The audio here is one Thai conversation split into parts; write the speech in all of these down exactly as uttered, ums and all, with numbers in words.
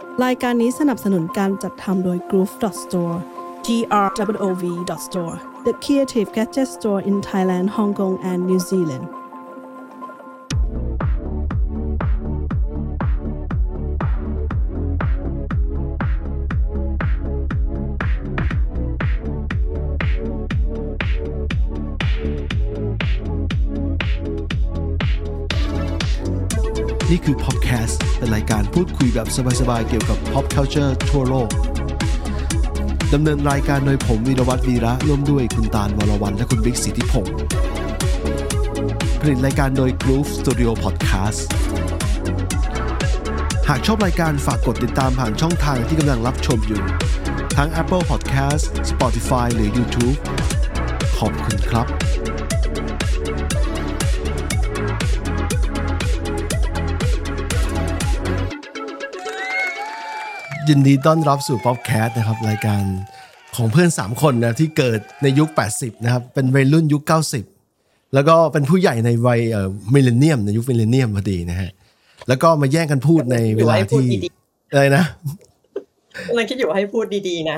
รายการนี้สนับสนุนการจัดทำโดย Groove Storeจี อาร์ โอ วี Store The Creative Gadget Store in Thailand, Hong Kong and New Zealand นี่คือ Popcast เป็นรายการพูดคุยแบบสบายๆเกี่ยวกับ Pop Culture ทั่วโลกดำเนินรายการโดยผมวีรวัฒน์วีระร่วมด้วยคุณตาลวรวรรณและคุณบิ๊กสิทธิพงศ์ผลิตรายการโดย Groove Studio Podcast หากชอบรายการฝากกดติดตามผ่านช่องทางที่กำลังรับชมอยู่ทั้ง Apple Podcast Spotify หรือ YouTube ขอบคุณครับยินดีต้อนรับสู่ Popcast นะครับรายการของเพื่อนสามคนนะที่เกิดในยุคแปดสิบนะครับเป็นวัยรุ่นยุคเก้าสิบแล้วก็เป็นผู้ใหญ่ในวัยเอ่อมิลเลนเนียมในยุคมิลเลนเนียมพอดีนะฮะแล้วก็มาแย่งกันพูดในเวลาที่อะไรนะกำลังคิดอยู่ให้พูดดีๆนะ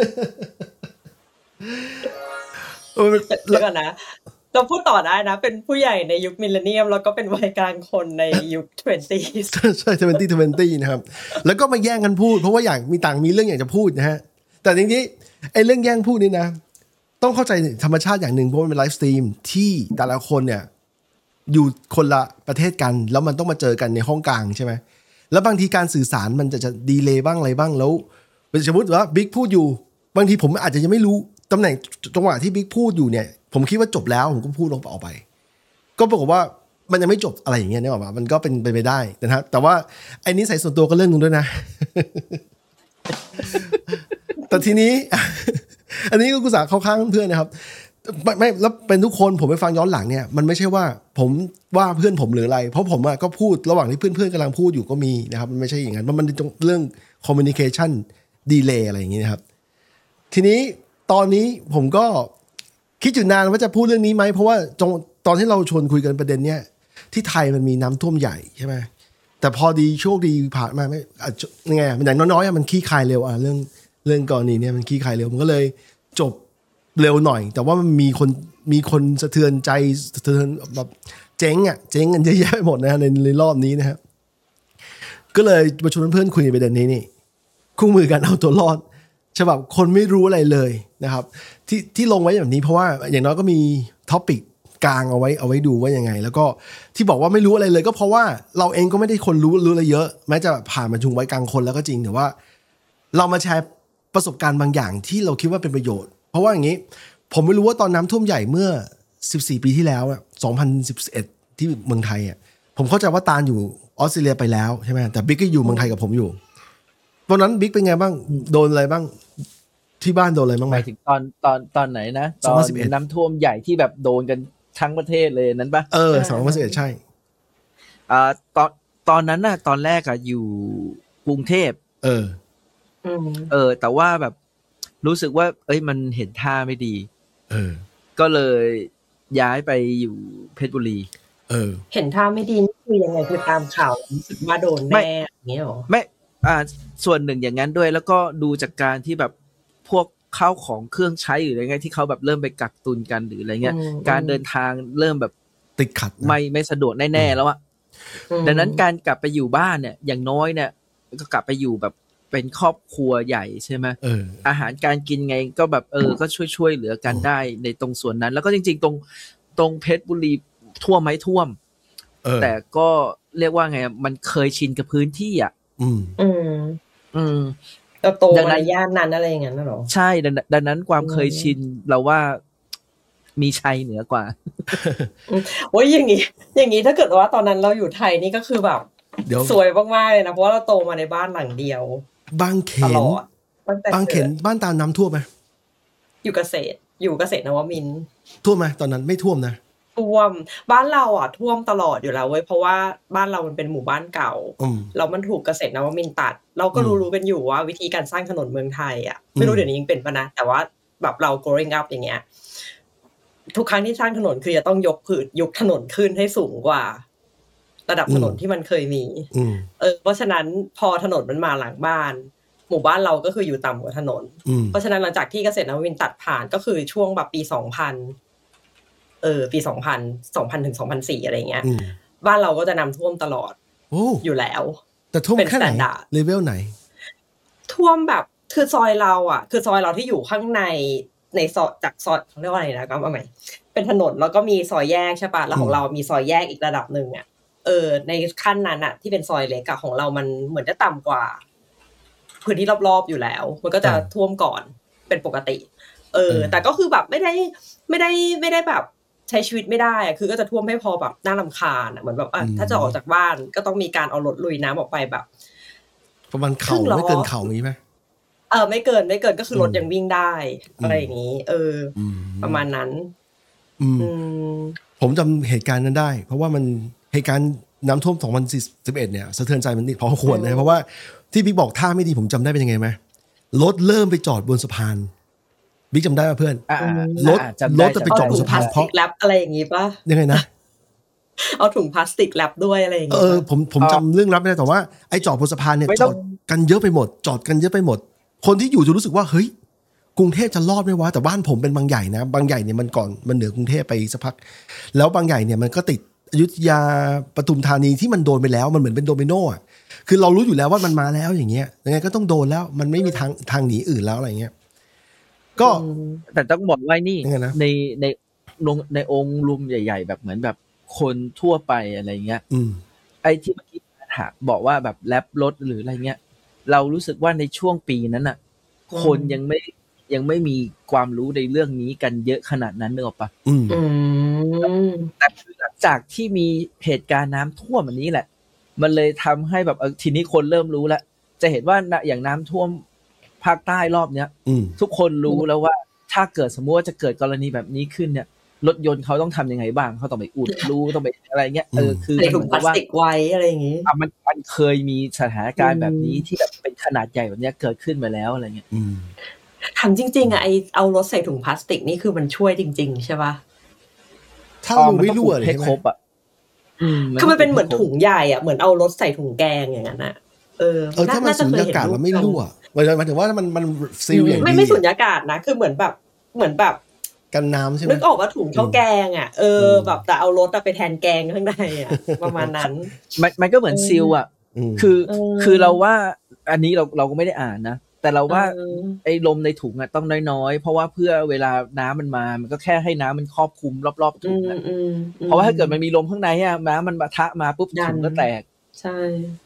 แล้วก่อนนะเราพูดต่อได้นะเป็นผู้ใหญ่ในยุคมิลเลนเนียมแล้วก็เป็นวัยกลางคนในยุคยี่สิบใช่ยี่สิบ ยี่สิบนะครับแล้วก็มาแย่งกันพูดเพราะว่าอยากมีต่างมีเรื่องอยากจะพูดนะฮะแต่จริงๆไอ้เรื่องแย่งพูดนี่นะต้องเข้าใจธรรมชาติอย่างหนึ่งเพราะมันเป็นไลฟ์สตรีมที่แต่ละคนเนี่ยอยู่คนละประเทศกันแล้วมันต้องมาเจอกันในห้องกลางใช่ไหมแล้วบางทีการสื่อสารมันจะจะดีเลย์บ้างอะไรบ้างแล้วสมมติว่าบิ๊กพูดอยู่บางทีผมอาจจะยังไม่รู้ตำแหน่งจังหวะที่บิ๊กพูดอยู่เนี่ยผมคิดว่าจบแล้วผมก็พูดลงออกไปก็ปรากฏว่ามันยังไม่จบอะไรอย่างเงี้ยเนี่ยหรอมันก็เป็นไปได้นะครับแต่ว่าไอ้นิสัยส่วนตัวก็เรื่องนึงด้วยนะ แต่ทีนี้ อันนี้ก็กุศลเข้าข้างเพื่อนนะครับไม่ไม่แล้วเป็นทุกคนผมไปฟังย้อนหลังเนี่ยมันไม่ใช่ว่าผมว่าเพื่อนผมหรืออะไรเพราะผมอะก็พูดระหว่างที่เพื่อนๆกำลังพูดอยู่ก็มีนะครับมันไม่ใช่อย่างนั้นมันเป็นเรื่อง communication delay อะไรอย่างเงี้ยนะครับทีนี้ตอนนี้ผมก็คิดอยู่นานว่าจะพูดเรื่องนี้ไหมเพราะว่าตอนที่เราชวนคุยกันประเด็นเนี้ยที่ไทยมันมีน้ำท่วมใหญ่ใช่ไหมแต่พอดีโชคดีผ่านมาไม่ยังไงมันอย่างน้อยๆมันคลี่คลายเร็วอ่ะเรื่องเรื่องกรณีเนี้ยมันคลี่คลายเร็วมันก็เลยจบเร็วหน่อยแต่ว่ามันมีคนมีคนสะเทือนใจสะเทือนแบบเจ๊งอ่ะเจ๊งกันเยอะแยะไปหมดนะฮะในในรอบนี้นะครับก็เลยมาชวนเพื่อนคุยในประเด็นนี้นี่คู่มือการเอาตัวรอดฉบับคนไม่รู้อะไรเลยนะครับที่ที่ลงไว้แบบนี้เพราะว่าอย่างน้อยก็มีท็อปิกกลางเอาไว้เอาไว้ดูว่ายังไงแล้วก็ที่บอกว่าไม่รู้อะไรเลยก็เพราะว่าเราเองก็ไม่ได้คนรู้รู้อะไรเยอะแม้จะผ่านมาชุมไว้กลางคนแล้วก็จริงแต่ว่าเรามาแชร์ประสบการณ์บางอย่างที่เราคิดว่าเป็นประโยชน์เพราะว่าอย่างนี้ผมไม่รู้ว่าตอนน้ำท่วมใหญ่เมื่อสิบสี่ปีที่แล้วอ่ะสองพันสิบเอ็ดที่เมืองไทยอ่ะผมเข้าใจว่าตาลอยู่ออสเตรเลียไปแล้วใช่ไหมแต่บิ๊กก็อยู่เมืองไทยกับผมอยู่ตอนนั้นบิ๊กเป็นไงบ้างโดนอะไรบ้างที่บ้านโดนอะไรบ้างไหมหมายถึงตอนตอนตอนไหนนะตอนน้ำท่วมใหญ่ที่แบบโดนกันทั้งประเทศเลยนั้นปะเออสองพันสิบเอ็ดใช่อ่าตอนตอนนั้นน่ะตอนแรกอะอยู่กรุงเทพเออเออแต่ว่าแบบรู้สึกว่าเอ้ยมันเห็นท่าไม่ดีเออก็เลยย้ายไปอยู่เพชรบุรีเออเห็นท่าไม่ดีนี่คือยังไงคือตามข่าวรู้สึกว่าโดนแน่อย่างเงี้ยหรอไม่อ่าส่วนหนึ่งอย่างนั้นด้วยแล้วก็ดูจากการที่แบบพวกข้าวของเครื่องใช้หรืออะไรเงี้ยที่เขาแบบเริ่มไปกักตุนกันหรืออะไรเงี้ยการเดินทางเริ่มแบบติดขัดไม่ไม่สะดวกแน่ๆแล้วอะดังนั้นการกลับไปอยู่บ้านเนี่ยอย่างน้อยเนี่ยก็กลับไปอยู่แบบเป็นครอบครัวใหญ่ใช่ไหมเอออาหารการกินไงก็แบบเออก็ช่วยช่วยเหลือกันได้ในตรงส่วนนั้นแล้วก็จริงๆตรงตรงเพชรบุรีท่วมไหมท่วมแต่ก็เรียกว่าไงมันเคยชินกับพื้นที่อ่ะอืมอืมอืมเราโตในย่านนั้นอะไรอย่างนั้นน่ะหรอใช่ดังนั้นความเคยชินเราว่ามีชัยเหนือกว่าโอ้ยอย่างงี้อย่างงี้ถ้าเกิดว่าตอนนั้นเราอยู่ไทยนี่ก็คือแบบสวยมากๆเลยนะเพราะว่าเราโตมาในบ้านหลังเดียวบางเขนบางเขนบ้านตาลน้ำท่วมไหมอยู่เกษตรอยู่เกษตรนวมินทร์ท่วมไหมตอนนั้นไม่ท่วมนะท่วมบ้านเราอ่ะท่วมตลอดอยู่แล้วเว้ยเพราะว่าบ้านเรามันเป็นหมู่บ้านเก่าแล้วมันถูกเกษตรนวมินทร์ตัดเราก็รู้ๆกันอยู่ว่าวิธีการสร้างถนนเมืองไทยอ่ะไม่รู้เดี๋ยวนี้ยังเป็นป่ะนะแต่ว่าแบบเรา growing up อย่างเงี้ยทุกครั้งที่สร้างถนนคือจะต้องยกผืนยกถนนขึ้นให้สูงกว่า รระดับถนนที่มันเคยมีเออเพราะฉะนั้นพอถนนมันมาหลังบ้านหมู่บ้านเราก็คืออยู่ต่ำกว่าถนนเพราะฉะนั้นหลังจากที่เกษตรนวมินทร์ตัดผ่านก็คือช่วงแบบปีสองพันเออปีสองพัน สองพันถึงสองพันสี่อะไรเงี้ยบ้านเราก็จะน้ำท่วมตลอดอยู่แล้วแต่ท่วมแค่ไหนเลเวลไหนท่วมแบบคือซอยเราอ่ะคือซอยเราที่อยู่ข้างในในซอยจากซอยเขาเรียกว่าอะไรนะก็ว่าไงเป็นถนนแล้วก็มีซอยแยกใช่ป่ะแล้วของเรามีซอยแยกอีกระดับนึงอ่ะเออในขั้นนั้นอ่ะที่เป็นซอยเล็กของเรามันเหมือนจะต่ำกว่าพื้นที่รอบๆอยู่แล้วมันก็จะท่วมก่อนเป็นปกติเออแต่ก็คือแบบไม่ได้ไม่ได้ไม่ได้แบบใช้ชีวิตไม่ได้อ่ะคือก็จะท่วมให้พอแบบน่ารำคาญอ่ะเหมือนแบบอ่ะถ้าจะออกจากบ้านก็ต้องมีการเอารถลุยน้ำออกไปแบบประมาณเข่าไม่เกินเข่านี้ไหมเออไม่เกินไม่เกินก็คือรถยังวิ่งได้อะไรอย่างนี้เออประมาณนั้นผมจำเหตุการณ์นั้นได้เพราะว่ามันเหตุการณ์น้ำท่วมสองพันสิบเอ็ดเนี่ยสะเทือนใจมันนิดพอควรนะเพราะว่าที่บิ๊กบอกท่าไม่ดีผมจำได้เป็นยังไงไหมรถเริ่มไปจอดบนสะพานบิ๊กจำได้ป่ะเพื่อนรถรถจะไปจอดบนสะพานเพราะแรปอะไรอย่างงี้ป่ะยังไงนะเอาถุงพลาสติกแรปด้วยอะไรอย่างงี้เออผมผมจำเรื่องแรปไม่ได้แต่ว่าไอ้จอดบนสะพานเนี่ยจอดกันเยอะไปหมดจอดกันเยอะไปหมดคนที่อยู่จะรู้สึกว่าเฮ้ยกรุงเทพจะรอดไหมวะแต่บ้านผมเป็นบางใหญ่นะบางใหญ่เนี่ยมันก่อนมันเหนือกรุงเทพไปสักพักแล้วบางใหญ่เนี่ยมันก็ติดอยุธยาปทุมธานีที่มันโดนไปแล้วมันเหมือนเป็นโดมิโนอ่ะคือเรารู้อยู่แล้วว่ามันมาแล้วอย่างเงี้ยยังไงก็ต้องโดนแล้วมันไม่มีทางทางหนีอื่นแล้วอะไรเงี้ยก็แต่ต้องบอกว่านี่ในในในองค์ลุมใหญ่ๆแบบเหมือนแบบคนทั่วไปอะไรเงี้ยไอ้ที่เมื่อกี้ถามบอกว่าแบบแรปรถหรืออะไรเงี้ยเรารู้สึกว่าในช่วงปีนั้นน่ะคนยังไม่ยังไม่มีความรู้ในเรื่องนี้กันเยอะขนาดนั้นเนอะปะแต่หลังจากที่มีเหตุการณ์น้ำท่วมอันนี้แหละมันเลยทำให้แบบทีนี้คนเริ่มรู้แล้วจะเห็นว่าอย่างน้ำท่วมภาคใต้รอบเนี้ยทุกคนรู้แล้วว่าถ้าเกิดสมมติว่าจะเกิดกรณีแบบนี้ขึ้นเนี่ยรถยนต์เขาต้องทำยังไงบ้างเขาต้องไปอุดรูต้องไปอะไรเงี้ยเออคือถุงพลาสติกไว้อะไรอย่างงี้มันมันเคยมีสถานการณ์แบบนี้ที่แบบเป็นขนาดใหญ่แบบนี้เกิดขึ้นมาแล้วอะไรเงี้ยถามจริงๆอ่ะไอเอารถใส่ถุงพลาสติกนี่คือมันช่วยจริงๆใช่ป่ะถ้าเราไม่รั่วเลยให้ครบอ่ะคือมันเป็นเหมือนถุงใหญ่อ่ะเหมือนเอารถใส่ถุงแกงอย่างนั้นอ่ะเออเออถ้ามันสุญญากาศแล้วไม่รั่วหมายถึงว่ามันมันซีลอย่างดีไม่ไม่สุญญากาศนะคือเหมือนแบบเหมือนแบบกันน้ำใช่ไหมนึกออกว่าถุงข้าวแกงอ่ะเออแบบแต่เอารถไปแทนแกงข้างในอ่ะประมาณนั้นมันมันก็เหมือนซีลอ่ะคือคือเราว่าอันนี้เราเราก็ไม่ได้อ่านนะแต่เราว่าไอ้ลมในถุงอ่ะต้องน้อยๆเพราะว่าเพื่อเวลาน้ำมันมามันก็แค่ให้น้ำมันครอบคลุมรอบๆถุงนะเพราะว่าถ้าเกิดมันมีลมข้างในอ่ะน้ำมันปะทะมาปุ๊บถุงก็แตกใช่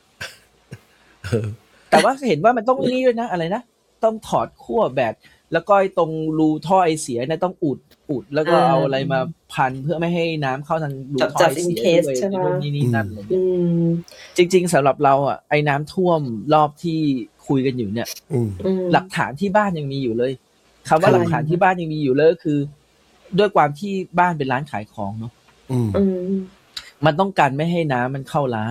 แต่ว่าเห็นว่ามันต้องนี่ด้วยนะอะไรนะต้องถอดขั้วแบตแล้วก็ตรงรูท่อไอเสียเนี่ยต้องอุดอุดแล้วก็เอาอะไรมาพันเพื่อไม่ให้น้ำเข้าทางรูท่อไอเสียด้วยนี่นี่นั่นอะไรอย่างเงี้ยจริงๆสำหรับเราอ่ะไอ้น้ำท่วมรอบที่คุยกันอยู่เนี่ยหลักฐานที่บ้านยังมีอยู่เลยคำว่าหลักฐานที่บ้านยังมีอยู่เลยคือด้วยความที่บ้านเป็นร้านขายของเนาะมันต้องการไม่ให้น้ำมันเข้าร้าน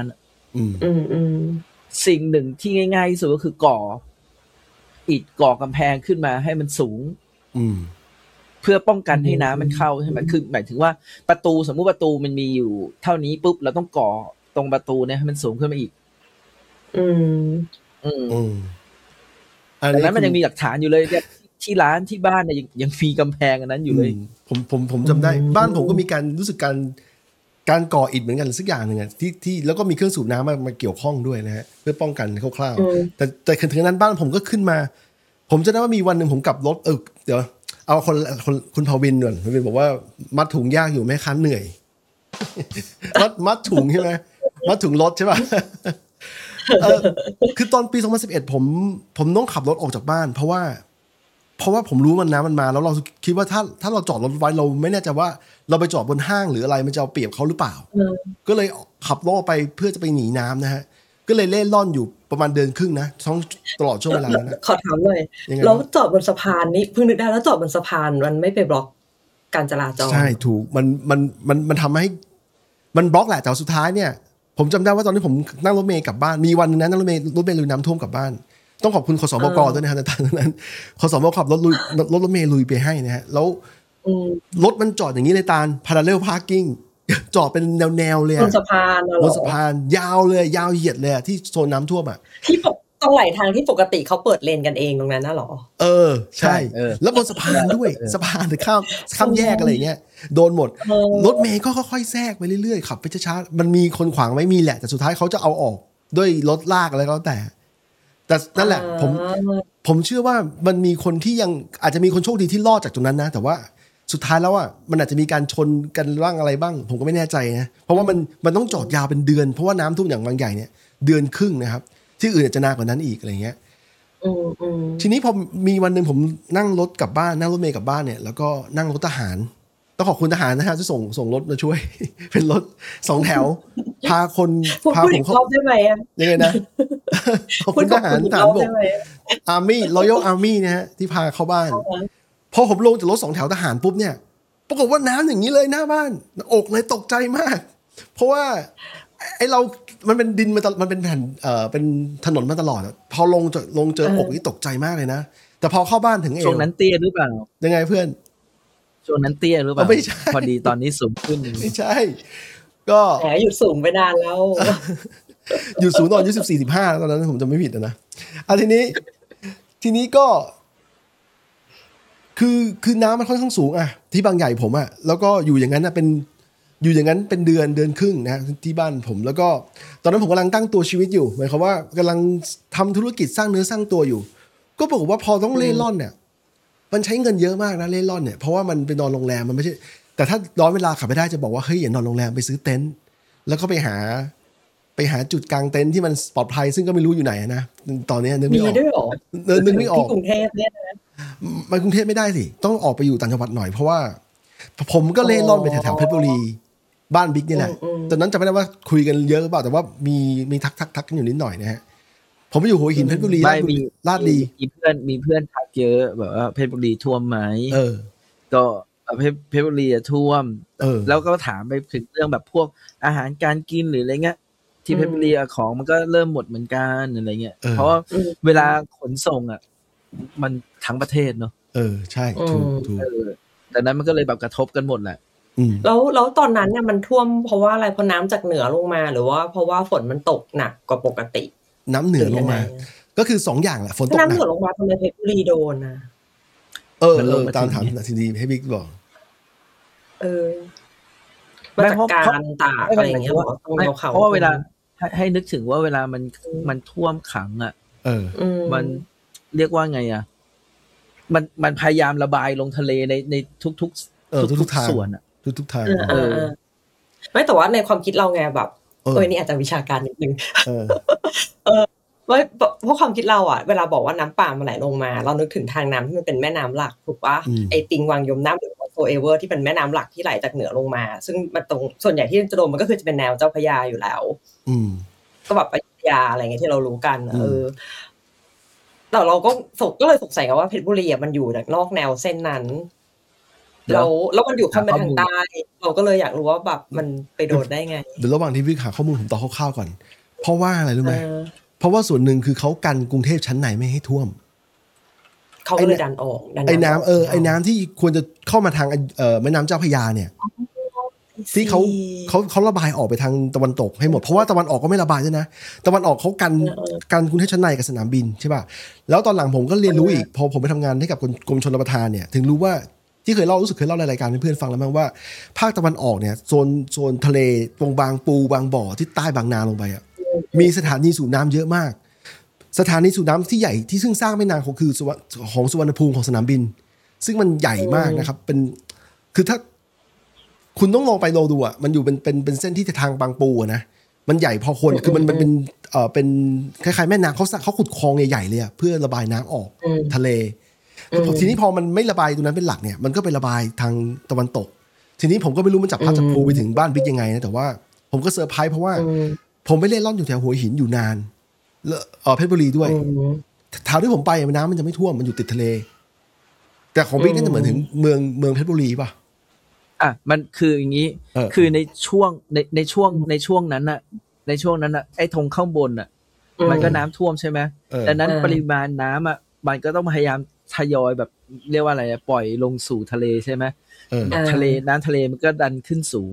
สิ่งหนึ่งที่ง่ายๆที่สุดก็คือก่ออิฐก่อกำแพงขึ้นมาให้มันสูงเพื่อป้องกันให้น้ำมันเข้าใช่ไหมคือหมายถึงว่าประตูสมมุติประตูมันมีอยู่เท่านี้ปุ๊บเราต้องก่อตรงประตูเนี่ยให้มันสูงขึ้นมาอีกอืมอืมอืมดังนั้นมันยังมีหลักฐานอยู่เลยที่ร้านที่บ้านเนี่ยยังยังมีกำแพงอันนั้นอยู่เลยผมผมผมจำได้บ้านผมก็มีการรู้สึกการการก่ออิฐเหมือนกันสักอย่างหนึ่งอ่ะที่ที่แล้วก็มีเครื่องสูบน้ำมามาเกี่ยวข้องด้วยนะฮะเพื่อป้องกันคร่าวๆแต่แต่ถึงนั้นบ้านผมก็ขึ้นมาผมจะได้ว่ามีวันหนึ่งผมกลับรถเออเดี๋ยวเอาคนคนคุณภาวินก่อนภาวินบอกว่ามัดถุงยากอยู่แม่ค้าเหนื่อยมัดมัดถุงใช่ไหมมัดถุงรถใช่ป่ะเออคือตอนปีสองพันสิบเอ็ดผมผมต้องขับรถออกจากบ้านเพราะว่าเพราะว่าผมรู้มันน้ำมันมาแล้วเราคิดว่าถ้าถ้าเราจอดรถไว้เราไม่แน่ใจว่าเราไปจอดบนห้างหรืออะไรมันจะเอาเปรียบเขาหรือเปล่าก็เลยขับรถไปเพื่อจะไปหนีน้ำนะฮะก็เลยเล่ร่อนอยู่ประมาณเดือนครึ่งนะทั้งตลอดช่วงเวลานั้นขอถามเลยแล้วจอดบนสะพานนี่เพิ่งนึกได้แล้วจอดบนสะพานมันไม่ไปบล็อกการจราจรใช่ถูกมันมันมันมันทำให้มันบล็อกแหละแต่สุดท้ายเนี่ยผมจำได้ว่าตอนนี้ผมนั่งรถเมล์กลับบ้านมีวันนึงนะนั่งรถเมล์รถเมล์ลุยน้ำท่วมกลับบ้านต้องขอบคุณขสมกด้วยนะฮะในตอนนั้นขสมกขับรถลุยรถรถเมล์ลุยไปให้นะฮะแล้วรถมันจอดอย่างนี้เลยตาล parallel parking จอดเป็นแนวๆเลยบนสะพานเหรอบนสะพานยาวเลยยาวเหยียดเลยที่โซนน้ำท่วมอ่ะที่ตรงไหลทางที่ปกติเขาเปิดเลนกันเองตรงนั้นน่ะหรอเออใช่แล้วบนสะพานด้วยสะพานข้ามข้ามแยกอะไรเงี้ยโดนหมดรถเมย์ก็ค่อยๆแทรกไปเรื่อยๆขับไปช้าๆมันมีคนขวางไม่มีแหละแต่สุดท้ายเขาจะเอาออกด้วยรถลากอะไรก็แล้วแต่แต่นั่นแหละผมผมเชื่อว่ามันมีคนที่ยังอาจจะมีคนโชคดีที่รอดจากตรงนั้นนะแต่ว่าสุดท้ายแล้วอ่ะมันอาจจะมีการชนกันบ้างอะไรบ้างผมก็ไม่แน่ใจนะเพราะว่ามันมันต้องจอดยาวเป็นเดือนเพราะว่าน้ำท่วมอย่างบางใหญ่เนี่ยเดือนครึ่งนะครับที่อื่นอาจจะนานกว่านั้นอีกอะไรเงี้ยทีนี้พอมีวันนึงผมนั่งรถกลับบ้านนั่งรถเมล์กลับบ้านเนี่ยแล้วก็นั่งรถทหารต้องขอบคุณทหารนะฮะที่ส่งส่งรถมาช่วยเป็นรถสองแถวพาคนพาผมเข้าได้ไหมอ่ะยังไงนะขอบคุณทหารทหารบกอาร์มี่รอยัลอาร์มี่นะฮะที่พาเข้าบ้านพอผมลงจากรถสองแถวทหารปุ๊บเนี่ยปรากฏว่าน้ำอย่างนี้เลยหน้าบ้านอกเลยตกใจมากเพราะว่าไอเรามันเป็นดินมันเป็นแผ่นเอ่อเป็นถนนมาตลอดพอลงจะลงเจออกนี่ตกใจมากเลยนะแต่พอเข้าบ้านถึงเอวช่วงนั้นเตี้ยหรือเปล่ายังไงเพื่อนช่วงนั้นเตี้ยหรือเปล่าไม่ใช่พอดีตอนนี้สูงขึ้นไม่ใช่ก็แหมหยุดสูงไปนานแล้วหยุดสูงตอนอายุสิบสี่ สิบห้าตอนนั้นผมจะไม่ผิดนะอ่ะทีนี้ทีนี้ก็คือคือน้ำมันค่อนข้างสูงอะที่บางใหญ่ผมอะแล้วก็อยู่อย่างนั้นนะเป็นอยู่อย่างนั้นเป็นเดือนเดือนครึ่งนะที่บ้านผมแล้วก็ตอนนั้นผมกำลังตั้งตัวชีวิตอยู่หมายความว่ากำลังทำธุรกิจสร้างเนื้อสร้างตัวอยู่ก็บอกว่าพอต้องเล่ร่อนเนี่ยมันใช้เงินเยอะมากนะเล่ร่อนเนี่ยเพราะว่ามันไปนอนโรงแรมมันไม่ใช่แต่ถ้าย้อนเวลาขับไปได้จะบอกว่าเฮ้ยอย่านอนโรงแรมไปซื้อเต็นท์แล้วก็ไปหาไปหาจุดกลางเต็นท์ที่มันปลอดภัยซึ่งก็ไม่รู้อยู่ไหนนะตอนนี้นึกไม่ออกมีด้วยเหรอนึกไม่ออกที่กรุงเทพเนี่ยนะมันกรุงเทพไม่ได้สิต้องออกไปอยู่ต่างจังหวัดหน่อยเพราะว่าผมก็เล่ร่อนไปแถวๆเพชรบุรีบ้านบิ๊กนี่แหละตอนนั้นจำไม่ได้ว่าคุยกันเยอะหรือเปล่าแต่ว่ามีมีทักทักทักกันอยู่นิดหน่อยนะฮะผมไปอยู่หัวหินเพชรบุรีลาดบุรีลาดลีมีเพื่อนมีเพื่อนทักเยอะแบบว่าเพชรบุรีท่วมไหมเออก็เพชรเพชรบุรีท่วมแล้วก็ถามไปถึงเรื่องแบบพวกอาหารการกินหรืออะไรเงี้ยที่เพชรบุรีของมันก็เริ่มหมดเหมือนกันอะไรเงี้ยเพราะว่าเวลาขนส่งอ่ะมันทั้งประเทศเนาะเออใช่ถูกถูกแต่นั้นมันก็เลยแบบกระทบกันหมดแหละแล้วแล้วตอนนั้นเนี่ยมันท่วมเพราะว่าอะไรเพราะน้ำจากเหนือลงมาหรือว่าเพราะว่าฝนมันตกหนักกว่าปกติน้ำเหนือลงมาก็คือสองอย่างแหละฝนตกหนักน้ำเหนือลงมาทำไมเพชรบุรีโดนนะเออเออตามถามทีดีให้บิ๊กบอกเออมาจากการตากอะไรอย่างเงี้ยหรอตรงเขาเพราะว่าเวลาให้นึกถึงว่าเวลามันมันท่วมขังอ่ะเออมันเรียกว่าไงอ่ะมันมันพยายามระบายลงทะเลในในทุกๆเออทุกๆส่วนอ่ะทุกๆทางเออไม่แต่ว่าในความคิดเราไงแบบเออนี่อาจจะวิชาการนิดนึงเออเออว่าเพราะความคิดเราอ่ะเวลาบอกว่าน้ำป่ามันไหลลงมาเรานึกถึงทางน้ำที่มันเป็นแม่น้ำหลักถูกปะไอติงวังยมน้ำหรือว่าโฟเอเวอร์ที่เป็นแม่น้ำหลักที่ไหลจากเหนือลงมาซึ่งมันตรงส่วนใหญ่ที่จะโดนมันก็คือจะเป็นแนวเจ้าพระยาอยู่แล้วก็แบบอยุธยาอะไรเงี้ยที่เรารู้กันเออแต่เราก็ก็เลยสงสัยกันว่าเพชรบุรีมันอยู่จากนอกแนวเส้นนั้นแล้วแล้วมันอยู่ข้างไปทางใต้เราก็เลยอยากรู้ว่าแบบมันไปโดนได้ไงเดี๋ยวระหว่างที่วิหาข้อมูลผมต่อคร่าวๆก่อนเพราะว่าอะไรรู้ไหมเพราะว่าส่วนหนึ่งคือเขากันกรุงเทพชั้นในไม่ให้ท่วมเขาก็เลยดันออกไอ้น้ำเออไอ้น้ำที่ควรจะเข้ามาทางเอ่อแม่น้ำเจ้าพระยาเนี่ยที่เขาเขาเขาระบายออกไปทางตะวันตกให้หมดเพราะว่าตะวันออกก็ไม่ระบายด้วยนะตะวันออกเขากันกันกรุงเทพชั้นในกับสนามบินใช่ป่ะแล้วตอนหลังผมก็เรียนรู้อีกพอผมไปทำงานให้กับกรมชลประทานเนี่ยถึงรู้ว่าที่เคยเล่ารู้สึกเคยเล่าในรายการให้เพื่อนฟังแล้วมั้งว่าภาคตะวันออกเนี่ยโซนโซนทะเลตรงบางปูบางบ่อที่ใต้บางนาลงไปอ่ะมีสถานีสูบน้ำเยอะมากสถานีสูบน้ำที่ใหญ่ที่ซึ่งสร้างไม่นานของคือของสุวรรณภูมิของสนามบินซึ่งมันใหญ่มากนะครับเป็นคือถ้าคุณต้องลองไปลองดูอ่ะมันอยู่เป็นเป็นเป็นเส้นที่ทางบางปูนะมันใหญ่พอคนคือมันมันเป็นเอ่อเป็นคล้ายๆแม่น้ำเขาเขาขุดคลองใหญ่ๆเลยอ่ะเพื่อระบายน้ำออกทะเลทีนี้พอมันไม่ระบายตรงนั้นเป็นหลักเนี่ยมันก็ไประบายทางตะวันตกทีนี้ผมก็ไม่รู้มันจับพัดจับภูไปถึงบ้านบิ๊กยังไงนะแต่ว่าผมก็เซอร์ไพรส์เพราะว่าผมไปเล่นร่อนอยู่แถวหัวหินอยู่นานแล้วเออเพชรบุรีด้วยแถวที่ผมไปน้ำมันจะไม่ท่วมมันอยู่ติดทะเลแต่ของบิ๊กน่าจะเหมือนถึงเมืองเมืองเพชรบุรีป่ะอ่ะมันคืออย่างนี้คือในช่วงในในช่วงในช่วงนั้นน่ะในช่วงนั้นน่ะไอ้ธงข้างบนน่ะมันก็น้ำท่วมใช่ไหมดังนั้นปริมาณน้ำอ่ะมันก็ต้องพยายามทยอยแบบเรียกว่าอะไรปล่อยลงสู่ทะเลใช่ไหมทะเลน้ำทะเลมันก็ดันขึ้นสูง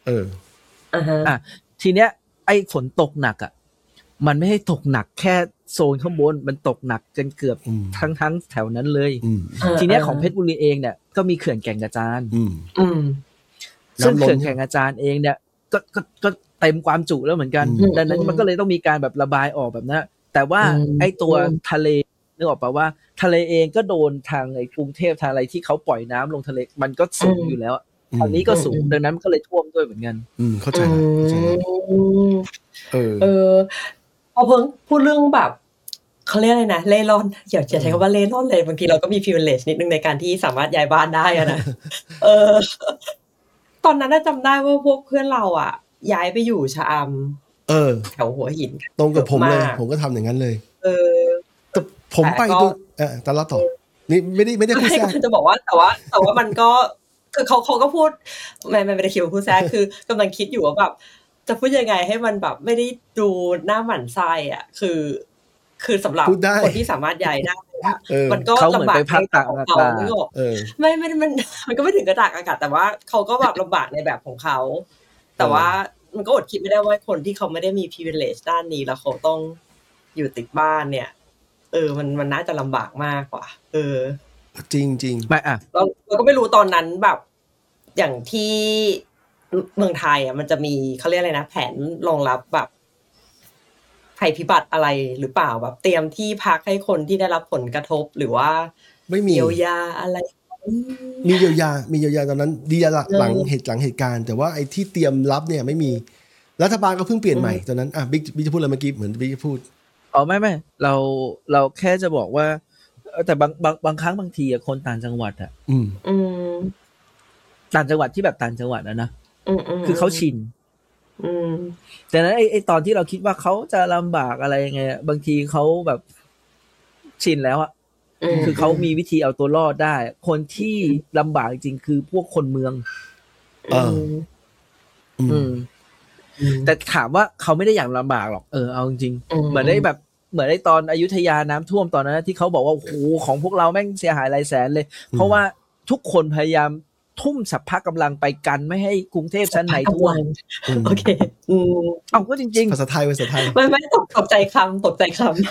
เอออ่าฮะอ่ะทีเนี้ยไอ้ฝนตกหนักอ่ะมันไม่ให้ตกหนักแค่โซนข้างบนมันตกหนักจนเกือบทั้งทั้งแถวนั้นเลยทีเนี้ยของเพชรบุรีเองเนี่ยก็มีเขื่อนแก่งกระจานซึ่งเขื่อนแก่งกระจานเองเนี่ยก็ก็ก็เต็มความจุแล้วเหมือนกันดังนั้นมันก็เลยต้องมีการแบบระบายออกแบบนั้นแต่ว่าไอ้ตัวทะเลนึกออกป่ะว่าทะเลเองก็โดนทางไอ้กรุงเทพทางอะไรที่เขาปล่อยน้ำลงทะเลมันก็สูงอยู่แล้วทางนี้ก็สูงดังนั้นก็เลยท่วมด้วยเหมือนกันอืมเข้าใจแล้วเข้าใจแล้วเออเออพอเพิ่งพูดเรื่องแบบเขาเรียกอะไรนะเล่ร่อนอย่าใช้คำว่าเล่ร่อนเลยบางทีเราก็มี privilege นิดนึงในการที่สามารถย้ายบ้านได้อะนะเออตอนนั้นน่ะจำได้ว่าพวกเพื่อนเราอ่ะย้ายไปอยู่ชะอำเออแถวหัวหินตรงกับผมเลยผมก็ทำอย่างนั้นเลยเออแต่ผมไปดูเออแต่ละต่อนี่ไม่ได้ไม่ได้พูดแทรกจะบอกว่าแต่ว่าแต่ว่ามันก็คือเขาเขาก็พูดไม่ไม่ได้คิดว่าพูดแทรกคือกำลังคิดอยู่ว่าแบบจะพูดยังไงให้มันแบบไม่ได้ดูหน้าหมั่นไส้อ่ะคือคือสำหรับคนที่สามารถย้ายได้มันก็ลำบากในแบบของเขาไม่ไม่มันมันก็ไม่ถึงกระตากอากาศแต่ว่าเขาก็แบบลำบากในแบบของเขาแต่ว่ามันก็อดคิดไม่ได้ว่าคนที่เขาไม่ได้มี privilege ด้านนี้แล้วเขาต้องอยู่ติดบ้านเนี่ยเออมันมันน่าจะลำบากมากกว่าเออจริงจริงไม่อ่ะเราเราก็ไม่รู้ตอนนั้นแบบอย่างที่เมืองไทยอ่ะมันจะมีเขาเรียกอะไรนะแผนรองรับแบบภัยพิบัติอะไรหรือเปล่าแบบเตรียมที่พักให้คนที่ได้รับผลกระทบหรือว่าไม่มีเยียวยาอะไรมีเยียวยามีเยียวยาตอนนั้นดีหลังเหตุหลังเหตุการณ์แต่ว่าไอ้ที่เตรียมรับเนี่ยไม่มีรัฐบาลก็เพิ่งเปลี่ยนใหม่ตอนนั้นอ่ะบิ๊กบิ๊กจะพูดอะไรเมื่อกี้เหมือนบิ๊กจะพูดอ๋อไม่ไม่เราเราแค่จะบอกว่าแต่บางบางบางครั้งบางทีอะคนต่างจังหวัดอะอืมอืมต่างจังหวัดที่แบบต่างจังหวัดอะนะอืมคือเขาชินอืมแต่นั้นไอ้ไอ้ตอนที่เราคิดว่าเขาจะลำบากอะไรยังไงบางทีเขาแบบชินแล้วอะคือเขามีวิธีเอาตัวรอดได้คนที่ลำบากจริงคือพวกคนเมืองเอออืมแต่ถามว่าเขาไม่ได้อยากลำบากหรอกเออเอาจริงเหมือนได้แบบเหมือนได้ตอนอยุธยาน้ำท่วมตอนนั้นที่เขาบอกว่าโอ้โหของพวกเราแม่งเสียหายหลายแสนเลยเพราะว่าทุกคนพยายามทุ่มสรรพกำลังไปกันไม่ให้กรุงเทพชั้นในท่วมโอเคอืมเอาก็จริงๆภาษาไทยภาษาไทยไม่ไม่ตกตกใจคำตกใจคำ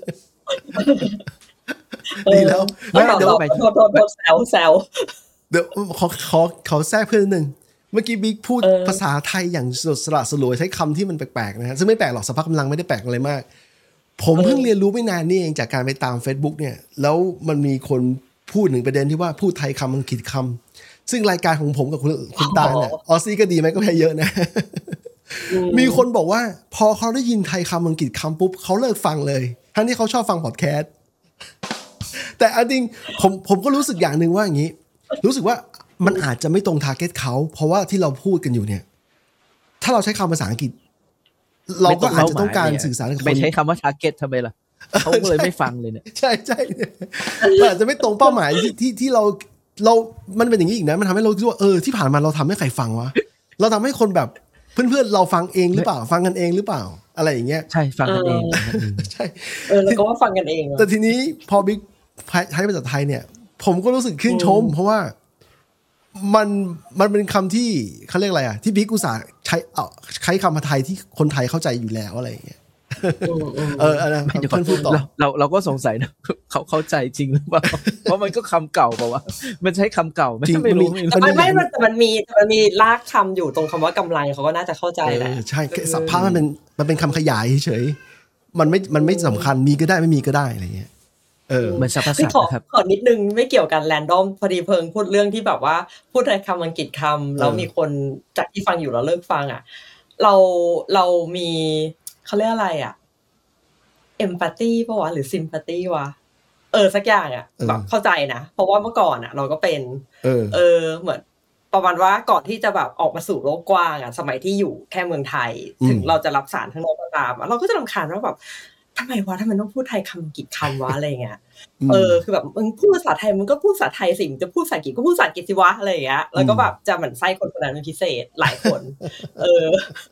ดีแล้วไม่เดี๋ยวโทษโทษโทษแซวแซวเดี๋ยวขอขอขอแทรกเพิ่มนิดนึงเมื่อกี้บิ๊กพูดภาษาไทยอย่างสละสลวยใช้คำที่มันแปลกๆนะฮะซึ่งไม่แปลกหรอกสรรพกำลังไม่ได้แปลกอะไรมากผมเพิ่งเรียนรู้ไม่นานนี่เองจากการไปตาม Facebook เนี่ยแล้วมันมีคนพูดหนึ่งประเด็นที่ว่าพูดไทยคำอังกฤษคำซึ่งรายการของผมกับคุณคุณตาเนี่ยออซี่ก็ดีไหมก็แพ้เยอะนะมีคนบอกว่าพอเขาได้ยินไทยคำอังกฤษคำปุ๊บเขาเลิกฟังเลยทั้งที่เขาชอบฟังพอดแคสต์แต่อันจริงผมผมก็รู้สึกอย่างหนึ่งว่าอย่างนี้รู้สึกว่ามันอาจจะไม่ตรงทาร์เก็ตเขาเพราะว่าที่เราพูดกันอยู่เนี่ยถ้าเราใช้คำภาษาอังกฤษเราก็อาจจะต้องการสื่อสารกับคนไม่ใช้คำว่า target ทำไมล่ะเขาเลยไม่ฟังเลยเนี่ยใช่ใช่อาจจะไม่ตรงเป้าหมายที่ที่ที่เราเรามันเป็นอย่างนี้อีกนะมันทำให้เราคิดว่าเออที่ผ่านมาเราทำให้ใครฟังวะเราทำให้คนแบบเพื่อนๆเราฟังเองหรือเปล่าฟังกันเองหรือเปล่าอะไรอย่างเงี้ยใช่ฟังกันเองใช่เออแล้วก็ว่าฟังกันเองแต่ทีนี้พอบิ๊กใช้ภาษาไทยเนี่ยผมก็รู้สึกชื่นชมเพราะว่ามันมันเป็นคำที่เขาเรียกอะไรอ่ะที่บิ๊กอุตส่าห์ใช้เอาใช้คำไทยที่คนไทยเข้าใจอยู่แล้วอะไรอย่างเงี้ยเอออะไรเพื่อนพูดต่อเราเราก็สงสัยนะเขาเข้าใจจริงหรือเปล่าเพราะมันก็คำเก่าเปล่าวะมันใช้คำเก่าไม่ไม่รู้ไม่ไม่แต่มันมีแต่มันมีลากคำอยู่ตรงคำว่ากำไรเขาก็น่าจะเข้าใจแหละใช่สัพพะมันเป็นมันเป็นคำขยายเฉยมันไม่มันไม่สำคัญมีก็ได้ไม่มีก็ได้อะไรอย่างเงี้ยเออเหมือนสัพพะครับขอนิดนึงไม่เกี่ยวกันแรนดอมพอดีเพิงพูดเรื่องที่แบบว่าพูดคำอังกฤษคำแล้วมีคนจากที่ฟังอยู่แล้วเลิกฟังอ่ะเราเรามีเขาเรียกอะไรอ่ะเอมพัตตี้ป่ะวะหรือซิมพัตตี้วะเออสักอย่างอ่ะแบบเข้าใจนะเพราะว่าเมื่อก่อนอ่ะเราก็เป็นเออเออเหมือนประมาณว่าก่อนที่จะแบบออกมาสู่โลกกว้างอ่ะสมัยที่อยู่แค่เมืองไทยถึงเราจะรับสารข้างนอกก็ตามเราก็จะรำคาญว่าแบบทำไมวะทำไมต้องพูดไทยคำอังกฤษคำวะอะไรเงี้ยเออคือแบบมึงพูดภาษาไทยมึงก็พูดภาษาไทยสิมึงจะพูดภาษาอังกฤษก็พูดภาษาอังกฤษสิวะอะไรอย่างเงี้ยแล้วก็แบบจะหมั่นไส้คนคนนั้นเป็นพิเศษหลายคนเออ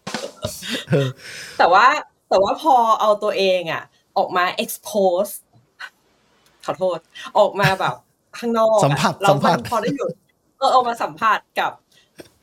แต่ว่าแต่ว่าพอเอาตัวเองอ่ะออกมา expose ขอโทษออกมาแบบข้างนอกสัมผัสเราพอได้อยู่เออออกมาสัมผัสกับค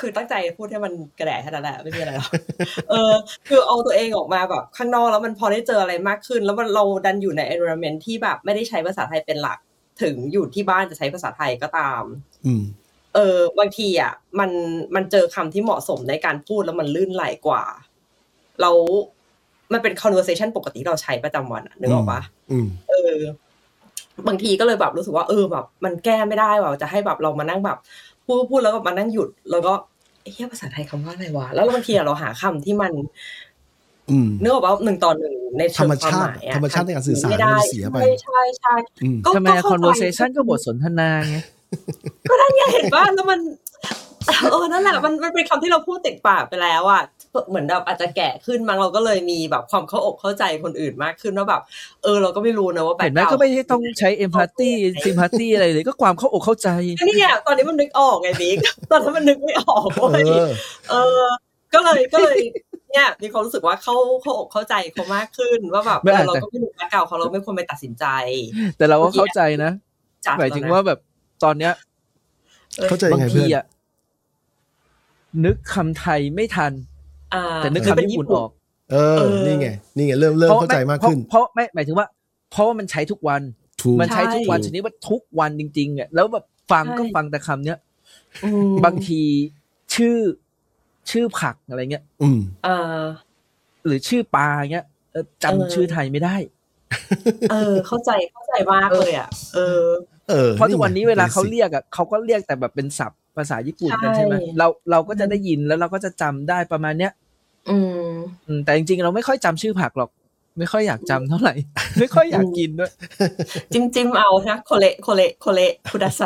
คือตั้งใจพูดให้มันกระแดะแค่นั้นแหละไม่มีอะไรหรอกเออคือเอาตัวเองออกมาแบบข้างนอกแล้วมันพอได้เจออะไรมากขึ้นแล้วมันเราดันอยู่ใน environment ที่แบบไม่ได้ใช้ภาษาไทยเป็นหลักถึงอยู่ที่บ้านจะใช้ภาษาไทยก็ตามอืมเออบางทีอ่ะมันมันเจอคำที่เหมาะสมในการพูดแล้วมันลื่นไหลกว่าแล้วมันเป็น conversation ปกติเราใช้ประจำวันนึกออกปะเออบางทีก็เลยแบบรู้สึกว่าเออแบบมันแก้ไม่ได้ว่ะจะให้แบบเรามานั่งแบบพูดพูดแล้วก็มานั่งหยุดแล้วก็เฮ้ยภาษาไทยคำว่าอะไรวะแล้วบางทีเราหาคำที่มันนึกออกปะหนึ่งต่อหนึ่งในเชิงความหมายธรรมชาติในการสื่อสารมันเสียไปใช่ใช่ก็ทำไม conversation ก็บทสนทนาไงก็นั่นไงเห็นป่ะแล้วมันเออนั่นแหละมันมันเป็นคำที่เราพูดติดปากไปแล้วอ่ะเหมือนแบบอาจจะแก่ขึ้นมั้งเราก็เลยมีแบบความเข้าอกเข้าใจคนอื่นมากขึ้นว่าแบบเออเราก็ไม่รู้นะว่าแบบเห็นไหมก็ไม่ต้องใช้ empathy sympathy อะไรเลยก็ความเข้าอกเข้าใจนี่ไงตอนนี้มันนึกออกไงบิ๊กตอนนั้นมันนึกไม่ออกเว้ยเออก็เลยก็เลยเนี่ยมีความรู้สึกว่าเข้าเข้าอกเข้าใจเขามากขึ้นว่าแบบเราก็ไม่รู้ว่าเก่าเขาเราไม่ควรไปตัดสินใจแต่เราก็เข้าใจนะหมายถึงว่าแบบตอนเนี้ยเข้าใจไงเพื่อนนึกคำไทยไม่ทันแต่นึกคำญี่ปุ่นออกเออนี่ไงนี่ไงเริ่มเริ่มเข้าใจมากขึ้นเพราะไม่หมายถึงว่าเพราะว่ามันใช้ทุกวันมันใช้ทุกวันชนิดว่าทุกวันจริงๆอ่ะแล้วแบบฟังก็ฟังแต่คำเนี้ยบางทีชื่อชื่อผักอะไรเงี้ยอืมอ่าหรือชื่อปลาเงี้ยจำชื่อไทยไม่ได้เออเข้าใจเข้าใจมากเลยอ่ะเออเพราะทุกวันนี้เวลาเขาเรียกอ่ะเขาก็เรียกแต่แบบเป็นศัพท์ภาษาญี่ปุ่นกันใช่ไหมเราเราก็จะได้ยินแล้วเราก็จะจำได้ประมาณเนี้ยอืมแต่จริงๆเราไม่ค่อยจำชื่อผักหรอกไม่ค่อยอยากจำเท่าไหร่ไม่ค่อยอยากกินด้วยจิ้มจิ้มเอานะโคเละโคเละโคเละคุดาไซ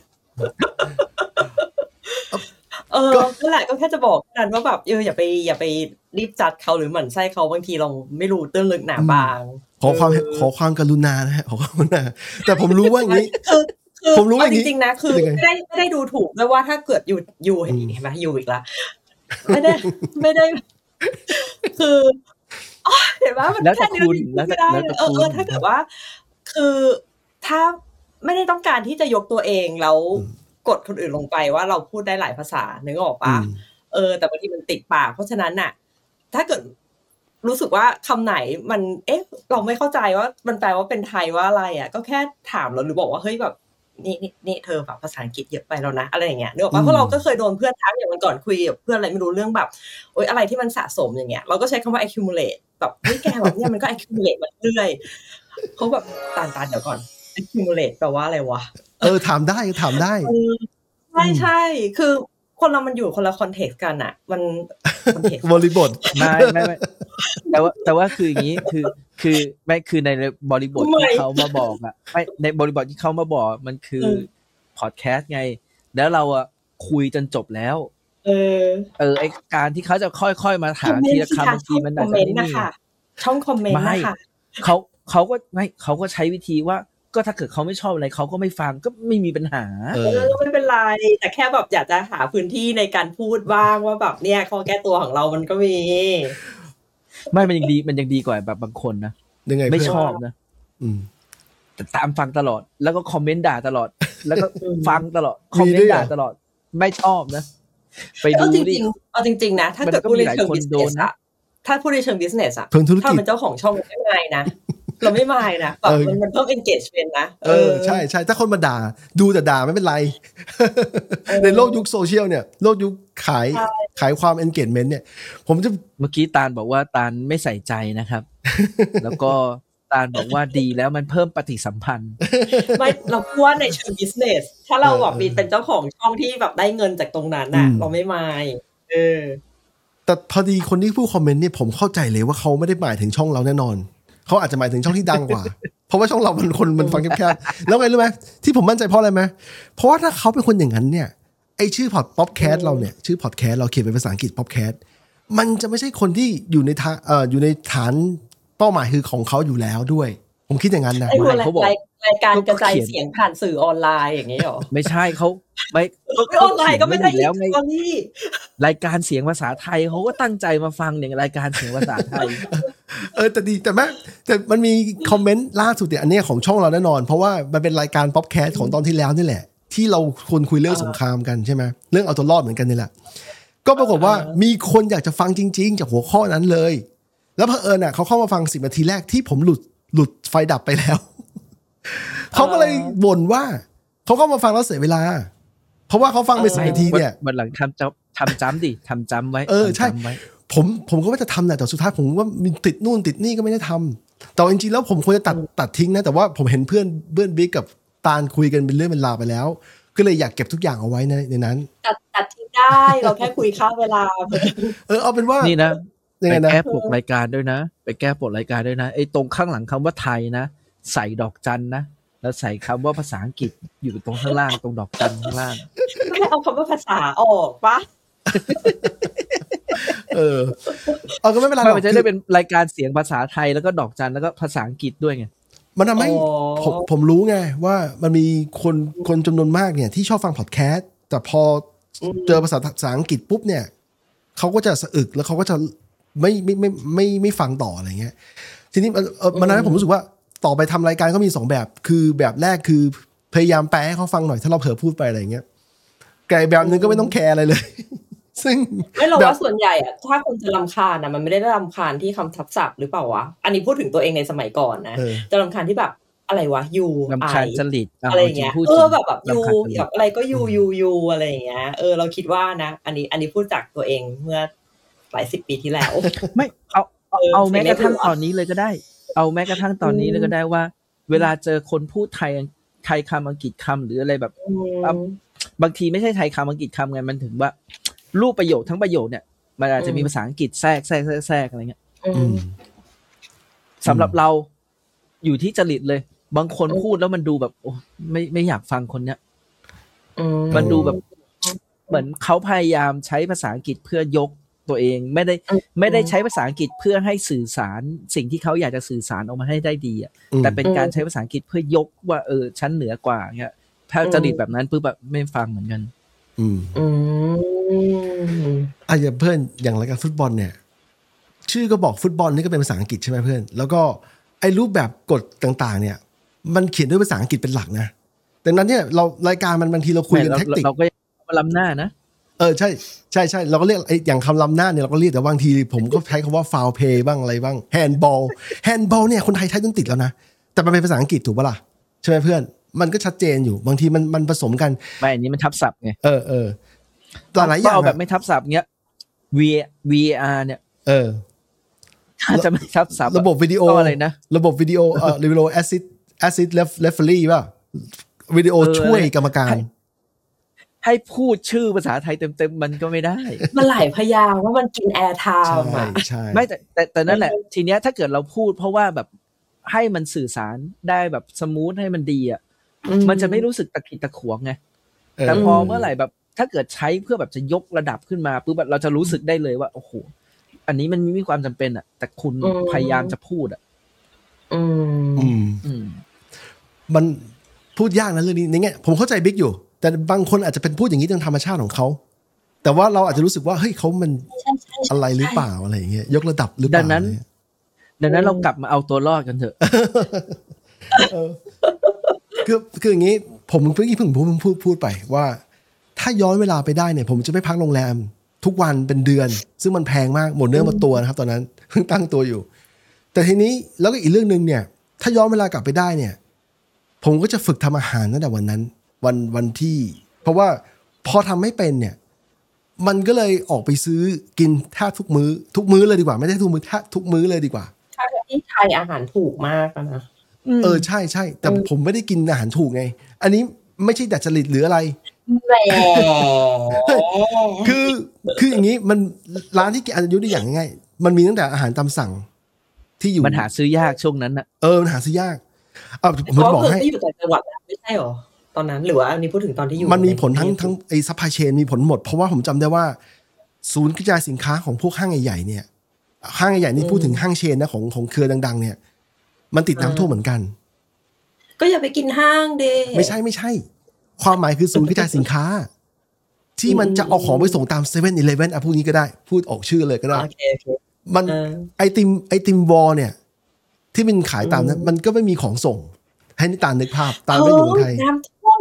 เออนั่นแหละก็แค่จะบอกกันว่าแบบเอออย่าไปอย่าไปรีบจัดเขาหรือหมั่นไส้เขาบางทีเราไม่รู้ตื้นลึกหนาบางขอความขอความกรุณานะฮะขอความกรุณาแต่ผมรู้ว่าอย่างนี้ผมรู้อย่างนี้จริงๆนะคือไม่ได้ไม่ได้ดูถูกด้วยว่าถ้าเกิดอยู่อยู่เห็นไหมอยู่อีกละไม่ได้ไม่ได้คือเห็นว่ามันแค่นี้แล้วแต่คุณเออเออถ้าเกิดว่าคือถ้าไม่ได้ต้องการที่จะยกตัวเองแล้วกดคนอื่นลงไปว่าเราพูดได้หลายภาษานึกออกปะเออแต่บางทีมันติดปากเพราะฉะนั้นน่ะถ้าเกิดรู้สึกว่าคำไหนมันเอ๊ะเราไม่เข้าใจว่ามันแปลว่าเป็นไทยว่าอะไรอ่ะก็แค่ถามเราหรือบอกว่าเฮ้ยแบบนี่นี่นี่เธอแบบภาษาอังกฤษเยอะไปแล้วนะอะไรอย่างเงี้ยนึกออกปะเพราะเราก็เคยโดนเพื่อนทักอย่างวันก่อนคุยกับเพื่อนอะไรไม่รู้เรื่องแบบโอ๊ยอะไรที่มันสะสมอย่างเงี้ยเราก็ใช้คำว่า accumulate แบบเฮ้ยแกแบบเนี่ยมันก็ accumulate มาเรื่อยเขาแบบตานตานเดี๋ยวก่อน accumulate แปลว่าอะไรวะเออถามได้ถามได้ใช่ใช่คือคนเรามันอยู่คนละคอนเท็กซ์กันอ่ะมันคอนเท็กซ์บริบทไม่ไม่ไม่แต่ว่าแต่ว่าคืออย่างนี้คือคือไม่คือในบริบทที่เขามาบอกอ่ะไม่ในบริบทที่เขามาบอกมันคือพอดแคสต์ไงแล้วเราอ่ะคุยจนจบแล้วเออเออไอการที่เขาจะค่อยๆมาถามทีละคำบางทีมันอาจจะไม่มีช่องคอมเมนต์นะคะเขาเขาก็ไม่เขาก็ใช้วิธีว่าก็ถ้าเกิดเขาไม่ชอบอะไรเขาก็ไม่ฟังก็ไม่มีปัญหาเออไม่เป็นไรแต่แค่แบบอยากจะหาพื้นที่ในการพูดบ้างว่าแบบเนี่ยข้อแก้ตัวของเรามันก็มีไม่มันยังดีมันยังดีกว่าแบบบางคนนะไม่ชอบนะอืมแต่ตามฟังตลอดแล้วก็คอมเมนต์ด่าตลอดแล้วก็ฟังตลอดคอมเมนต์ด่าตลอดไม่ชอบนะไปดูดิเอาจริงๆนะถ้าเกิดพูดในเชิง business อะถ้าพูดในเชิง business อะถ้าเป็นเจ้าของช่องไม่ง่ายนะเราไม่มายนะแบบมันมันเพิ่ม engagement นะเออใช่ใช่ถ้าคนมาด่าดูแต่ด่าไม่เป็นไรในโลกยุคโซเชียลเนี่ยโลกยุคขายขายความ engagement เนี่ยผมจะเมื่อกี้ตาลบอกว่าตาลไม่ใส่ใจนะครับแล้วก็ตาลบอกว่าดีแล้วมันเพิ่มปฏิสัมพันธ์ไม่เราพูดว่าในเชิง business ถ้าเราแบบเป็นเจ้าของช่องที่แบบได้เงินจากตรงนั้นน่ะเราไม่มายเออแต่พอดีคนที่ผู้คอมเมนต์เนี่ยผมเข้าใจเลยว่าเขาไม่ได้หมายถึงช่องเราแน่นอนเขาอาจจะหมายถึงช่องที่ดังกว่าเพราะว่าช่องเรามันคนมันฟังแคบๆแล้วไงรู้ไหมที่ผมมั่นใจเพราะอะไรไหมเพราะว่าถ้าเขาเป็นคนอย่างนั้นเนี่ยไอชื่อพอดป๊อปแคสต์เราเนี่ยชื่อพอดแคสต์เราเขียนเป็นภาษาอังกฤษป๊อปแคสต์มันจะไม่ใช่คนที่อยู่ในทางเอ่ออยู่ในฐานเป้าหมายคือของเขาอยู่แล้วด้วยผมคิดอย่างนั้นนะเขาบอกรายการกระจายเสียงผ่านสื่อออนไลน์อย่างนี้หรอไม่ใช่เขาไม่ออนไลน์ก็ไม่ได้แล้วไงรายการเสียงภาษาไทยเขาก็ตั้งใจมาฟังอย่างรายการเสียงภาษาไทยเออแต่ดีแต่แม่แต่มันมีคอมเมนต์ล่าสุดเนี่ยอันนี้ของช่องเราแน่นอนเพราะว่ามันเป็นรายการป๊อปแคสต์ของตอนที่แล้วนี่แหละที่เราควรคุยเรื่องสงครามกันใช่ไหมเรื่องเอาตัวรอดเหมือนกันนี่แหละก็ปรากฏว่ามีคนอยากจะฟังจริงๆจากหัวข้อนั้นเลยแล้วเผอิญน่ะเขาเข้ามาฟังสิบนาทีแรกที่ผมหลุดหลุดไฟดับไปแล้วเขาก็เลยบ่นว่าเขาเข้ามาฟังแล้วเสียเวลาเพราะว่าเขาฟังไปสิบนาทีเนี่ยวันหลังทำจะทำจำดิทำจำไว้เออใช่ผมผมก็ว่าจะทำแหละแต่สุดท้ายผมว่ามีติดนู่นติดนี่ก็ไม่ได้ทำแต่จริงๆแล้วผมควรจะตัดตัดทิ้งนะแต่ว่าผมเห็นเพื่อนเพื่อนบิ๊กกับตาลคุยกันเป็นเรื่องเป็นราวไปแล้วก็เลยอยากเก็บทุกอย่างเอาไว้ในในนั้นตัดตัดทิ้งได้เราแค่คุยค่าเวลาเออเอาเป็นว่านี่นะไปแก้ปกรายการด้วยนะไปแก้ปกรายการด้วยนะไอ้ตรงข้างหลังคำว่าไทยนะใส่ดอกจันนะแล้วใส่คำว่าภาษาอังกฤษอยู่ตรงข้างล่างตรงดอกจันข้างล่างไม่เอาคำว่าภาษาออกปะเออเอาก็ไม่เป็นไรหรอกมันจะได้เป็นรายการเสียงภาษาไทยแล้วก็ดอกจันแล้วก็ภาษาอังกฤษด้วยไงมันทำให้ผมผมรู้ไงว่ามันมีคนคนจำนวนมากเนี่ยที่ชอบฟังพอดแคสต์แต่พอเจอภาษาภาษาอังกฤษปุ๊บเนี่ยเขาก็จะสะอึกแล้วเขาก็จะไม่ไม่ไม่ไม่ไม่ฟังต่ออะไรเงี้ยทีนี้มันทำให้ผมรู้สึกว่าต่อไปทำรายการก็มีสองแบบคือแบบแรกคือพยายามแปลให้เขาฟังหน่อยถ้าเราเผลอพูดไปอะไรเงี้ยไกลแบบนึงก็ไม่ต้องแคร์อะไรเลยซึ่งไม่เราว่าส่วนใหญ่อะถ้าคนจะรำคาญนะมันไม่ได้รำคาญที่คำทับศัพท์หรือเปล่าวะอันนี้พูดถึงตัวเองในสมัยก่อนนะจะรำคาญที่แบบอะไรวะยูรำคาญจริตอะไรอย่างเงี้ยเออแบบแบบยูแบบอะไรก็ยูยูยูอะไรอย่างเงี้ยเออเราคิดว่านะอันนี้อันนี้พูดจากตัวเองเมื่อหลายสิบปีที่แล้วไม่เอาเอาแม้กระทั่งตอนนี้เลยก็ได้เอาแม้กระทั่งตอนนี้เลยก็ได้ว่าเวลาเจอคนพูดไทยไทยคำอังกฤษคำหรืออะไรแบบบางทีไม่ใช่ไทยคำอังกฤษคำไงมันถึงว่ารูปประโยคทั้งประโยคเนี่ยมันอาจจะมีภาษาอังกฤษแทรกแทรกแทรกอะไรเงี้ยสำหรับเราอยู่ที่จริตเลยบางคนพูดแล้วมันดูแบบโอ้ไม่ไม่อยากฟังคนเนี้ยมันดูแบบเหมือนเขาพยายามใช้ภาษาอังกฤษเพื่อยกตัวเองไม่ได้ไม่ได้ใช้ภาษาอังกฤษเพื่อให้สื่อสารสิ่งที่เขาอยากจะสื่อสารออกมาให้ได้ดีอ่ะแต่เป็นการใช้ภาษาอังกฤษเพื่อยกว่าเออฉันเหนือกว่าเงี้ยถ้าจริตแบบนั้นปุ๊บแบบไม่ฟังเหมือนกันอืมอืมอ่ะอย่างเพื่อนอย่างรายการฟุตบอลเนี่ยชื่อก็บอกฟุตบอลนี่ก็เป็นภาษาอังกฤษใช่ไหมเพื่อนแล้วก็ไอ้รูปแบบกฎต่างๆเนี่ยมันเขียนด้วยภาษาอังกฤษเป็นหลักนะดังนั้นเนี่ยเรารายการมันบางทีเราคุยกันแทคติกเราก็มาล้ำหน้านะเออใช่ใช่ใช่เราก็เรียกไอ้อย่างคำล้ำหน้าเนี่ยเราก็เรียกแต่บางทีผมก็ใช้คำว่า foul play บ้างอะไรบ้าง handball handball เนี่ยคนไทยใช้จนติดแล้วนะแต่มันเป็นภาษาอังกฤษถูกปะล่ะใช่ไหมเพื่อนมันก็ชัดเจนอยู่บางทีมันมันผสมกันไม่อันนี้มันทับศัพท์ไงเออเออหลายอย่างเอาแบบไม่ทับศัพท์เงี้ย V VAR เนี่ยเออถ้าจะไม่ทับศัพท์ระบบวิดีโออะไรนะระบบวิดีโอเอ่อ วิดีโอ assist assist referee ป่ะวิดีโอช่วยกรรมการให้พูดชื่อภาษาไทยเต็มๆมันก็ไม่ได้มันหลายพยางค์ว่ามันกินแอร์ไทม์อ่ะไม่แต่แต่แต่นั่นแหละทีเนี้ยถ้าเกิดเราพูดเพราะว่าแบบให้มันสื่อสารได้แบบสมูทให้มันดีอ่ะมันจะไม่รู้สึกตะขิดตะขวงไงแต่พอเมื่อไหร่แบบถ้าเกิดใช้เพื่อแบบจะยกระดับขึ้นมาปุ๊บเราจะรู้สึกได้เลยว่าโอ้โหอันนี้มันมีความจำเป็นอ่ะแต่คุณพยายามจะพูดอ่ะอืมอืมมันพูดยากนะเรื่องนี้ในแง่ผมเข้าใจบิ๊กอยู่แต่บางคนอาจจะเป็นพูดอย่างนี้ตามธรรมชาติของเขาแต่ว่าเราอาจจะรู้สึกว่าเฮ้ยเขามันอะไรหรือเปล่าอะไรอย่างเงี้ยยกระดับหรือเปล่าดังนั้นดังนั้นเรากลับมาเอาตัวรอดกันเถอะคือคืออย่างนี้ผมเพิ่งเพิ่งพูดพูดพูดไปว่าถ้าย้อนเวลาไปได้เนี่ยผมจะไม่พักโรงแรมทุกวันเป็นเดือนซึ่งมันแพงมากหมดเนื้อหมดตัวนะครับตอนนั้นเพิ่งตั้งตัวอยู่แต่ทีนี้แล้วก็อีกเรื่องนึงเนี่ยถ้าย้อนเวลากลับไปได้เนี่ยผมก็จะฝึกทำอาหารตั้งแต่วันนั้นวันวันที่เพราะว่าพอทำไม่เป็นเนี่ยมันก็เลยออกไปซื้อกินแทบทุกมื้อทุกมื้อเลยดีกว่าไม่ได้ทุกมื้อแทบทุกมื้อเลยดีกว่าใช่ที่ไทยอาหารถูกมากนะเออใช่ใช่แต่ผมไม่ได้กินอาหารถูกไงอันนี้ไม่ใช่ดัดจริตหรืออะไรคือคืออย่างนี้มันร้านที่กินอายุได้อย่างง่ายมันมีตั้งแต่อาหารตามสั่งที่อยู่มันหาซื้อยากช่วงนั้นน่ะเออมันหาซื้อยากอ่ะผมจะบอกให้อยู่แต่จังหวัดไม่ใช่หรอตอนนั้นหรือว่าอันนี้พูดถึงตอนที่อยู่มันมีผลทั้งทั้งไอ้ซัพพลายเชนมีผลหมดเพราะว่าผมจำได้ว่าศูนย์กระจายสินค้าของพวกห้างใหญ่ๆเนี่ยห้างใหญ่ๆนี่พูดถึงห้างเชนนะของของเครือดังๆเนี่ยมันติดน้ำท่วมเหมือนกันก็อย่าไปกินห้างเด้ไม่ใช่ไม่ใช่ความหมายคือศูนย์กระจายสินค้าที่มันจะเอาของไปส่งตาม เซเว่น อีเลฟเว่น อ่ะพวกนี้ก็ได้พูดออกชื่อเลยก็ได้มันไอติมไอติมวอลเนี่ยที่มันขายตามนั้นมันก็ไม่มีของส่งให้นิตานึกภาพตามไม่อยู่เมืองไทยน้ำท่วม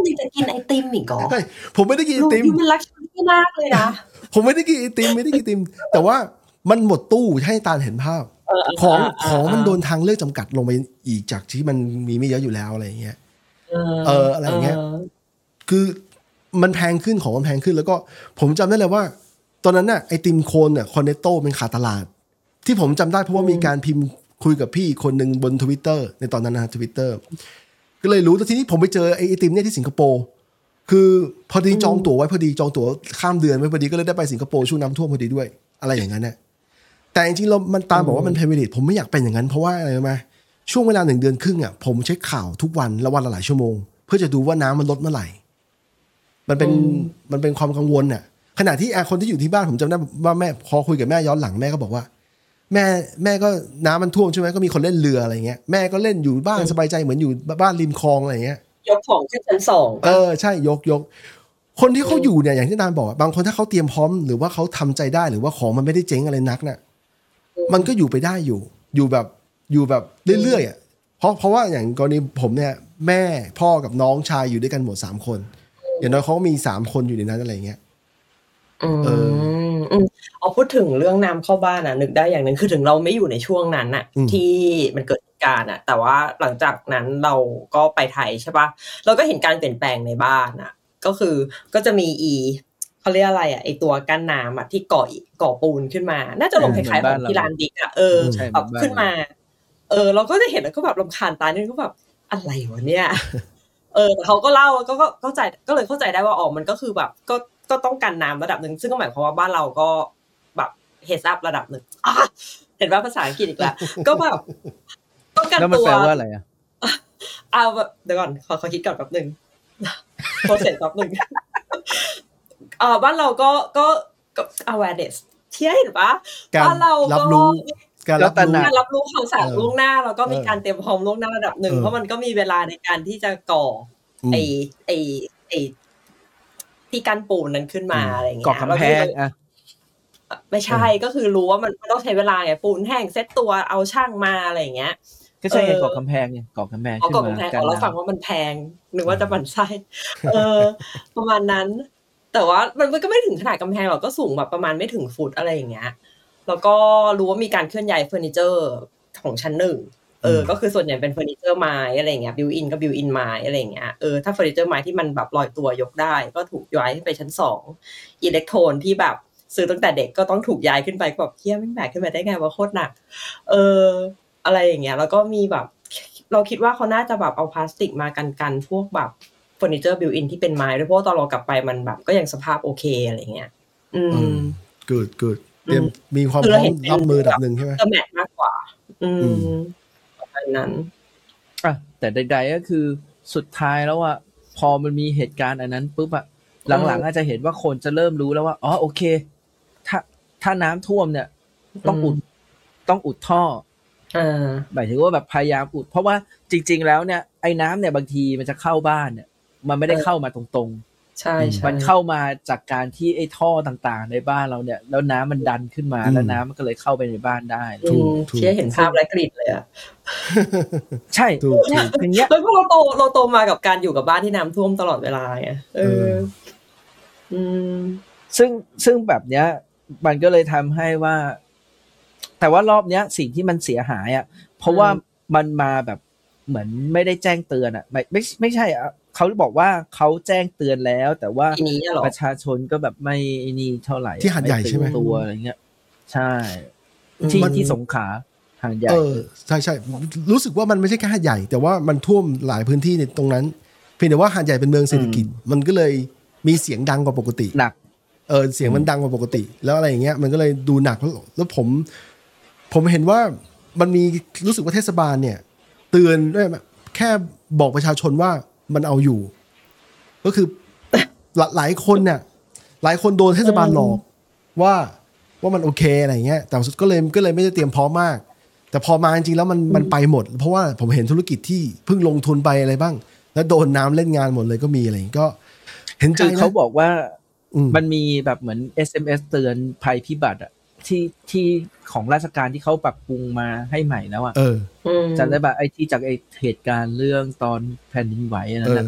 ยังจะกินไอติมอีกเหรอผมไม่ได้กินไอติมมันรักฉันไม่มากเลยนะผมไม่ได้กินไอติมไม่ได้กินไอติมแต่ว่ามันหมดตู้ให้ตาเห็นภาพของของมันโดนทางเลือกจำกัดลงไปอีกจากที่มันมีไม่เยอะอยู่แล้วอะไรอย่างเงี้ยเอออะไรอย่างเงี้ยคือมันแพงขึ้นของมันแพงขึ้นแล้วก็ผมจำได้เลยว่าตอนนั้นน่ะไอติมโคนน่ะคอนเนตโต้เป็นขาดตลาดที่ผมจำได้เพราะว่ามีการพิมพ์คุยกับพี่คนหนึ่งบน Twitter ในตอนนั้นนะ Twitter ก็เลยรู้แต่ทีนี้ผมไปเจอไอติมเนี่ยที่สิงคโปร์คือพอดีจองตั๋วไว้พอดีจองตั๋วข้ามเดือนไว้พอดีก็เลยได้ไปสิงคโปร์ช่วงน้ำท่วมพอดีด้วยอะไรอย่างนั้นน่ะแต่จริงๆเรามันตามบอกว่ามัน private ผมไม่อยากเป็นอย่างนั้นเพราะว่าอะไรรู้ไหมช่วงเวลาหนึ่งเดือนครึ่งอ่ะผมเช็คข่าวทุกวันและวันละหลายชั่วโมงเพื่อจะดูว่าน้ำมันลดเมื่อไหร่มันเป็นมันเป็นความกังวลน่ะขณะที่คนที่อยู่ที่บ้านผมจำได้ว่าแม่พอคุยกับแม่ย้อนหลังแม่ก็บอกว่าแม่แม่ก็น้ำมันท่วมใช่ไหมก็มีคนเล่นเรืออะไรเงี้ยแม่ก็เล่นอยู่บ้านสบายใจเหมือนอยู่บ้านริมคลองอะไรเงี้ยยกของขึ้นชั้นสองเออใช่ยกยกคนที่เขาอยู่เนี่ยอย่างที่นานบอกบางคนถ้าเขาเตรียมพร้อมหรือว่าเขาทำใจได้หรือว่าของมันไม่ได้เจ๊งอะไรนักน่ะมันก็อยู่ไปได้อยู่อยู่แบบอยู่แบบเรื่อยๆอ่ะเพราะเพราะว่าอย่างกรณีผมเนี่ยแม่พ่อกับน้องชายอยู่ด้วยกันหมดสามคนอย่างน้อยเขามีสามคนอยู่ในนั้นอะไรเงี้ยเออเอาพูดถึงเรื่องน้ำเข้าบ้านอ่ะนึกได้อย่างนึงคือถึงเราไม่อยู่ในช่วงนั้นน่ะที่มันเกิดเหตุการณ์อ่ะแต่ว่าหลังจากนั้นเราก็ไปไทยใช่ป่ะเราก็เห็นการเปลี่ยนแปลงในบ้านอ่ะก็คือก็จะมีอีเขาเรียกอะไรอ่ะไอตัวกั้นน้ำอ่ะที่ก่อก่อปูนขึ้นมาน่าจะลงคล้ายๆของที่ร้านดิกอ่ะเออแบบขึ้นมาเออเราก็จะเห็นแล้วก็แบบรำคาญตาเนี่ยก็แบบอะไรวะเนี่ยเออแต่เขาก็เล่าก็ก็เข้าใจก็เลยเข้าใจได้ว่าอ๋อมันก็คือแบบก็ก็ต้องกันน้ำระดับนึงซึ่งก็หมายความว่าบ้านเราก็แบบเฮดอัพระดับนึงเห็นว่าภาษาอังกฤษอีกแล้วก็แบบต้องกันตัวแล้วมันแปลว่าอะไรอ่ะเอาแบบเดี๋ยวก่อนขอขอคิดก่อนแป๊บนึงโปรเซสแป๊บนึงเอ่อบ้านเราก็ก็ก็ awareness เที่ยเห็นปะบ้านเราก็การรับรู้การรับรู้ข่าวสารล่วงหน้าแล้วก็มีการเตรียมพร้อมล่วงหน้าระดับหนึ่งเพราะมันก็มีเวลาในการที่จะก่อไอไอไอที่กั้นปูนนั้นขึ้นมาอะไรเงี้ยก่อกำแพงอ่ะไม่ใช่ก็คือรู้ว่ามันต้องใช้เวลาไงปูนแห้งเซตตัวเอาช่างมาอะไรเงี้ยก็ใช่ไงก่อกำแพงไงก่อกำแพงขึ้นมากันเราฟังว่ามันแพงนึกว่าจะบั่นไส้เออประมาณนั้นแต่ว่ามันก็ไม่ถึงขนาดกำแพงหรอกก็สูงแบบประมาณไม่ถึงฟุตอะไรอย่างเงี้ยแล้วก็รู้ว่ามีการเคลื่อนย้ายเฟอร์นิเจอร์ของชั้นหนึ่งเออก็คือส่วนใหญ่เป็นเฟอร์นิเจอร์ไม้อะไรเงี้ยบิวอินก็บิวอินไม้อะไรเงี้ยเออถ้าเฟอร์นิเจอร์ไม้ที่มันแบบลอยตัวยกได้ก็ถูกย้ายไปชั้นสองอิเล็กโทรนที่แบบซื้อตั้งแต่เด็กก็ต้องถูกย้ายขึ้นไปแบบเหี้ยแม่งแบกขึ้นไปได้ไงวะโคตรหนักเอออะไรอย่างเงี้ยแล้วก็มีแบบเราคิดว่าเขาน่าจะแบบเอาพลาสติกมากันกันพวกแบบเฟอร์นิเจอร์บิวอินที่เป็นไม้ด้วยเพราะตอนเรากลับไปมันแบบก็ยังสภาพโอเคอะไรเงี้ยอืม good good เตรียมมีความพร้อมรับมือระดับนึงใช่มั้ยก็แมทมากกว่าอืมประมาณนั้นอ่ะแต่ใดๆก็คือสุดท้ายแล้วอ่ะพอมันมีเหตุการณ์อันนั้นปุ๊บอ่ะหลังๆอาจจะเห็นว่าคนจะเริ่มรู้แล้วว่าอ๋อโอเคถ้าถ้าน้ำท่วมเนี่ยต้องอุดต้องอุดท่ออ่าหมายถึงว่าแบบพยายามอุดเพราะว่าจริงๆแล้วเนี่ยไอ้น้ำเนี่ยบางทีมันจะเข้าบ้านเนี่ยมันไม่ได้เข้ามาตรงๆใช่ๆมันเข้ามาจากการที่ไอ้ท่อต่างๆในบ้านเราเนี่ยแล้วน้ำมันดันขึ้นมาแล้วน้ำมันก็เลยเข้าไปในบ้านได้ถูกเชี่ยเห็นภาพและกลิ่นเลยอ่ะใช่อย่างเงี้ยแล้วพอเราโตเราโตมากับการอยู่กับบ้านที่น้ำท่วมตลอดเวลาไงเอออืมซึ่งซึ่งแบบเนี้ยมันก็เลยทำให้ว่าแต่ว่ารอบเนี้ยสิ่งที่มันเสียหายอ่ะเพราะว่ามันมาแบบเหมือนไม่ได้แจ้งเตือนอ่ะไม่ไม่ไม่ใช่อ่ะเขาบอกว่าเขาแจ้งเตือนแล้วแต่ว่าประชาชนก็แบบไม่นี่เท่าไหร่ที่หาดใหญ่ใช่ไหมตัวอะไรเงี้ยใช่ที่ที่สงขลาหาดใหญ่เออใช่ใช่รู้สึกว่ามันไม่ใช่แค่หาดใหญ่แต่ว่ามันท่วมหลายพื้นที่ในตรงนั้นเพียงแต่ว่าหาดใหญ่เป็นเมืองเศรษฐกิจมันก็เลยมีเสียงดังกว่าปกติหนักเออเสียงมันดังกว่าปกติแล้วอะไรอย่างเงี้ยมันก็เลยดูหนักแล้วผมผมเห็นว่ามันมีรู้สึกว่าเทศบาลเนี่ยเตือนด้วยแค่บอกประชาชนว่ามันเอาอยู่ก็คือหลายคนเนี่ยหลายคนโดนเทศบาลหลอกว่าว่ามันโอเคอะไรเงี้ยแต่ก็เลยก็เลยไม่ได้เตรียมพร้อมมากแต่พอมาจริงๆแล้วมันมันไปหมดเพราะว่าผมเห็นธุรกิจที่เพิ่งลงทุนไปอะไรบ้างแล้วโดนน้ำเล่นงานหมดเลยก็มีอะไรก็เห็นใจนะเขาบอกว่ามันมีแบบเหมือน เอส เอ็ม เอส เตือนภัยพิบัติอะที่ที่ของราชการที่เขาปรับปรุงมาให้ใหม่แล้วอ่ะเออจำได้ป่ะไอ้ที่จากไอ้เหตุการณ์เรื่องตอนแผ่นดินไหวนั่นน่ะ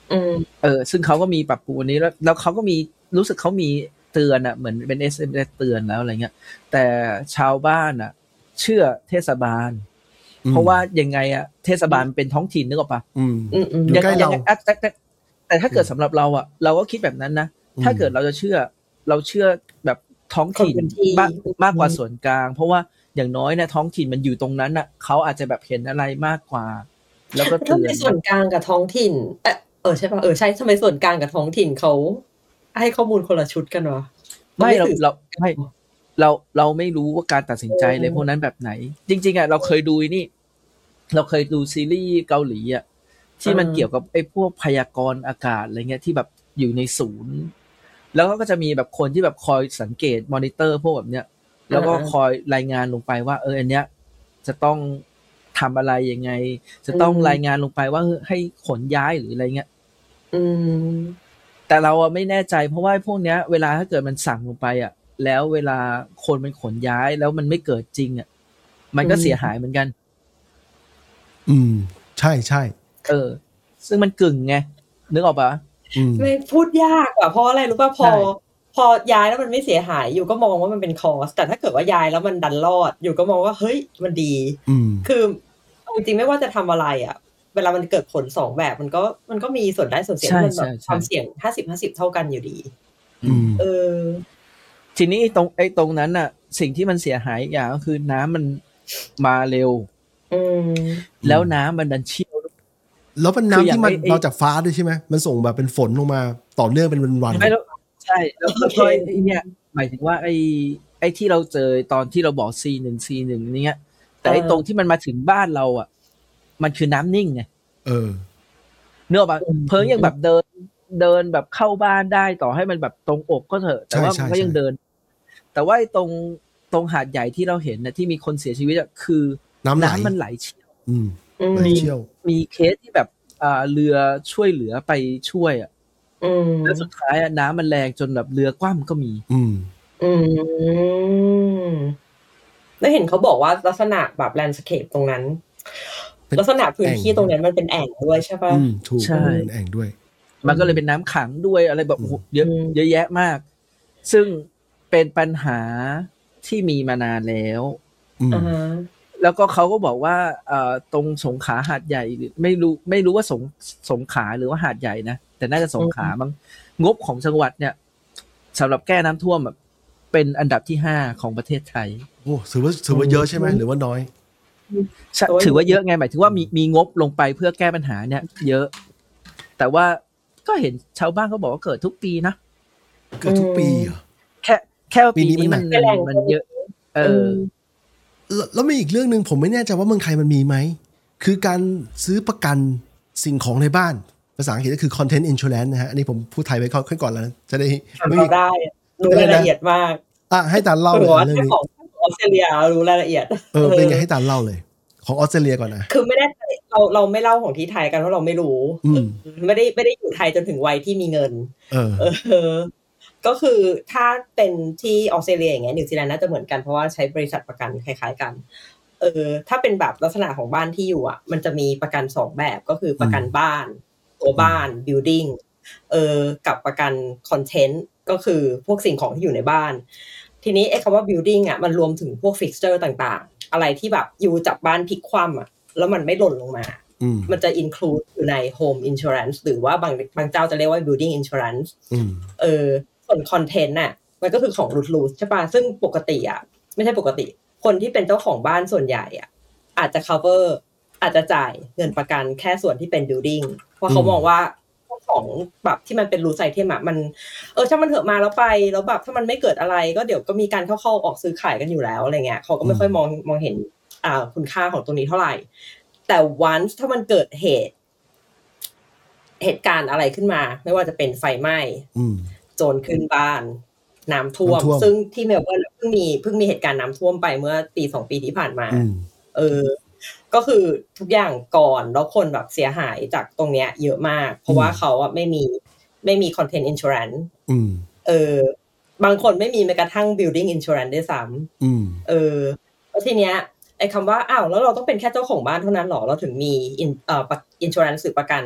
เออซึ่งเขาก็มีปรับปรุงอันนี้แล้วแล้วเขาก็มีรู้สึกเขามีเตือนอ่ะเหมือนเป็น เอส เอ็ม เอส เตือนแล้วอะไรเงี้ยแต่ชาวบ้านอ่ะเชื่อเทศบาลเพราะว่ายังไงอ่ะเทศบาลเป็นท้องถิ่นนึกออกปะอืมอยู่ใกล้เราแต่แต่แต่ถ้าเกิดสำหรับเราอ่ะเราก็คิดแบบนั้นนะถ้าเกิดเราจะเชื่อเราเชื่อแบบท้องถิ่นมากมากกว่าส่วนกลางเพราะว่าอย่างน้อยเนี่ยท้องถิ่นมันอยู่ตรงนั้นน่ะเขาอาจจะแบบเห็นอะไรมากกว่าแล้วก็เตือนทำไมส่วนกลางกับท้องถิ่นเออเออใช่ป่ะเออใช่ทำไมส่วนกลางกับท้องถิ่นเขาให้ข้อมูลคนละชุดกันวะไม่เราเราไม่เราเราไม่รู้ว่าการตัดสินใจเลยพวกนั้นแบบไหนจริงๆอ่ะเราเคยดูนี่เราเคยดูซีรีส์เกาหลีอ่ะที่มันเกี่ยวกับไอ้พวกพยากรณ์อากาศอะไรเงี้ยที่แบบอยู่ในศูนย์แล้วก็จะมีแบบคนที่แบบคอยสังเกตมอนิเตอร์พวกแบบเนี้ยแล้วก็คอยรายงานลงไปว่าเอออันเนี้ยจะต้องทำอะไรยังไงจะต้องรายงานลงไปว่าให้ขนย้ายหรืออะไรเงี้ยอืมแต่เราอะไม่แน่ใจเพราะว่าพวกเนี้ยเวลาถ้าเกิดมันสั่งลงไปอ่ะแล้วเวลาคนมันขนย้ายแล้วมันไม่เกิดจริงอ่ะมันก็เสียหายเหมือนกันอืมใช่ใช่เออซึ่งมันกึ่งไงนึกออกปะไม่พูดยากกว่าเพราะอะไรรู้ป่ะพอพอย้ายแล้วมันไม่เสียหายอยู่ก็มองว่ามันเป็นคอสแต่ถ้าเกิดว่าย้ายแล้วมันดันรอดอยู่ก็มองว่าเฮ้ยมันดีคือจริงๆไม่ว่าจะทำอะไรอ่ะเวลามันเกิดผลสองแบบมันก็มันก็มีส่วนได้ส่วนเสียมันแบบความเสี่ยงห้าสิบห้าสิบเท่ากันอยู่ดีเออทีนี้ตรงไอ้ตรงนั้นน่ะสิ่งที่มันเสียหายอย่างก็คือน้ำมันมาเร็วแล้วน้ำมันดันเชี่ยวแล้วเป็นน้ำที่มันมาจากฟ้าด้วยใช่ไหมมันส่งแบบเป็นฝนลงมาต่อเนื่องเป็นวันๆใช่แล้วก็ไอ้เนี่ยหมายถึงว่าไอ้ไอ้ที่เราเจอตอนที่เราบอก ซี หนึ่ง ซี หนึ่ง นี่เงี้ยแต่ไอ้ตรงที่มันมาถึงบ้านเราอ่ะมันคือน้ำนิ่งไงเออเนื้อแบบเพิ่งยังแบบเดินเดินแบบเข้าบ้านได้ต่อให้มันแบบตรงอกก็เถอะแต่ว่ามันก็ยังเดินแต่ว่าไอ้ตรงตรงหาดใหญ่ที่เราเห็นนะที่มีคนเสียชีวิตอ่ะคือน้ำมันไหลเชี่ยวไหลเชี่ยวมีเคสที่แบบอ่าเรือช่วยเหลือไปช่วยอ่ะแล้วสุดท้ายอ่ะน้ำมันแรงจนแบบเรือคว่ำก็มีอืมอืมแล้วเห็นเขาบอกว่าลักษณะแบบแลนด์สเคปตรงนั้นลักษณะพื้นที่ตรงนั้นมันเป็นแอ่งด้วยใช่ป่ะถูกใช่เป็นแอ่งด้วยมันก็เลยเป็นน้ำขังด้วยอะไรแบบเยอะเยอะแยะมากซึ่งเป็นปัญหาที่มีมานานแล้วแล้วก็เขาก็บอกว่าเอ่อตรงสงขลาหาดใหญ่ไม่รู้ไม่รู้ว่าสงสงขลาหรือว่าหาดใหญ่นะแต่น่าจะสงขลามั้งงบของจังหวัดเนี่ยสำหรับแก้น้ำท่วมแบบเป็นอันดับที่ห้าของประเทศไทยโอ้ถือว่าถือว่าเยอะใช่ไหมหรือว่าน้อยถือว่าเยอะไงหมายถึงว่ามีมีงบลงไปเพื่อแก้ปัญหาเนี่ยเยอะแต่ว่าก็เห็นชาวบ้านเขาบอกว่าเกิดทุกปีนะเกิดทุกปีเหรอแค่แค่ปีนี้มันมันเยอะเออแล้วมีอีกเรื่องนึงผมไม่แน่ใจว่าเมืองไทยมันมีไหมคือการซื้อประกันสิ่งของในบ้านภาษาอังกฤษก็คือ content insurance นะฮะอันนี้ผมพูดไทยไปค่อยก่อนแล้วจะได้ไม่ได้รู้รายละเอียดมากอ่ะให้ตาเล่าเลยเรื่องนี้ของออสเตรเลียรู้รายละเอียดเออเป็นไงให้ตาเล่าเลยของออสเตรเลียก่อนนะคือไม่ได้เราเราไม่เล่าของที่ไทยกันเพราะเราไม่รู้ไม่ได้ไม่ได้อยู่ไทยจนถึงวัยที่มีเงินเออก็คือถ้าเป็นที่ออสเตรเลียอย่างเงี้ยนิวซีแลนด์น่าจะเหมือนกันเพราะว่าใช้บริษัทประกันคล้ายๆกันเออถ้าเป็นแบบลักษณะของบ้านที่อยู่อ่ะมันจะมีประกันสองแบบก็คือประกันบ้านตัวบ้าน building เออกับประกัน content ก็คือพวกสิ่งของที่อยู่ในบ้านทีนี้ไอ้คำว่า building อ่ะมันรวมถึงพวก fixture ต่างๆอะไรที่แบบอยู่จับบ้านพลิกคว่ำอ่ะแล้วมันไม่หล่นลงมามันจะ include อยู่ใน home insurance หรือว่าบางบางเจ้าจะเรียกว่า building insurance เออส่วน content น่ะมันก็คือของรูทๆใช่ป่ะซึ่งปกติอ่ะไม่ใช่ปกติคนที่เป็นเจ้าของบ้านส่วนใหญ่อ่ะอาจจะ cover อาจจะจ่ายเงินประกันแค่ส่วนที่เป็น building เพราะเขามองว่าของแบบที่มันเป็นรูทไอเทมอ่ะมันเออถ้ามันเถอะมาแล้วไปแล้วแบบถ้ามันไม่เกิดอะไรก็เดี๋ยวก็มีการเข้าๆออกซื้อขายกันอยู่แล้วอะไรเงี้ยเขาก็ไม่ค่อยมองมองเห็นอ่าคุณค่าของตรงนี้เท่าไหร่แต่ once ถ้ามันเกิดเหตุเหตุการณ์อะไรขึ้นมาไม่ว่าจะเป็นไฟไหม้โจรขึ้นบ้านน้ำท่วมซึ่งที่เมลเบิร์นเพิ่งมีเพิ่งมีเหตุการณ์น้ำท่วมไปเมื่อปีสองปีที่ผ่านมาเออก็คือทุกอย่างก่อนแล้วคนแบบเสียหายจากตรงเนี้ยเยอะมากเพราะว่าเขาอ่ะไม่มีไม่มี content insurance เออบางคนไม่มีแม้กระทั่ง building insurance ด้วยซ้ำเออแล้วทีเนี้ยไอ้คำว่าอ้าวแล้วเราต้องเป็นแค่เจ้าของบ้านเท่านั้นหรอเราถึงมีเอ่อ insurance หรือประกัน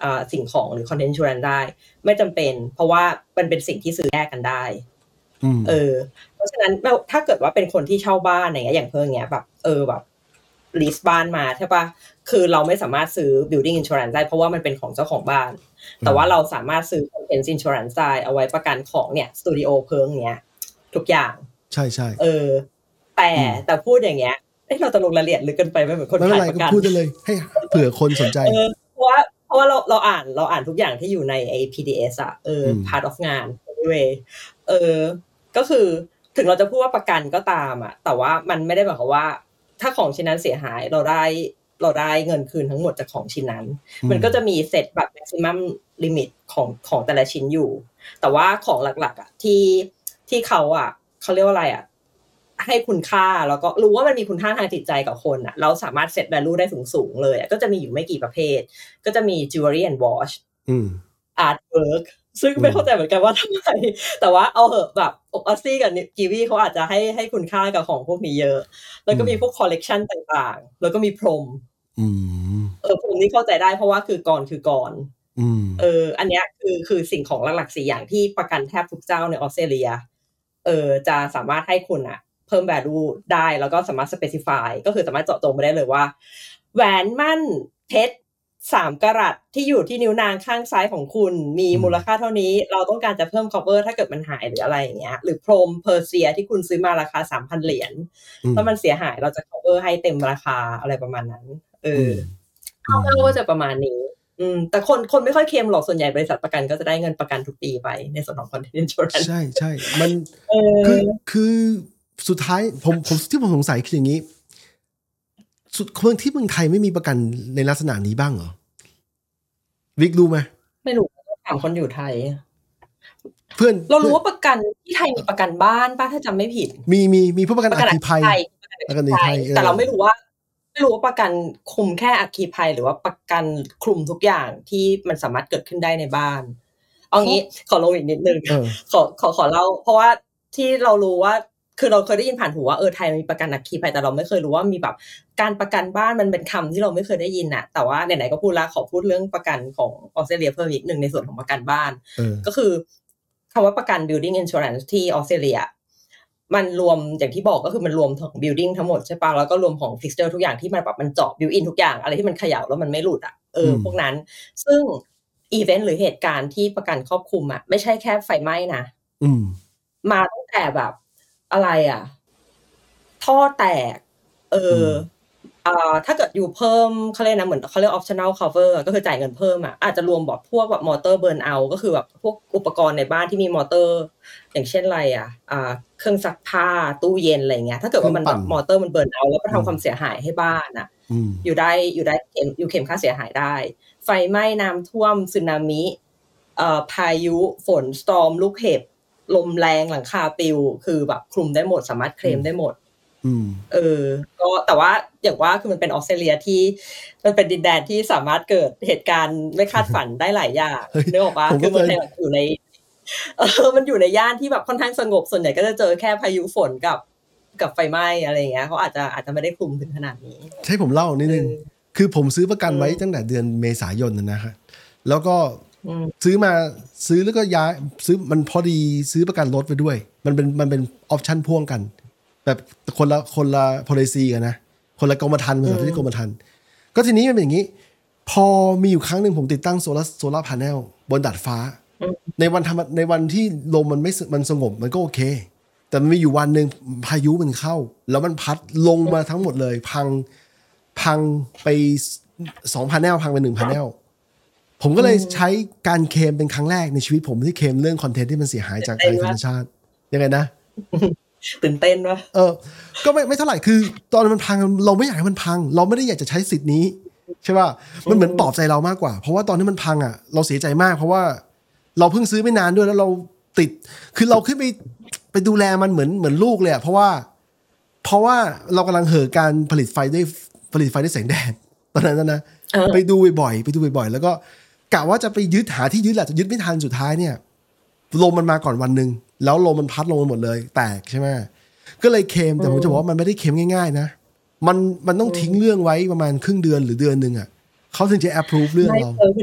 อ่าสิ่งของหรือ content insurance ได้ไม่จำเป็นเพราะว่ามันเป็นสิ่งที่ซื้อแยกกันได้เออเพราะฉะนั้นถ้าเกิดว่าเป็นคนที่เช่าบ้านอย่างเงี้ยอย่างเพิ่งเงี้ยแบบเออแบบลีสบ้านมาใช่ป่ะคือเราไม่สามารถซื้อ building insurance ได้เพราะว่ามันเป็นของเจ้าของบ้านแต่ว่าเราสามารถซื้อ content insurance ได้เอาไว้ประกันของเนี่ยสตูดิโอเพิ่งเงี้ยทุกอย่างใช่ๆเออแต่แต่พูดอย่างเงี้ยเอ้ยเราจะลงรายละเอียดลึกเกินไปมั้ยเหมือนคนขายประกันพูดได้เลยให้เผื่อคนสนใจเออเพราะว่าเพราะว่าเราเราอ่านเราอ่านทุกอย่างที่อยู่ในไอ้ พี ดี เอส อ่ะเออ part of งาน anyway เออก็คือถึงเราจะพูดว่าประกันก็ตามอ่ะแต่ว่ามันไม่ได้หมายความว่าถ้าของชิ้นนั้นเสียหายเราได้เราได้เงินคืนทั้งหมดจากของชิ้นนั้นมันก็จะมีเซตแบบ maximum limit ของของแต่ละชิ้นอยู่แต่ว่าของหลักๆอ่ะที่ที่เขาอ่ะเขาเรียกว่าอะไรอ่ะให้คุณค่าแล้วก็รู้ว่ามันมีคุณค่าทางจิตใจกับคนอ่ะเราสามารถเซต value ได้สูงๆเลยก็จะมีอยู่ไม่กี่ประเภทก็จะมี jewelry and watch อืม artwork ซึ่งไม่เข้าใจเหมือนกันว่าทำไมแต่ว่าเอาเหอะแบบออซซี่กับกีวีเขาอาจจะให้ให้คุณค่ากับของพวกนี้เยอะแล้วก็มีพวกคอลเลกชันต่างๆแล้วก็มีพรมอืมเออพรมนี่เข้าใจได้เพราะว่าคือกรคือกรอืมเอออันเนี้ยคือคือสิ่งของหลักๆสี่อย่างที่ประกันแทบทุกเจ้าในออสเตรเลียเออจะสามารถให้คุณอะเพิ่ม value ได้แล้วก็สามารถ specify ก็คือสามารถเจาะจงไปได้เลยว่าแหวนมั่นเพชรสามกะรัตที่อยู่ที่นิ้วนางข้างซ้ายของคุณมีมูลค่าเท่านี้เราต้องการจะเพิ่ม cover ถ้าเกิดมันหายหรืออะไรอย่างเงี้ยหรือพรมเพอร์เซียที่คุณซื้อมาราคา สามพัน เหรียญถ้ามันเสียหายเราจะ cover ให้เต็มราคาอะไรประมาณนั้นเออคร่าวๆก็จะประมาณนี้อืมแต่คนคนไม่ค่อยเคลมหรอกส่วนใหญ่บริษัทประกันก็จะได้เงินประกันทุกปีไปในส่วนของ content insurance ใช่ๆมันคือคือสุดท้ายผมผมที่ผมสงสัยคืออย่างนี้สุดเมืองที่เมืองไทยไม่มีประกันในลักษณะนี้บ้างเหรอวิกรู้ไหมไม่รู้ถามคนอยู่ไทยเพื่อนเรารู้ว่าประกันที่ไทยมีประกันบ้านป่ะถ้าจำไม่ผิดมีมีมีผู้ประกันอัคคีภัยประกันไทยแต่เราไม่รู้ว่าไม่รู้ว่าประกันคุมแค่อัคคีภัยหรือว่าประกันคลุมทุกอย่างที่มันสามารถเกิดขึ้นได้ในบ้านเอางี้ขอลงอีกนิดนึงขอขอขอเล่าเพราะว่าที่เรารู้ว่าคือเราเคยได้ยินผ่านหูว่าเออไทยมีประกันอัคคีภัยแต่เราไม่เคยรู้ว่ามีแบบการประกันบ้านมันเป็นคำที่เราไม่เคยได้ยินน่ะแต่ว่าไหนๆก็พูดแล้วขอพูดเรื่องประกันของออสเตรเลียเพิ่มอีกนึงในส่วนของประกันบ้านก็คือคำว่าประกัน building insurance ที่ออสเตรเลียมันรวมอย่างที่บอกก็คือมันรวมของ building ทั้งหมดใช่ป่ะแล้วก็รวมของ fixture ทุกอย่างที่มันแบบมันเจาะ built in ทุกอย่างอะไรที่มันเขย่าแล้วมันไม่หลุดอ่ะเออพวกนั้นซึ่งอีเวนต์หรือเหตุการณ์ที่ประกันครอบคลุมอ่ะไม่ใช่แค่ไฟไหม้นะมาตั้งแต่แบบอะไรอ่ะท่อแตกเอออ่าถ้าเกิดอยู่เพิ่มเขาเรียกนะเหมือนเขาเรียก optional cover ก็คือจ่ายเงินเพิ่มอ่ะอาจจะรวมแบบพวกแบบมอเตอร์เบิร์นเอาท์ก็คือแบบพวกอุปกรณ์ในบ้านที่มีมอเตอร์อย่างเช่นอะไรอ่ะอ่าเครื่องซักผ้าตู้เย็นอะไรเงี้ยถ้าเกิดว่ามันแบบมอเตอร์มันเบิร์นเอาท์แล้วก็ทำความเสียหายให้บ้านอ่ะอยู่ได้อยู่ได้อยู่เข็มค่าเสียหายได้ไฟไหม้น้ำท่วมสึนามิเอ่อพายุฝนสตอร์มลูกเห็บลมแรงหลังคาปลิวคือแบบคลุมได้หมดสามารถเคลมได้หมดเออก็แต่ว่าอย่างว่าคือมันเป็นออสเตรเลียที่มันเป็นดินแดนที่สามารถเกิดเหตุการณ์ไม่คาดฝันได้หลายอย่างนึกออกปะคือเมืองไทยแบบอยู่ในเออมันอยู่ในย่านที่แบบค่อนข้างสงบส่วนใหญ่ก็จะเจอแค่พายุฝนกับกับไฟไหม้อะไรอย่างเงี้ยเขาอาจจะอาจจะไม่ได้คลุมถึงขนาดนี้ใช่ผมเล่านิดนึงคือผมซื้อประกันไว้ตั้งแต่เดือนเมษายนนะครับแล้วก็ซื้อมาซื้อแล้วก็ย้ายซื้อมันพอดีซื้อประกันรถไปด้วยมันเป็นมันเป็นออปชั่นพ่วงกันแบบคนละคนละ policy กันนะคนละกรมธรรม์ภาษาที่กรมธรรม์ก็ทีนี้มันเป็นอย่างนี้พอมีอยู่ครั้งหนึ่งผมติดตั้งโซลาร์โซลาร์พาเนลบนดาดฟ้าในวันทำในวันที่ลมมันไม่มันสงบมันก็โอเคแต่มันมีอยู่วันนึงพายุมันเข้าแล้วมันพัดลงมาทั้งหมดเลยพังพังไปสองพาเนลพังไปหนึ่งพาเนลผมก็เลยใช้การเคลมเป็นครั้งแรกในชีวิตผมที่เคลมเรื่องคอนเทนต์ที่มันเสียหายจากภัยธรรมชาติยังไงนะตื่นเต้นวะเออก็ไม่ไม่เท่าไหร่คือตอนมันพังเราไม่อยากให้มันพังเราไม่ได้อยากจะใช้สิทธิ์นี้ใช่ป่ะมันเหมือนปลอบใจเรามากกว่าเพราะว่าตอนที่มันพังอ่ะเราเสียใจมากเพราะว่าเราเพิ่งซื้อไม่นานด้วยแล้วเราติดคือเราขึ้นไปไปดูแลมันเหมือนเหมือนลูกเลยอ่ะเพราะว่าเพราะว่าเรากำลังเห่อการผลิตไฟด้วยผลิตไฟด้วยแสงแดดตอนนั้นนะไปดูบ่อยๆไปดูบ่อยๆแล้วก็กะว่าจะไปยึดหาที่ยึดแหละจะยึดไม่ทันสุดท้ายเนี่ยลมมันมาก่อนวันนึงแล้วลมมันพัดลงมาหมดเลยแตกใช่ไหมก็เลยเคลมแต่ผมจะบอกว่ามันไม่ได้เคลมง่ายๆนะมันมันต้องทิ้งเรื่องไว้ประมาณครึ่งเดือนหรือเดือนนึงอ่ะเขาถึงจะ approve เรื่องเรามันขึ้นอยู่กับ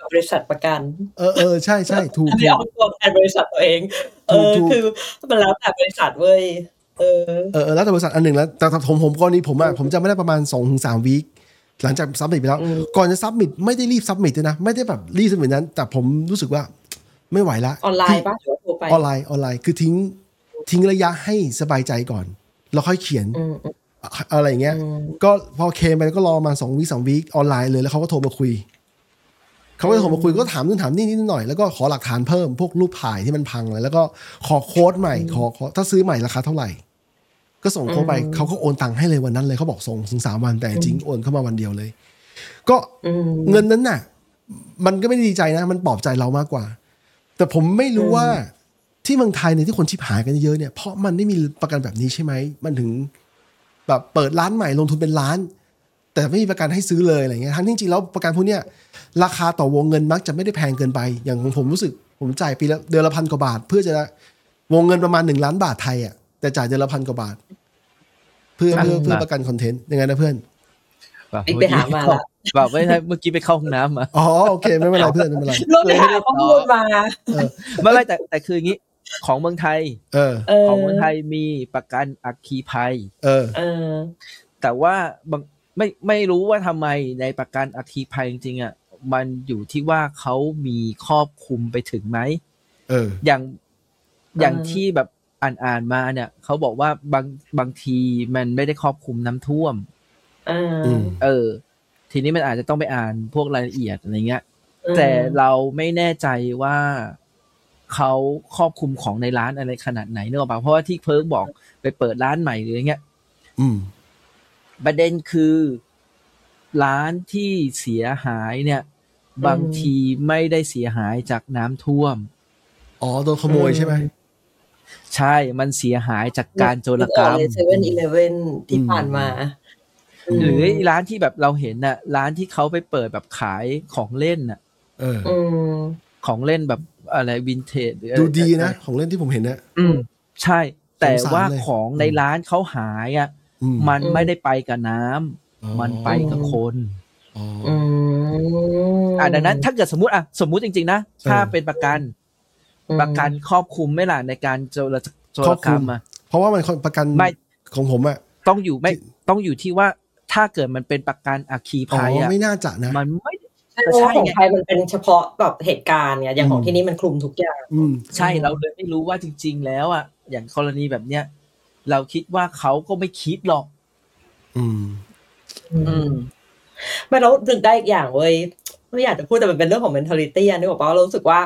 บริษัทประกันเออเออใช่ใช่ถูกไม่เอาตัวแทนบริษัทตัวเองเออคือมันแล้วแต่บริษัทเว้ยเออเออแล้วแต่บริษัทอันหนึ่งแล้วแต่ผมผมกรณีผมอะผมจำไม่ได้ประมาณ สองถึงสาม วีคหลังจากซับมิตไปแล้วก่อนจะซับมิตไม่ได้รีบซับมิตด้วยนะไม่ได้แบบรีบซับมิตนั้นแต่ผมรู้สึกว่าไม่ไหวละออนไลน์ป่ะหรือว่าโทรไปออนไลน์ออนไลน์คือทิ้งทิ้งระยะให้สบายใจก่อนแล้วค่อยเขียนอะไรอย่างเงี้ยก็พอเคมไปก็รอมาสองวีคสามวีคออนไลน์เลยแล้วเขาก็โทรมาคุยเขาก็โทรมาคุยก็ถามนู่นถามนี่นิดหน่อยแล้วก็ขอหลักฐานเพิ่มพวกรูปถ่ายที่มันพังอะไรแล้วก็ขอโค้ดใหม่ขอถ้าซื้อใหม่ราคาเท่าไหร่ก็ส่งเขาไปเขาก็โอนตังค์ให้เลยวันนั้นเลยเขาบอกส่งถึงสามวันแต่จริงโอนเข้ามาวันเดียวเลยก็เงินนั้นน่ะมันก็ไม่ได้ดีใจนะมันปลอบใจเรามากกว่าแต่ผมไม่รู้ว่าที่เมืองไทยเนี่ยที่คนชิบหายกันเยอะเนี่ยเพราะมันไม่มีประกันแบบนี้ใช่ไหมมันถึงแบบเปิดร้านใหม่ลงทุนเป็นล้านแต่ไม่มีประกันให้ซื้อเลยอะไรเงี้ยทั้งที่จริงแล้วประกันพวกเนี้ยราคาต่อวงเงินมักจะไม่ได้แพงเกินไปอย่างของผมรู้สึกผมจ่ายปีละเดือนละพันกว่าบาทเพื่อจะวงเงินประมาณหนึ่งล้านบาทไทยอ่ะแต่จ่ายเดือนละพันกว่าบาทเพื่อเพื่อเพื่อประกันคอนเทนต์ยังไงนะเพื่อนไปหามาละแบบไม่ใช่เมื่อกี้ไปเข้าห้องน้ำมาอ๋อโอเคไม่เป็นไรเพื่อนไม่เป็นไรเราไปหาข้อมูลมาไม่ไม่แต่แต่คืออย่างนี้ของเมืองไทยเออของเมืองไทยมีประกันอัคคีภัยเออเออแต่ว่าบางไม่ไม่รู้ว่าทำไมในประกันอัคคีภัยจริงๆอ่ะมันอยู่ที่ว่าเขามีครอบคลุมไปถึงไหมเอออย่างอย่างที่แบบอ่านอ่านมาเนี่ยเขาบอกว่าบางบางทีมันไม่ได้ครอบคลุมน้ำท่วมเออเออทีนี้มันอาจจะต้องไปอ่านพวกรายละเอียดอะไรเงี้ยแต่เราไม่แน่ใจว่าเขาครอบคลุมของในร้านอะไรขนาดไหนเนอะป่ะเพราะว่าที่เพิร์กบอกไปเปิดร้านใหม่หรืออย่างเงี้ยประเด็นคือร้านที่เสียหายเนี่ยบางทีไม่ได้เสียหายจากน้ำท่วมอ๋อโดนขโมยใช่ไหมใช่มันเสียหายจากการโจรกรรมเซเว่นอีเลฟเว่นที่ผ่านมาหรือร้านที่แบบเราเห็นน่ะร้านที่เขาไปเปิดแบบขายของเล่นน่ะเออของเล่นแบบอะไรวินเทจดูดีนะของเล่นที่ผมเห็นนะอืมใช่แต่ว่าของในร้านเขาหายอ่ะมันไม่ได้ไปกับน้ำมันไปกับคนอ๋ออ่าดังนั้นถ้าเกิดสมมุติอ่ะสมมุติจริงๆนะถ้าเป็นประกันประกันครอบคลุมไม่ล่ะในการโจรโจรกรรมอ่ะเพราะว่ามันประกันไม่ของผมอ่ะต้องอยู่ไม่ต้องอยู่ที่ว่าถ้าเกิดมันเป็นประกันอัคคีภัยอ่ะไม่น่าจะนะมันไม่เพราะว่าของไทยมันเป็นเฉพาะแบบเหตุการณ์ไงอย่างของที่นี่มันคลุมทุกอย่างใช่เราเลยไม่รู้ว่าจริงๆแล้วอ่ะอย่างกรณีแบบเนี้ยเราคิดว่าเขาก็ไม่คิดหรอกอืมอืมไม่เราถึงได้อีกอย่างเว้ยไม่อยากจะพูดแต่มันเป็นเรื่องของ mentality อ่ะนึกออกป่ะเรารู้สึกว่า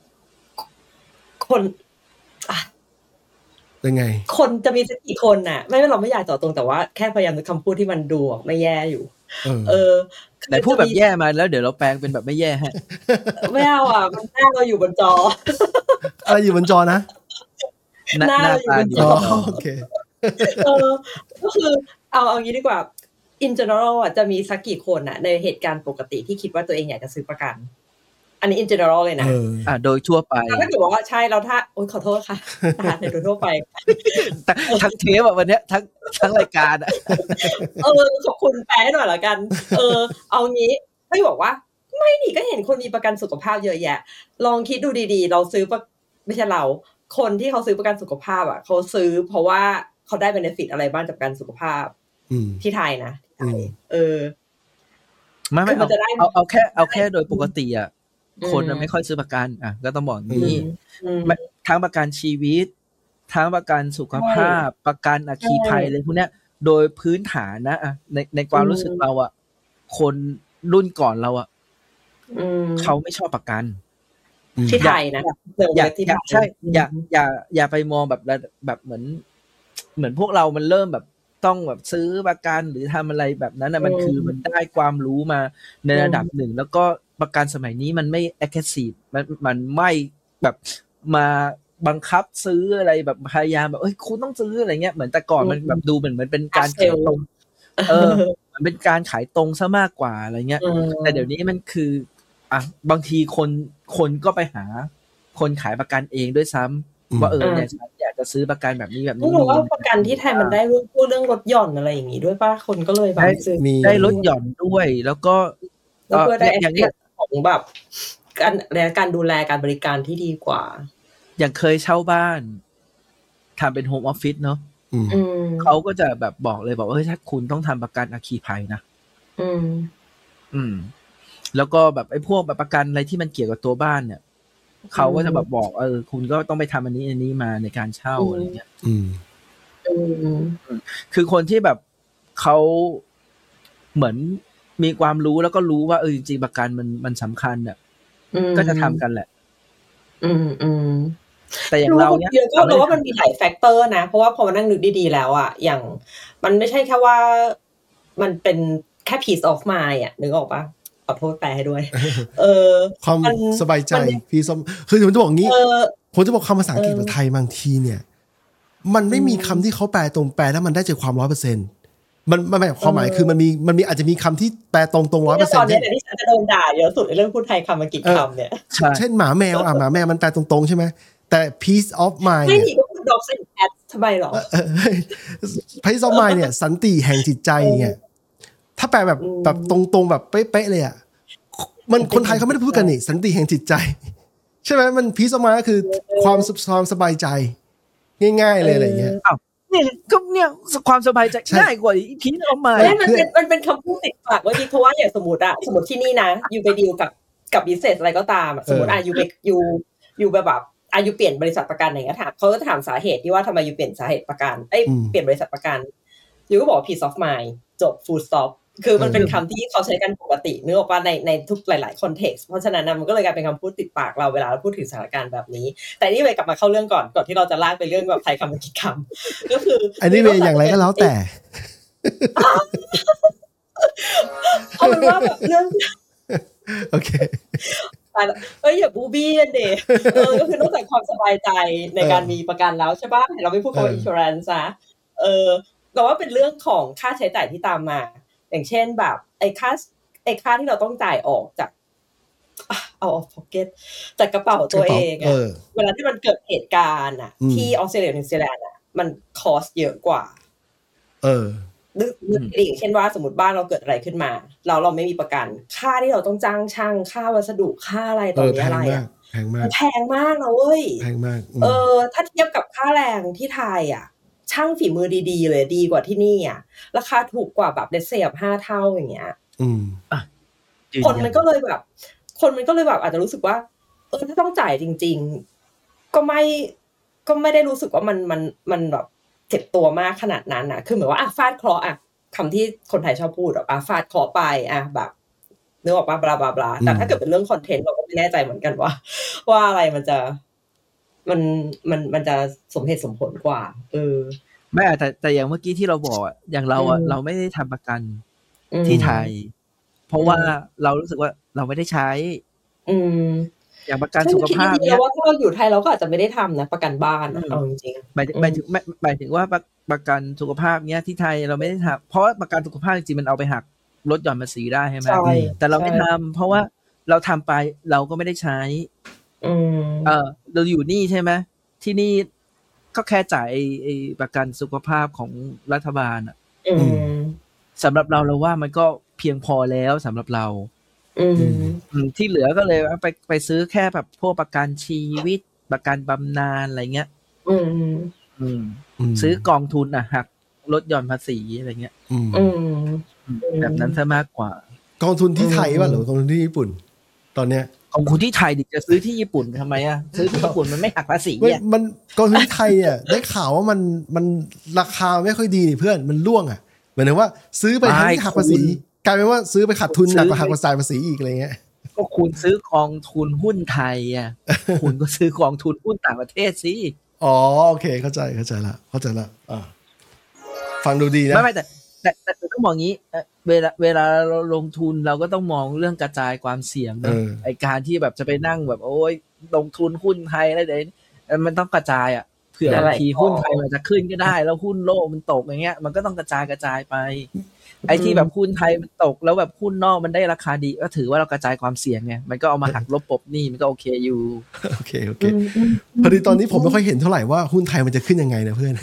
คนอ่ะเป็นไงคนจะมีสักกี่คนน่ะไม่เราไม่อยากต่อตรงแต่ว่าแค่พยายามนึกคำพูดที่มันดูไม่แย่อยู่เออไหนพูดแบบแย่มาแล้วเดี๋ยวเราแปลงเป็นแบบไม่แย่ฮะไม่เอาอ่ะมันหน้าเราอยู่บนจออะไรอยู่บนจอนะหน้าเราอยู่บนจอโอเคเออก็คือเอาเอางี้ดีกว่า in general อ่ะจะมีสักกี่คนน่ะในเหตุการณ์ปกติที่คิดว่าตัวเองอยากจะซื้อประกันอันนี้ in general เลยนะอ่าโดยทั่วไปถ้าเกิดว่าใช่แล้วถ้าโอ๊ยขอโทษค่ะในโดยทั่วไปทั้งเทปอ่ะวันเนี้ยทั้งทั้งรายการอ่ะเออขอบคุณแปลหน่อยละกันเออเอางี้ให้บอกว่าไม่นี่ก็เห็นคนมีประกันสุขภาพเยอะแยะลองคิดดูดีๆเราซื้อไม่ใช่เราคนที่เขาซื้อประกันสุขภาพอ่ะเขาซื้อเพราะว่าเขาได้ benefit อะไรบ้างจากประกันสุขภาพที่ไทยนะไทยเออไม่ไม่เอาเอาแค่เอาแค่โดยปกติอ่ะคนไม่ค่อยซื้อประกันอ่ะก็ต้องบอกนี้ทั้งประกันชีวิตทั้งประกันสุขภาพประกันอัคคีภัยอะไรพวกเนี้ยโดยพื้นฐานนะอ่ะในในความรู้สึกเราอ่ะคนรุ่นก่อนเราอ่ะเขาไม่ชอบประกันที่ไทยนะอย่าใช่อย่าอย่าอย่าไปมองแบบแบบเหมือนเหมือนพวกเรามันเริ่มแบบต้องแบบซื้อประกันหรือทำอะไรแบบนั้นนะมันคือมันได้ความรู้มาในระดับหนึ่งแล้วก็ประกันสมัยนี้มันไม่ aggressive มันมันไม่แบบมาบังคับซื้ออะไรแบบพยายามแบบเอ้ยคุณต้องซื้ออะไรเงี้ยเหมือนแต่ก่อนมันแบบดูเหมือนมันเป็นการขายตรงเออมันเป็นการขายตรงซะมากกว่าอะไรเงี้ยแต่เดี๋ยวนี้มันคืออ่ะบางทีคนคนก็ไปหาคนขายประกันเองด้วยซ้ำว่าเออเนี่ยฉันอยากจะซื้อประกันแบบนี้แบบนี้ไม่รู้ว่าประกันที่ไทยมันได้รู้พูดเรื่องลดหย่อนอะไรอย่างงี้ด้วยป่ะคนก็เลยแบบซื้อได้ลดหย่อนด้วยแล้วก็อย่างเนี้ยของแบบการการดูแลการบริการที่ดีกว่าอย่างเคยเช่าบ้านทำเป็นโฮมออฟฟิศเนาะเขาก็จะแบบบอกเลยบอกว่าเฮ้ยถ้าคุณต้องทำประกันอัคคีภัยนะอืมอืมแล้วก็แบบไอ้พวกแบบประกันอะไรที่มันเกี่ยวกับตัวบ้านเนี่ยเขาก็จะแบบบอกเออคุณก็ต้องไปทำอันนี้อันนี้มาในการเช่าอะไรเงี้ยอืมอืมคือคนที่แบบเขาเหมือนมีความรู้แล้วก็รู้ว่าเออจริงๆประกันมันมันสำคัญเนี่ยก็จะทำกันแหละอืมอืมแต่อย่างเราเนี่ยก็เราว่ามันมีหลายแฟกเตอร์นะเพราะว่าพอมานั่งนึกดีๆแล้วอ่ะอย่างมันไม่ใช่แค่ว่ามันเป็นแค่ peace of mind อ่ะนึกออกปะขอโทษแปลให้ด้วยเออความสบายใจ peace of คือผมจะบอกงี้ผมจะบอกคำภาษาอังกฤษกับไทยบางทีเนี่ยมันไม่มีคำที่เขาแปลตรงแปลแล้วมันได้ใจความร้อยเปอร์เซ็นต์มันมันหมายความหมายคือมันมีมันมีอาจจะมีคำที่แปลตรงตรงร้อยเปอร์เซ็นต์ตอนนี้เนี่ยที่ฉันจะโดนด่าเยอะสุดในเรื่องพูดไทยคำอังกฤษคำเนี่ยเช่นหมาแมวอ่ะหมาแมวมันแปลตรงๆใช่ไหมแต่ peace of mind ไม่ดีก็คือ dogs and cats ทำไมหรอ peace of mind เนี่ยสันติแห่งจิตใจเนี่ยถ้าแปลแบบแบบตรงๆแบบเป๊ะๆเลยอ่ะมันคนไทยเขาไม่ได้พูดกันนี่สันติแห่งจิตใจใช่ไหมมัน peace of mind ก็คือความความสบายใจง่ายๆเลยอะไรเงี้ยเนี่ยก็เนี่ยความสบายใจง่ายกว่าอีพีออกมามันเป็นมันเป็นคำพูดติดปากว่าดีเพราะว่าอย่างสมมติอะสมมติที่นี่นะอยู่ไปดีลกับกับบิสเนสอะไรก็ตามสมมติอะอยู่ไปอยู่อยู่แบบแบบอายุเปลี่ยนบริษัทประกันอะไรเงี้ยถามเขาก็ถามสาเหตุที่ว่าทำไมอยู่เปลี่ยนสาเหตุประกันเอ้ยเปลี่ยนบริษัทประกันอยู่ก็บอก peace of mind จบ full stop คือมันเป็นคำที่เขาใช้กันปกตินึกออกป่ะในในทุกหลายๆคอนเท็กซ์เพราะฉะนั้นมันก็เลยกลายเป็นคำพูดติดปากเราเวลาเราพูดถึงสถานการณ์แบบนี้แต่นี่เลยกลับมาเข้าเรื่องก่อนก่อนที่เราจะลากไปเรื่องแบบไทยคำอังกฤษคำก็คืออันนี้เป็นอย่างไรก็แล้วแต่เอาเป็นว่าแบบเรื่องโอเคเอ้ยอย่าบูบี้กันเดเออก็คือนอกจากความสบายใจในการมีประกันแล้วใช่ป่ะเราไม่พูดคำว่า insurance นะเออแต่ว่าเป็นเรื่องของค่าใช้จ่ายที่ตามมาอย่างเช่นแบบไอ้ค่าไอ้ค่าที่เราต้องจ่ายออกจากเอาออกพ็อกเก็ตจากกระเป๋าตัวเองอ่ะเวลาที่มันเกิดเหตุการณ์อ่ะที่ออสเตรเลียนิวซีแลนด์อ่ะมันคอสเยอะกว่าเออนึกนึกอย่างเช่นว่าสมมติบ้านเราเกิดอะไรขึ้นมาเราเราไม่มีประกันค่าที่เราต้องจ้างช่างค่าวัสดุค่าอะไรต่อมีอะไรอ่ะแพงมากแพงมากนะเว้ยแพงมากเออถ้าเทียบกับค่าแรงที่ไทยอ่ะช่างฝีมือดีๆเลยดีกว่าที่นี่อ่ะราคาถูกกว่าแบบเลเซียบห้าเท่าอย่างเงี้ยอืมอ่ะคนมันก็เลยแบบคนมันก็เลยแบบอาจจะรู้สึกว่าเออถ้าต้องจ่ายจริงๆก็ไม่ก็ไม่ได้รู้สึกว่ามันมันมันแบบเจ็บตัวมากขนาดนั้นนะคือเหมือนว่าอ่ะฟาดเคราะห์อ่ะคำที่คนไทยชอบพูดอ่ะฟาดเคราะห์ไปอ่ะแบบนึกออกป่ะบลาบลาบลาแต่ถ้าเกิดเป็นเรื่องคอนเทนต์เราก็ไม่แน่ใจเหมือนกันว่าว่าอะไรมันจะมันมันมันจะสมเหตุสมผลกว่าเออไม่แต่แต่อย่างเมื่อกี้ที่เราบอกอย่างเราอ่ะเราไม่ได้ทำประกันที่ไทยเพราะว่าเรารู้สึกว่าเราไม่ได้ใช้อืมอย่างประกันสุขภาพเนี่ยว่าถ้าเราอยู่ไทยเราก็อาจจะไม่ได้ทำนะประกันบ้านเอาจริงๆหมายหมายถึงหมายถึงว่าประกันสุขภาพเนี้ยที่ไทยเราไม่ได้ทำเพราะว่าประกันสุขภาพจริงๆมันเอาไปหักลดหย่อนภาษีได้ใช่ไหมแต่เราไม่ทำเพราะว่าเราทำไปเราก็ไม่ได้ใช้เออเราอยู่นี่ใช่ไหมที่นี่ก็แค่จ่ายไอ้ประกันสุขภาพของรัฐบาลอ่ะสำหรับเราเราว่ามันก็เพียงพอแล้วสำหรับเราที่เหลือก็เลยไปไปซื้อแค่แบบพวกประกันชีวิตประกันบำนาญอะไรเงี้ยซื้อกองทุนอ่ะหักลดหย่อนภาษีอะไรเงี้ยแบบนั้นซะมากกว่ากองทุนที่ไทยป่ะหรือกองทุนที่ญี่ปุ่นตอนเนี้ยกองทุนที่ไทยดิจะซื้อที่ญี่ปุ่นทำไมอ่ะซื้อที่ญี่ปุ่นมันไม่หักภาษีอ่ะมันกองทุนที่ไทยเนี่ยได้ข่าวว่ามันมันราคาไม่ค่อยดีนี่เพื่อนมันร่วงอ่ะหมายถึงว่าซื้อไปทั้งที่หักภาษีกลายเป็นว่าซื้อไปขาดทุนหนักกว่าหักภาษีอีกอะไรเงี้ยก็คุณซื้อกองทุนหุ้นไทยอ่ะคุณก็ซื้อกองทุนหุ้นต่างประเทศสิอ๋อโอเคเข้าใจเข้าใจละเข้าใจละอ่าฟังดูดีนะไม่ไม่แต่แต่แต่ต้องมองงี้เวลาเวลาเราลงทุนเราก็ต้องมองเรื่องกระจายความเสี่ยงนะไอการที่แบบจะไปนั่งแบบโอ้ยลงทุนหุ้นไทยอะไรเดี๋ยวมันต้องกระจายอ่ะเผื่อบางทีหุ้นไทยมันจะขึ้นก็ได้แล้วหุ้นโลกมันตกอย่างเงี้ยมันก็ต้องกระจายกระจายไปไอ้ที่แบบหุ้นไทยมันตกแล้วแบบหุ้นนอกมันได้ราคาดีก็ถือว่าเรากระจายความเสี่ยงไงมันก็เอามาหักลบปบหนี้มันก็โอเคอยู่โอเคโอเคพอดีตอนนี้ผมไม่ค่อยเห็นเท่าไหร่ว่าหุ้นไทยมันจะขึ้นยังไงนะเพื่อน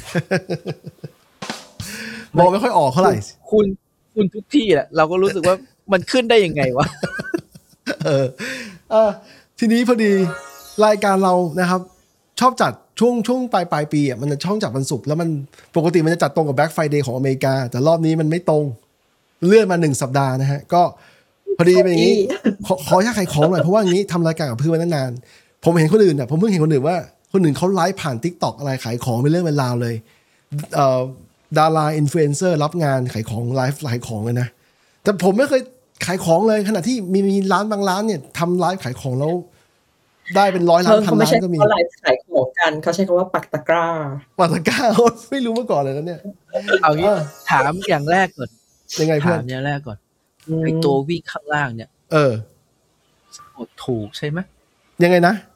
มองไม่ค่อยออกเท่าไหร่คุณคุณทุกที่แหละเราก็รู้สึกว่ามันขึ้นได้ยังไงวะเออเออทีนี้พอดีรายการเรานะครับชอบจัดช่วงช่วงปลายปลายปีอ่ะมันจะช่องจัดวันศุกร์แล้วมันปกติมันจะจัดตรงกับ Black Friday ของอเมริกาแต่รอบนี้มันไม่ตรงเลื่อนมาหนึ่งสัปดาห์นะฮะก็พอดีเป็นอย่างนี้ขอขอแค่ขายของหน่อยเพราะว่าอย่างนี้ทำรายการกับเพื่อนมานานผมเห็นคนอื่นอ่ะผมเพิ่งเห็นคนอื่นว่าคนอื่นเขาไลฟ์ผ่าน TikTok อะไรขายของเป็นเรื่องเป็นราวเลยเอ่อดาราอินฟลูเอนเซอร์รับงานขายของไลฟ์ขายของเลยนะแต่ผมไม่เคยขายของเลยขณะที่มีมีร้านบางร้านเนี่ยทำไลฟ์ขายของแล้วได้เป็นร้อยล้านพันล้านก็มีเขาไลฟ์ขายของกันเขาใช้คำว่าปักตะกร้าปักตะกร้าไม่รู้มาก่อนเลยนะเนี่ยเอางี้ถามอย่างแรกก่อนยังไงเพื่อนถามอย่างแรกก่อนไอตัววิ่งข้างล่างเนี่ยเออถูกใช่ไหมยังไงนะ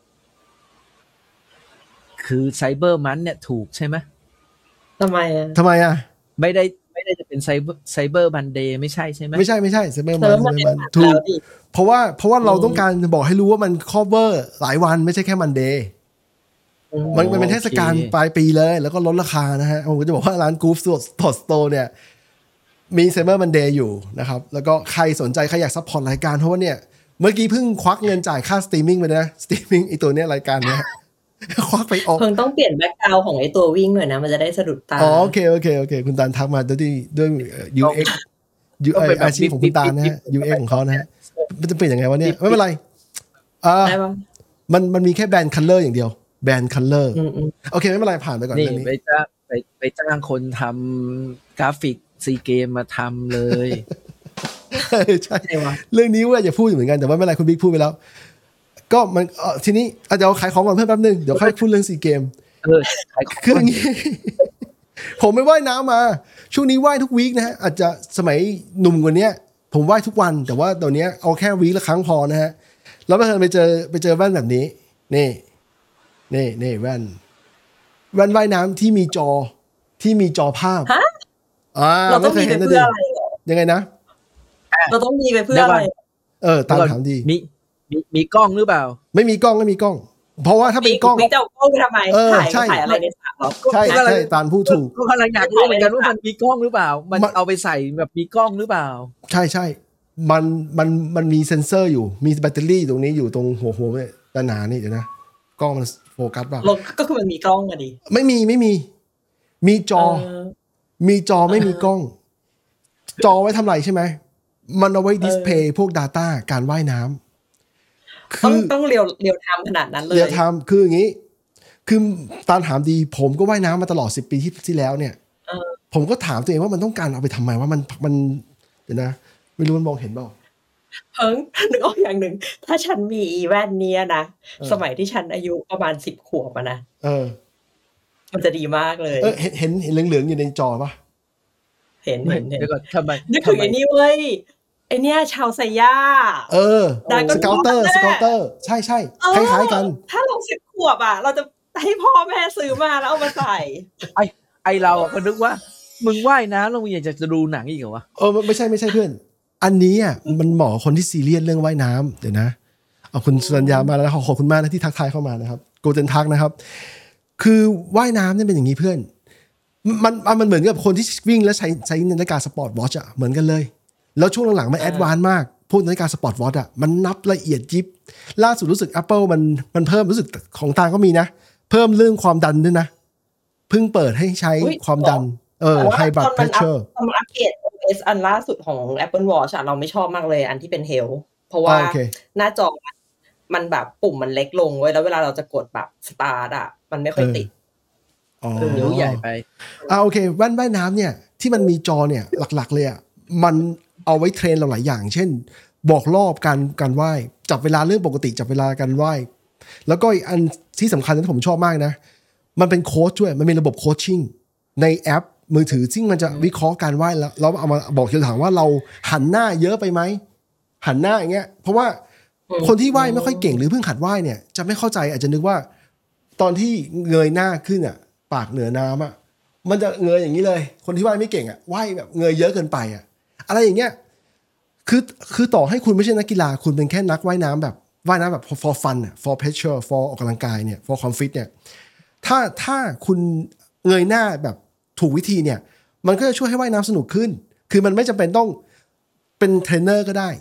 คือไซเบอร์มันเนี่ยถูกใช่ไหมทำไมอ่ะทำไมอ่ะไม่ได้ไม่ได้จะเป็นไซเบอร์ไซเบอร์มันเดย์ไม่ใช่ใช่ไหมไม่ใช่ไม่ใช่ไซเบอร์มันไซเบอร์มันถูกเพราะว่าเพราะว่าเราต้องการบอกให้รู้ว่ามันครอบเวอร์หลายวันไม่ใช่แค่มันเดย์มันมันเป็นเทศกาลปลายปีเลยแล้วก็ลดราคานะฮะผมก็จะบอกว่าร้าน Groove Store เนี่ยมีไซเบอร์มันเดย์อยู่นะครับแล้วก็ใครสนใจใครอยากซัพพอร์ตรายการเพราะว่าเนี่ยเมื่อกี้เพิ่งควักเงินจ่ายค่าสตรีมมิ่งไปนะสตรีมมิ่งไอตัวเนี้ยรายการเนี้ยควักไปออกเพิ่งต้องเปลี่ยนแบ็คกราวด์ของไอตัววิ่งหน่อยนะมันจะได้สะดุดตาอ๋อโอเคโอเคโอเคคุณตาลทักมาด้วยด้วย ยู เอ็กซ์ ยู ไอ อาชีพของคุณตาลนะฮะ ยู เอ็กซ์ ของเขานะฮะมันจะเป็นยังไงวะเนี่ยไม่เป็นไรอ่ามันมันมีแค่แบรนด์คัลเลอร์อย่างเดียวแบรนด์คัลเลอร์โอเคไม่เป็นไรผ่านไปก่อนนี่ไปจ้างไปไปจ้างคนทำกราฟิกซีเกมมาทำเลยใช่เรื่องนี้ว่าจะพูดอยู่เหมือนกันแต่ว่าไม่เป็นไรคุณบิ๊กพูดไปแล้วก็มันทีนี้เดี๋ยวขายของก่อนเพิ่มแป๊บนึงเดี๋ยวค่อยพูดเรื่องซีเกมเออขายของคืออย่างนี้ผมไม่ว่ายน้ำมาช่วงนี้ว่ายทุกวีคนะฮะอาจจะสมัยหนุ่มกว่านี้ผมว่ายทุกวันแต่ว่าตอนนี้เอาแค่วีคละครั้งพอนะฮะแล้วบังเอิญไปเจอไปเจอแว่นแบบนี้นี่นี่นี่แว่นแว่นว่ายน้ำที่มีจอที่มีจอภาพอ่าเราต้องมีไปเพื่ออะไรยังไงนะเราต้องมีไปเพื่ออะไรเออตามถามดีมีมีมีกล้องหรือเปล่าไม่มีกล้องไม่มีกล้องเพราะว่าถ้าเป็นกล้องไม่จะเอากล้องไปทำไมถ่ายถ่ายอะไรในสระหรอใช่ใช่ตามผู้ถูกก็กำลังอยากรู้เหมือนกันว่ามันมีกล้องหรือเปล่ามันเอาไปใส่แบบมีกล้องหรือเปล่าใช่ใช่มันมันมันมีเซ็นเซอร์อยู่มีแบตเตอรี่ตรงนี้อยู่ตรงหัวหัวเนี่ยด้านหน้านี่เดี๋ยวนะกล้องมันโฟกัสป่ะก็คือมันมีกล้องอะดิไม่มีไม่มีมีจอมีจอไม่มีกล้องจอไว้ทำไรใช่ไหมมันเอาไว้ดิสเพย์พวก data การว่ายน้ำต้องต้องเรียวเรียวไทม์ขนาดนั้นเลยเรียวไทม์คืออย่างนี้คือตามถามดีผมก็ว่ายน้ำมาตลอดสิบปีที่ที่แล้วเนี่ยผมก็ถามตัวเองว่ามันต้องการเอาไปทำไมว่ามันมันเดี๋ยวนะไม่รู้มันมองเห็นเปล่าเพิ่งนึกออกอย่างหนึ่งถ้าฉันมีอีแว่นเนี้ยนะสมัยที่ฉันอายุประมาณสิบขวบอะนะเออมันจะดีมากเลยเออเห็นเห็นเห็นเหลืองๆอยู่ในจอป่ะเห็นเห็นเห็นทำไมนึกถึงไอ้นี่เว้ยไอเนี้ยชาวไซย่าเออสเกลเตอร์สเกลเตอร์ใช่ใช่คล้ายๆกันถ้าเราสิบขวบอ่ะเราจะให้พ่อแม่ซื้อมาแล้วเอามาใส่ไอไอเราอ่ะก็นึกว่ามึงว่ายน้ำแล้วมึงอยากจะดูหนังอีกเหรอวะเออไม่ใช่ไม่ใช่เพื่อนอันนี้อ่ะมันเหมาะคนที่ซีเรียสเรื่องว่ายน้ำเดี๋ยวนะเอาคุณสุรัญญามาแล้วขอบคุณมากนะที่ทักทายเข้ามานะครับโกลเด้นทักนะครับคือว่ายน้ำเนี่ยเป็นอย่างนี้เพื่อนมันมันเหมือนกับคนที่วิ่งแล้วใช้ใช้นาฬิกาสปอร์ตวอทช์อ่ะเหมือนกันเลยแล้วช่วงหลังๆมันแอดวานซ์มากพวกนาฬิกาสปอร์ตวอทช์อ่ะมันนับละเอียดยิบล่าสุดรู้สึก Apple มันมันเพิ่มรู้สึกของทางก็มีนะเพิ่มเรื่องความดันด้วยนะเพิ่งเปิดให้ใช้ความดันเออ High Blood Pressure ตอนอัปเกรด โอ เอส อันล่าสุดของ Apple Watch อ่ะเราไม่ชอบมากเลยอันที่เป็น Health เพราะว่าหน้าจอมันแบบปุ่มมันเล็กลงเว้ยแล้วเวลาเราจะกดแบบ Start อ่ะมันไม่ค่อยติดอ๋อนิ้วใหญ่ไปอ่าโอเคแว่นว่ายน้ำเนี่ยที่มันมีจอเนี่ยหลักๆเลยอ่ะมันเอาไว้เทรนเราหลายอย่างเช่นบอกรอบการการว่ายจับเวลาเรื่องปกติจับเวลาการว่ายแล้วก็อีกอันที่สำคัญที่ผมชอบมากนะมันเป็นโค้ชด้วยมันมีระบบโคชชิ่งในแอปมือถือซึ่งมันจะวิเคราะห์การว่ายแล้วเราเอามาบอกทีหลังว่าเราหันหน้าเยอะไปไหมหันหน้าอย่างเงี้ยเพราะว่าคนที่ว่ายไม่ค่อยเก่งหรือเพิ่งหัดว่ายเนี่ยจะไม่เข้าใจอาจจะนึกว่าตอนที่เงยหน้าขึ้นอ่ะปากเหนือน้ำอ่ะมันจะเงยอย่างนี้เลยคนที่ว่ายไม่เก่งอ่ะว่ายแบบเงยเยอะเกินไปอ่ะอะไรอย่างเงี้ยคือคือต่อให้คุณไม่ใช่นักกีฬาคุณเป็นแค่นักว่ายน้ำแบบว่ายน้ำแบบ for fun อ่ะ for pleasure for ออกกำลังกายเนี่ย for comfort เนี่ยถ้าถ้าคุณเงยหน้าแบบถูกวิธีเนี่ยมันก็จะช่วยให้ว่ายน้ำสนุกขึ้นคือมันไม่จำเป็นต้องเป็นเทรนเนอร์ก็ได้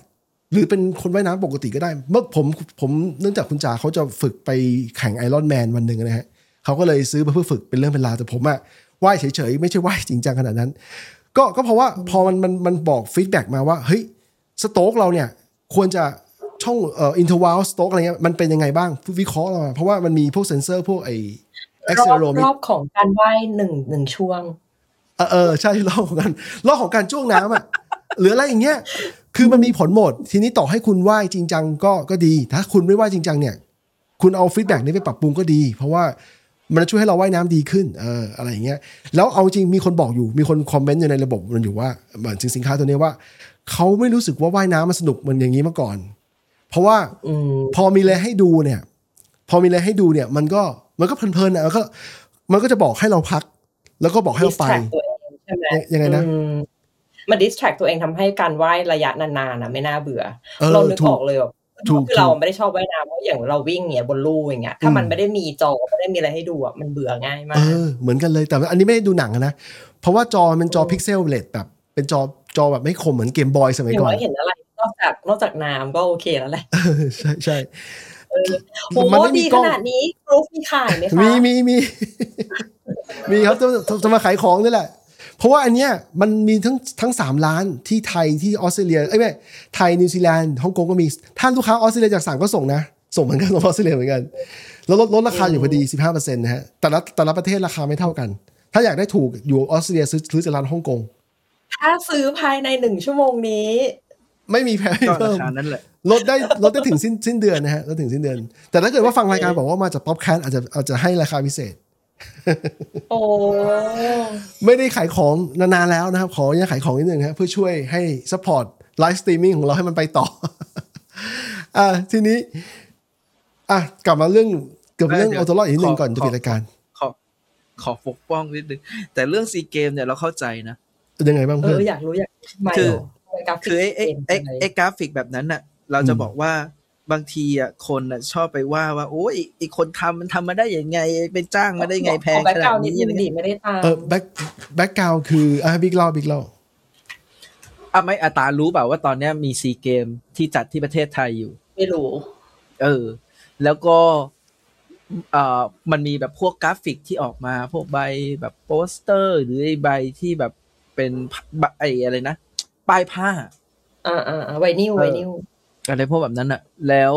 หรือเป็นคนว่ายน้ำปกติก็ได้เมื่อผมผมเนื่องจากคุณจ๋าเขาจะฝึกไปแข่งไอรอนแมนวันหนึ่งนะฮะเขาก็เลยซื้อมาเพื่อฝึกเป็นเรื่องเป็นราวแต่ผมอะว่ายเฉยๆไม่ใช่ว่ายจริงจังขนาดนั้นก็ก็เพราะว่าพอมันมันมันบอกฟีดแบ็กมาว่าเฮ้ยสโต๊กเราเนี่ยควรจะช่องเอ่ออินเทอร์วัลสโต๊กอะไรเงี้ยมันเป็นยังไงบ้างวิเคราะห์มาเพราะว่ามันมีพวกเซนเซอร์พวกไอเอ็กเซโรมิรอบของการว่ายหนึ่งหนึ่งช่วงเออเออใช่รอบของการรอบของการจ้วงน้ำอ่ะหรืออะไรอย่างเงี้ยคือมันมีผลหมดทีนี้ต่อให้คุณว่ายจริงจังก็ก็ดีถ้าคุณไม่ว่ายจริงจังเนี่ยคุณเอาฟีดแบ็กนี้ไปปรับปรุงก็ดีเพราะว่ามันช่วยให้เราว่ายน้ำดีขึ้นเอออะไรอย่างเงี้ยแล้วเอาจริงมีคนบอกอยู่มีคนคอมเมนต์อยู่ในระบบมันอยู่ว่าเหมือนสินค้าตัวนี้ว่าเขาไม่รู้สึกว่าว่ายน้ำมันสนุกเหมือนอย่างนี้มาก่อนเพราะว่าพอมีอะไรให้ดูเนี่ยพอมีอะไรให้ดูเนี่ยมันก็มันก็เพลินๆนะมันก็มันก็จะบอกให้เราพักแล้วก็บอกให้เราไปยังไงนะมันดิสแทรกตัวเองทำให้การว่ายระยะนานๆนะไม่น่าเบื่อเรานึกออกเลยแบบคือเราไม่ได้ชอบว่ายน้ำเพราะอย่างเราวิ่งเงี้ยบนลู่อย่างเงี้ยถ้ามันไม่ได้มีจอไม่ได้มีอะไรให้ดูอ่ะมันเบื่อง่ายมากเออเหมือนกันเลยแต่อันนี้ไม่ได้ดูหนังนะเพราะว่าจอมันจอพิกเซลเลตแบบเป็นจอจอแบบไม่คมเหมือนเกมบอยสมัยก่อนเห็นอะไรนอกจากนอกจากน้ำก็โอเคแล้วแหละใช่ใช่โอ้ดีขนาดนี้กรุ๊ปมีขายไหมคะมีมีมีมีครับจะจะมาขายของนี่แหละเพราะว่าอันเนี้ยมันมีทั้งทั้งสามร้านที่ไทยที่ออสเตรเลียเอ้ยไม่ไทยนิวซีแลนด์ฮ่องกงก็มีถ้าลูกค้าออสเตรเลียจากสั่งก็ส่งนะส่งเหมือนกันส่งออสเตรเลียเหมือนกันแล้วลดลดราคาอยู่พอดี สิบห้าเปอร์เซ็นต์ นะฮะแต่ละแต่ละประเทศราคาไม่เท่ากันถ้าอยากได้ถูกอยู่ออสเตรเลียซื้อซื้อจากร้านฮ่องกงถ้าซื้อภายในหนึ่งชั่วโมงนี้ไม่มีแพ้เพิ่มนั่นแหละลดได้ลดได้ถึงสิ้นสิ้นเดือนนะฮะลดถึงสิ้นเดือนแต่ถ้าเกิดว่าฟังรายการบอกว่ามาจากป๊อปแคทอาจจะอาจจะให้ราคาพิเศษโอ้ไม่ได้ขายของนานๆแล้วนะครับขอยังขายของนิดนึงนะเพื่อช่วยให้ซัพพอร์ตไลฟ์สตรีมมิ่งของเราให้มันไปต่ออ่ะทีนี้อ่ะกลับมาเรื่องเกี่ยวกับเรื่องออโตโรอีกนิดนึงก่อนจะปิดรายการขอขอปกป้องนิดนึงแต่เรื่องซีเกมเนี่ยเราเข้าใจนะยังไงบ้างเพื่อนเอออยากรู้อยากคือคือไอ้ไอ้ไอ้ไอ้กราฟิกแบบนั้นน่ะเราจะบอกว่าบางทีอ่ะคนอ่ะชอบไปว่าว่าโอ้ยอีกคนทำมันทำมาได้ยังไงไปจ้างมาได้ไงแพงขนาดนี้ยังดีไม่ได้ตามเออแบ็คแบ็คกราวด์คืออ่ะบิ๊กเล่าบิ๊กเล่าอ่ะไม่อาตารู้เปล่าว่าตอนนี้มีซีเกมที่จัดที่ประเทศไทยอยู่ไม่รู้เออแล้วก็อ่ามันมีแบบพวกกราฟิกที่ออกมาพวกใบแบบโปสเตอร์หรือใบที่แบบเป็นไอ้อะไรนะป้ายผ้าอ่าอ่าไวนิลไวนิลอะไรพวกแบบนั้นอะแล้ว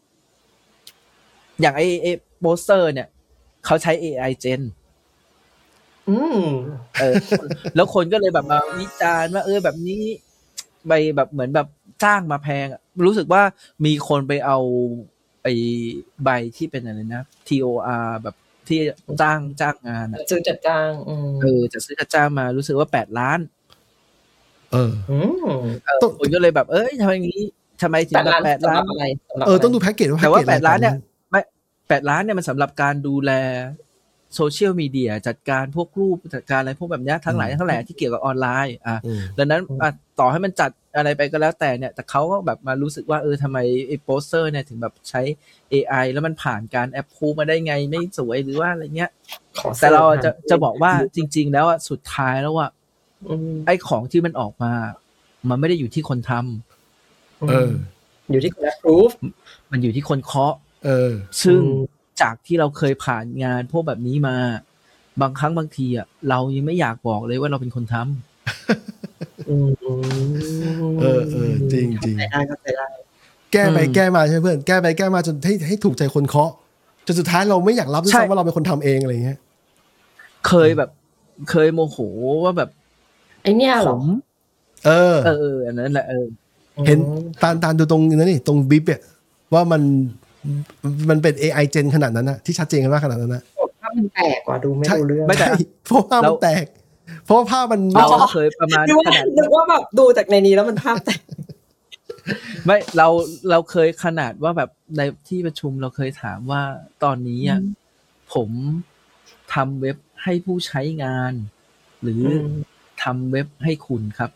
อย่างไอ้ไอ้โปสเตอร์เนี่ยเขาใช้ เอ ไอ Gen อืมเออแล้วคนก็เลยแบบมาวิจารณ์ว่าเออแบบนี้ใบแบบเหมือนแบบจ้างมาแพงรู้สึกว่ามีคนไปเอาไอ้ใบที่เป็นอะไรนะ ที โอ อาร์ แบบที่จ้างจ้างงานอะซื้อจัดจ้างเออจะซื้อจัดจ้างมารู้สึกว่าแปดล้านเออคนก็เลยแบบเอ้ยทำไมอย่างนี้ทำไมถึงแบบแปดล้านอะไรเออต้องดูแพ็กเกจว่าแต่ว่าแปดล้านเนี่ยไม่แปดล้านเนี่ยมันสำหรับการดูแลโซเชียลมีเดียจัดการพวกรูปจัดการอะไรพวกแบบนี้ทั้งหลายทั้งแหล่ที่เกี่ยวกับออนไลน์อ่ะดังนั้นต่อให้มันจัดอะไรไปก็แล้วแต่เนี่ยแต่เขาก็แบบมารู้สึกว่าเออทำไมไอ้โปสเตอร์เนี่ยถึงแบบใช้ เอ ไอ แล้วมันผ่านการแอปพูมาได้ไงไม่สวยหรือว่าอะไรเงี้ยแต่เราจะจะบอกว่าจริงๆแล้วอ่ะสุดท้ายแล้วอ่ะไอ้ของที่มันออกมามันไม่ได้อยู่ที่คนทำเอออยู่ที่คน approve มันอยู่ที่คนเคาะเออซึ่งจากที่เราเคยผ่านงานพวกแบบนี้มาบางครั้งบางทีอ่ะเรายังไม่อยากบอกเลยว่าเราเป็นคนทำเออเออจริงจริงได้ก็ได้แก้ไปแก้มาใช่เพื่อนแก้ไปแก้มาจนให้ให้ถูกใจคนเคาะจนสุดท้ายเราไม่อยากรับด้วยซ้ำว่าเราเป็นคนทำเองอะไรเงี้ยเคยแบบเคยโมโหว่าแบบไอเนี้ยหรอเออเอออันนั้นแหละเออเห็นตาลตาลดูตรงนั้นนี่ตรงบิ๊บเนี่ยว่ามันมันเป็น เอ ไอ Gen ขนาดนั้นนะที่ชัดเจนกันมากขนาดนั้นนะภาพมันแตกกว่าดูไม่รู้เรื่องไม่แต่เพราะภาพมันแตกเพราะภาพมันเราเคยประมาณขนาดนึกว่าแบบดูจากในนี้แล้วมันภาพแตกไม่เราเราเคยขนาดว่าแบบในที่ประชุมเราเคยถามว่าตอนนี้อ่ะผมทำเว็บให้ผู้ใช้งานหรือทำเว็บให้คุณครับ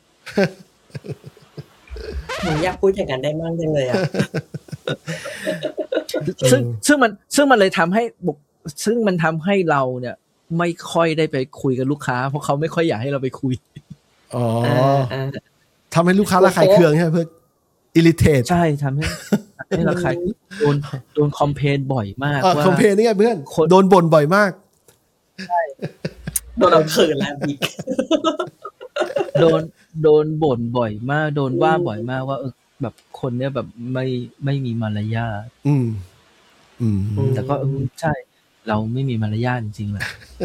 ผมอยากพูดอย่างนั้นได้มากจังเลยอ่ะซึ่งซึ่งมันซึ่งมันเลยทำให้บุกซึ่งมันทำให้เราเนี่ยไม่ค่อยได้ไปคุยกับลูกค้าเพราะเขาไม่ค่อยอยากให้เราไปคุยอ๋อทำให้ลูกค้าระคายเคืองใช่ไหมเพื่อน irritate ใช่ทำให้ให้เราคลายโดนโดนคอมเพลนบ่อยมากว่าคอมเพลนนี่ไงเพื่อนโดนบ่นบ่อยมากใช่โดนเอาคืนแล้วบิ๊กโดนโดนบ่นบ่อยมากโดนว่าบ่อยมากว่าเออแบบคนเนี้ยแบบไม่ไม่มีมารยาทอืมอืมแต่ก็ใช่เราไม่มีมารยาทจริงๆแหละ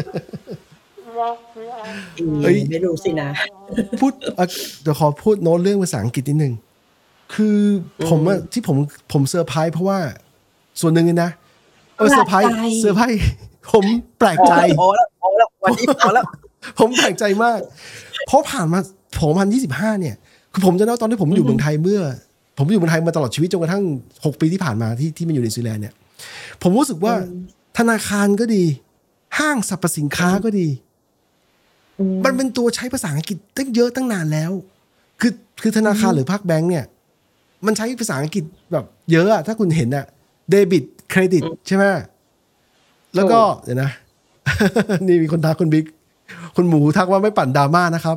เฮ้ยไม่รู้สินะพูดเดี๋ยวขอพูดโน้ตเรื่องภาษาอังกฤษนิดนึงคือผมอะที่ผมผมเซอร์ไพรส์เพราะว่าส่วนหนึ่งนะเออเซอร์ไพรส์เซอร์ไพรส์ผมแปลกใจพอแล้วพอแล้ววันนี้พอแล้วผมแปลกใจมากเพราะผ่านมาสองพันยี่สิบห้าเนี่ยคือผมจะเล่าตอนที่ผมอยู่เมืองไทยเมื่อผมอยู่เมืองไทยมาตลอดชีวิตจนกระทั่งหกปีที่ผ่านมาที่ที่มาอยู่ในนิวซีแลนด์เนี่ยผมรู้สึกว่าธนาคารก็ดีห้างสรรพสินค้าก็ดีมันเป็นตัวใช้ภาษาอังกฤษตั้งเยอะตั้งนานแล้วคือคือธนาคารหรือภาคแบงก์เนี่ยมันใช้ภาษาอังกฤษแบบเยอะอะถ้าคุณเห็นอะเดบิตเครดิตใช่ไหมแล้วก็เดี๋ยวนะ นี่มีคนทักคุณบิ๊กคุณหมูทักว่าไม่ปั่นดราม่านะครับ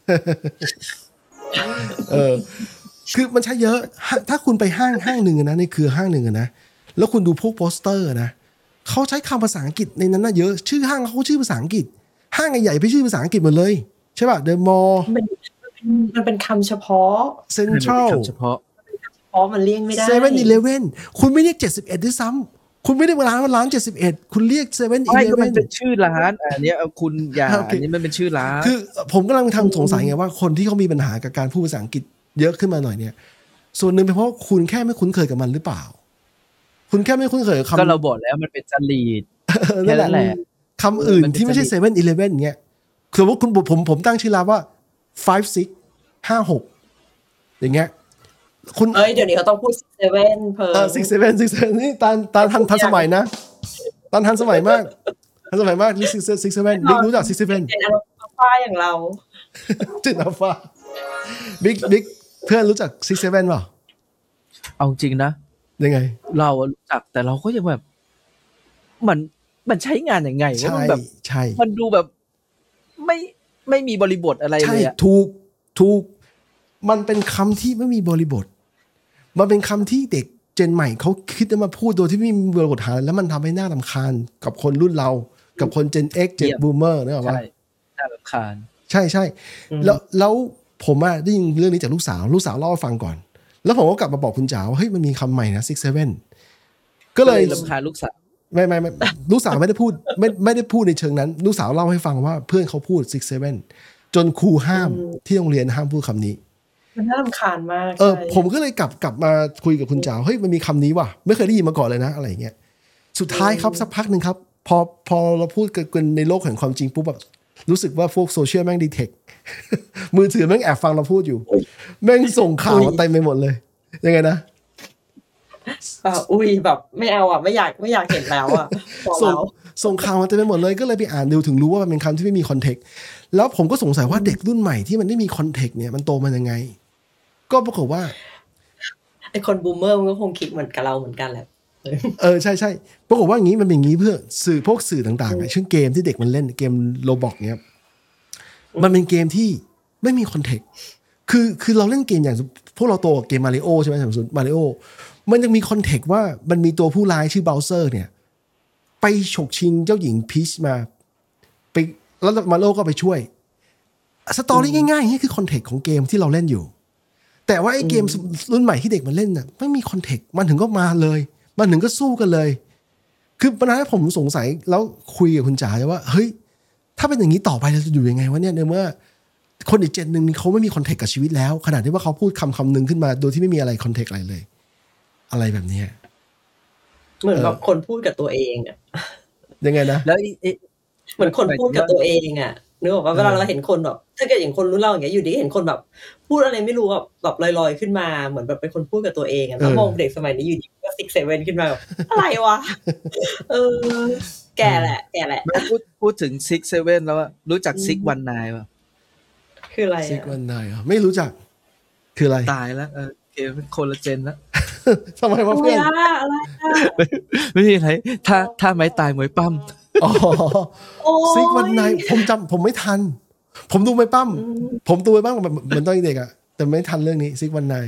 เออคือมันใช้เยอะถ้าคุณไปห้างห้างหนึ่งนะในเครือห้างหนึ่งนะแล้วคุณดูพวกโปสเตอร์นะเขาใช้คำภาษาอังกฤษในนั้นน่ะเยอะชื่อห้างเขาชื่อภาษาอังกฤษห้างใหญ่ๆไปชื่อภาษาอังกฤษหมดเลยใช่ป่ะเดอะมอลล์มันเป็นคำเฉพาะเซ็นทรัลเฉพาะเพราะมันเลี่ยงไม่ได้เซเว่นอีเลฟเว่นคุณไม่เรียกเจ็ดสิบเอ็ดด้วยซ้ำคุณไม่ได้ร้านว่าร้านเจ็ดสิบเอ็ดคุณเรียกเซเว่นอีเลฟเว่นมันเป็นชื่อร้านอันนี้คุณอย่าอันนี้มันเป็นชื่อร้านคือผมกำลังทำสงสัยไงว่าคนที่เขามีปัญหากับการพูดภาษาอังกฤษเยอะขึ้นมาหน่อยเนี่ยส่วนหนึ่งเป็นเพราะคุณแค่ไม่คุ้นเคยกับมันหรือเปล่าคุณแค่ไม่คุ้นเคยกับคำก็เราบอกแล้วมันเป็นจรีตแค่นั้นแหละคำอื่นที่ไม่ใช่เซเว่นอีเลฟเว่นเงี้ยสมมติคุณผมผมตั้งชื่อร้านว่า five six ห้าหกอย่างเงี้ยคุณเอ้ยเดี๋ยวนี้เขาต้องพูดเซเว่นเพิ่มเออsix seven six sevenนี่ตานตานทันทันสมัยนะตานทันสมัยมากทันสมัยมากนี่ six six seven บิ๊กรู้จัก six seven เป็นอัลฟาอย่างเราเจ็ดอัลฟาบิ๊กบิ๊กเพื่อนรู้จัก six seven ป่ะเอาจริงนะยังไงเรารู้จักแต่เราก็ยังแบบมันมันใช้งานยังไงว่ามันแบบใช่มันดูแบบไม่ไม่มีบริบทอะไรเลยอ่ะถูกถูกมันเป็นคำที่ไม่มีบริบทมันเป็นคำที่เด็กเจนใหม่เขาคิดจะมาพูดโดยที่ไม่มีบริบทหาแล้วมันทำให้น่ารำคาญกับคนรุ่นเรากับคนเจน X เจน Boomer นึกออกป่ะใช่น่ารำคาญใช่ใช่แล้วแล้วผมอ่ะได้ยินเรื่องนี้จากลูกสาวลูกสาวเล่าให้ฟังก่อนแล้วผมก็กลับมาบอกคุณจ๋าว่าเฮ้ยมันมีคำใหม่นะ six seven ก็เลยรำคาญลูกสาวไม่ไม่ไม่ลูกสาวไม่ได้พูดไม่ไม่ได้พูดในเชิงนั้นลูกสาวเล่าให้ฟังว่าเพื่อนเขาพูด six seven จนครูห้ามที่โรงเรียนห้ามพูดคำนี้มันน่ารำคาญมากเออผมก็เลยกลับกลับมาคุยกับคุณจ๋าเฮ้ยมันมีคำนี้ว่ะไม่เคยได้ยินมาก่อนเลยนะอะไรอย่างเงี้ยสุดท้ายครับสักพักนึงครับพอพอเราพูดกันในโลกแห่งความจริงปุ๊บแบบรู้สึกว่าพวกโซเชียลแม่งดีเทคมือถือแม่งแอบฟังเราพูดอยู่แม่งส่งข่าวมาเต็มไปหมดเลยยังไงนะอ่าอุ้ยแบบไม่เอาอ่ะไม่อยากไม่อยากเห็นแล้วอ่ะส่งส่งข่าวมาเต็มไปหมดเลยก็เลยไปอ่านดูถึงรู้ว่ามันเป็นคำที่ไม่มีคอนเทกต์แล้วผมก็สงสัยว่าเด็กรุ่นใหม่ที่มันไม่มีคอนเทกต์เนี่ยมันโตมายังไงก็ปรากฏว่าไอคนบูมเมอร์มันก็คงคิดเหมือนกับเราเหมือนกันแหละเออใช่ใช่ปรากฏว่าอย่างนี้มันเป็นอย่างนี้เพื่อสื่อพวกสื่อต่างๆเช่นเกมที่เด็กมันเล่นเกมโรบล็อกเนี่ยมันเป็นเกมที่ไม่มีคอนเทกต์คือคือเราเล่นเกมอย่างพวกเราโตเกมมาริโอใช่ไหมสมมติมาริโอมันยังมีคอนเทกต์ว่ามันมีตัวผู้ร้ายชื่อเบลเซอร์เนี่ยไปฉกชิงเจ้าหญิงพีชมาไปแล้วมาริโอก็ไปช่วยสตอรี่ง่ายๆนี่คือคอนเทกต์ของเกมที่เราเล่นอยู่แต่ว่าไอ้เกมรุ่นใหม่ที่เด็กมันเล่นน่ะไม่มีคอนเทกต์มันถึงก็มาเลยมันถึงก็สู้กันเลยคือปัญหาที่ผมสงสัยแล้วคุยกับคุณจ๋าว่าเฮ้ยถ้าเป็นอย่างนี้ต่อไปเราจะอยู่ยังไงวะเนี่ยในเมื่อคนอีกเจนนึงเขาไม่มีคอนเทกต์กับชีวิตแล้วขนาดที่ว่าเขาพูดคำคำนึงขึ้นมาโดยที่ไม่มีอะไรคอนเทกต์อะไรเลยอะไรแบบนี้เหมือนแบบคนพูดกับตัวเองอ่ะยังไงนะแล้วเหมือนคนพูดกับตัวเองอ่ะนึกออกว่าเวลาเราเห็นคนแบบถ้าเกิดอย่างคนรุ่นเราอย่างเงี้ยอยู่ดีเห็นคนแบบพูดอะไรไม่รู้แบบแบบลอยๆขึ้นมาเหมือนแบบเป็นคนพูดกับตัวเองอ่ะแล้วมองเด็กสมัยนี้อยู่ดีก็ซิกเซเว่นขึ้นมาแบบอะไรวะเออแก่แหละแก่แหละพูดพูดถึงซิกเซเว่นแล้วรู้จักซิกวันไนน์ป่ะคืออะไรซิกวันไนน์อ่ะไม่รู้จักคืออะไรตายแล้วเออเกมเป็นโคลลาเจนแล้วทำไมวะเพื่อนอะไรไม่ใช่อะไรถ้าถ้าไม้ตายมวยปั้มอ๋อซิกวันไนน์ผมจำผมไม่ทันผมดูไม่ปั้มผมดูไปบ้างเหมือนตอนเด็กอ่ะแต่ไม่ทันเรื่องนี้ซิกวันไนน์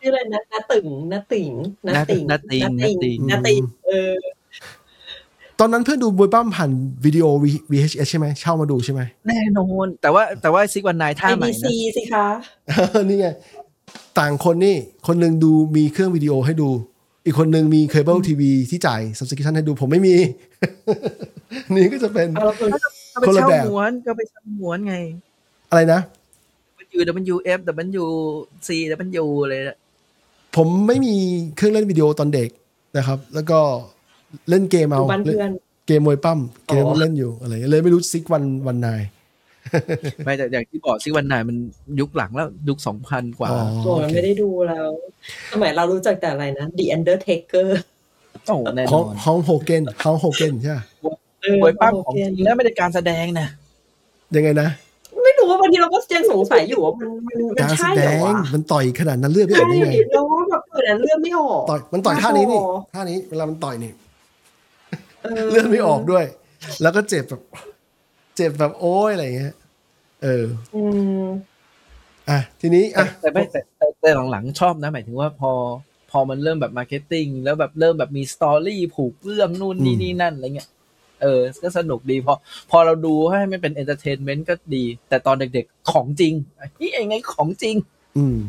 ชื่ออะไรนะนาตึงนาติงนาติงนาติงนาติงนาติงเออตอนนั้นเพื่อนดูมวยปั้มผ่านวิดีโอ วี เอช เอส ใช่ไหมเช่ามาดูใช่ไหมแน่นอนแต่ว่าแต่ว่าซิกวันนายท่าใหม่นะไอ บี ซี สิคะนี่ไงต่างคนนี่คนนึงดูมีเครื่องวิดีโอให้ดูอีกคนนึงมีเคเบิลทีวีที่จ่าย subscription ให้ดูผมไม่มี นี่ก็จะเป็นคนละแบบม้วนก็ไปเช่าม้วนไงอะไรนะ W W F W C W อะไรนะผมไม่มีเครื่องเล่นวิดีโอตอนเด็กนะครับแล้วก็เล่นเกมเอาเกมมวยปั้มเกมเล่นอยู่อะไรเลยไม่รู้ซิกวันวันนายไม่แต่อย่างที่บอกซิกวันนายมันยุคหลังแล้วยุคสองพันกว่าโอ้ไม่ได้ดูแล้วสมัยเรารู้จักแต่อะไรนะ The Undertaker โอ้แน่นอนฮองโฮเกนฮองโฮเกนใช่มวยปั้มของจริงแล้วไม่ได้การแสดงนะยังไงนะไม่รู้ว่าบางทีเราก็ยังสงสัยอยู่ว่ามันมันใช่เหรอวะมันต่อยขนาดนั้นเลือดไม่ออกได้ไงเราว่าแบบขนาดเลือดไม่ออกต่อยมันต่อยท่านี้นี่ท่านี้เวลามันต่อยนี่เลือดไม่ออกด้วยแล้วก็เจ็บแบบเจ็บแบบโอ้ยอะไรเงี้ยเอออืมอ่ะทีนี้อ่ะแต่ไม่แต่แต่หลังๆชอบนะหมายถึงว่าพอพอมันเริ่มแบบมาร์เก็ตติ้งแล้วแบบเริ่มแบบมีสตอรี่ผูกเรื่องนู่นนี่นี่นั่นอะไรเงี้ยเออก็สนุกดีพอพอเราดูให้มันเป็นเอนเตอร์เทนเมนต์ก็ดีแต่ตอนเด็กๆของจริงนี่ไงของจริงอืม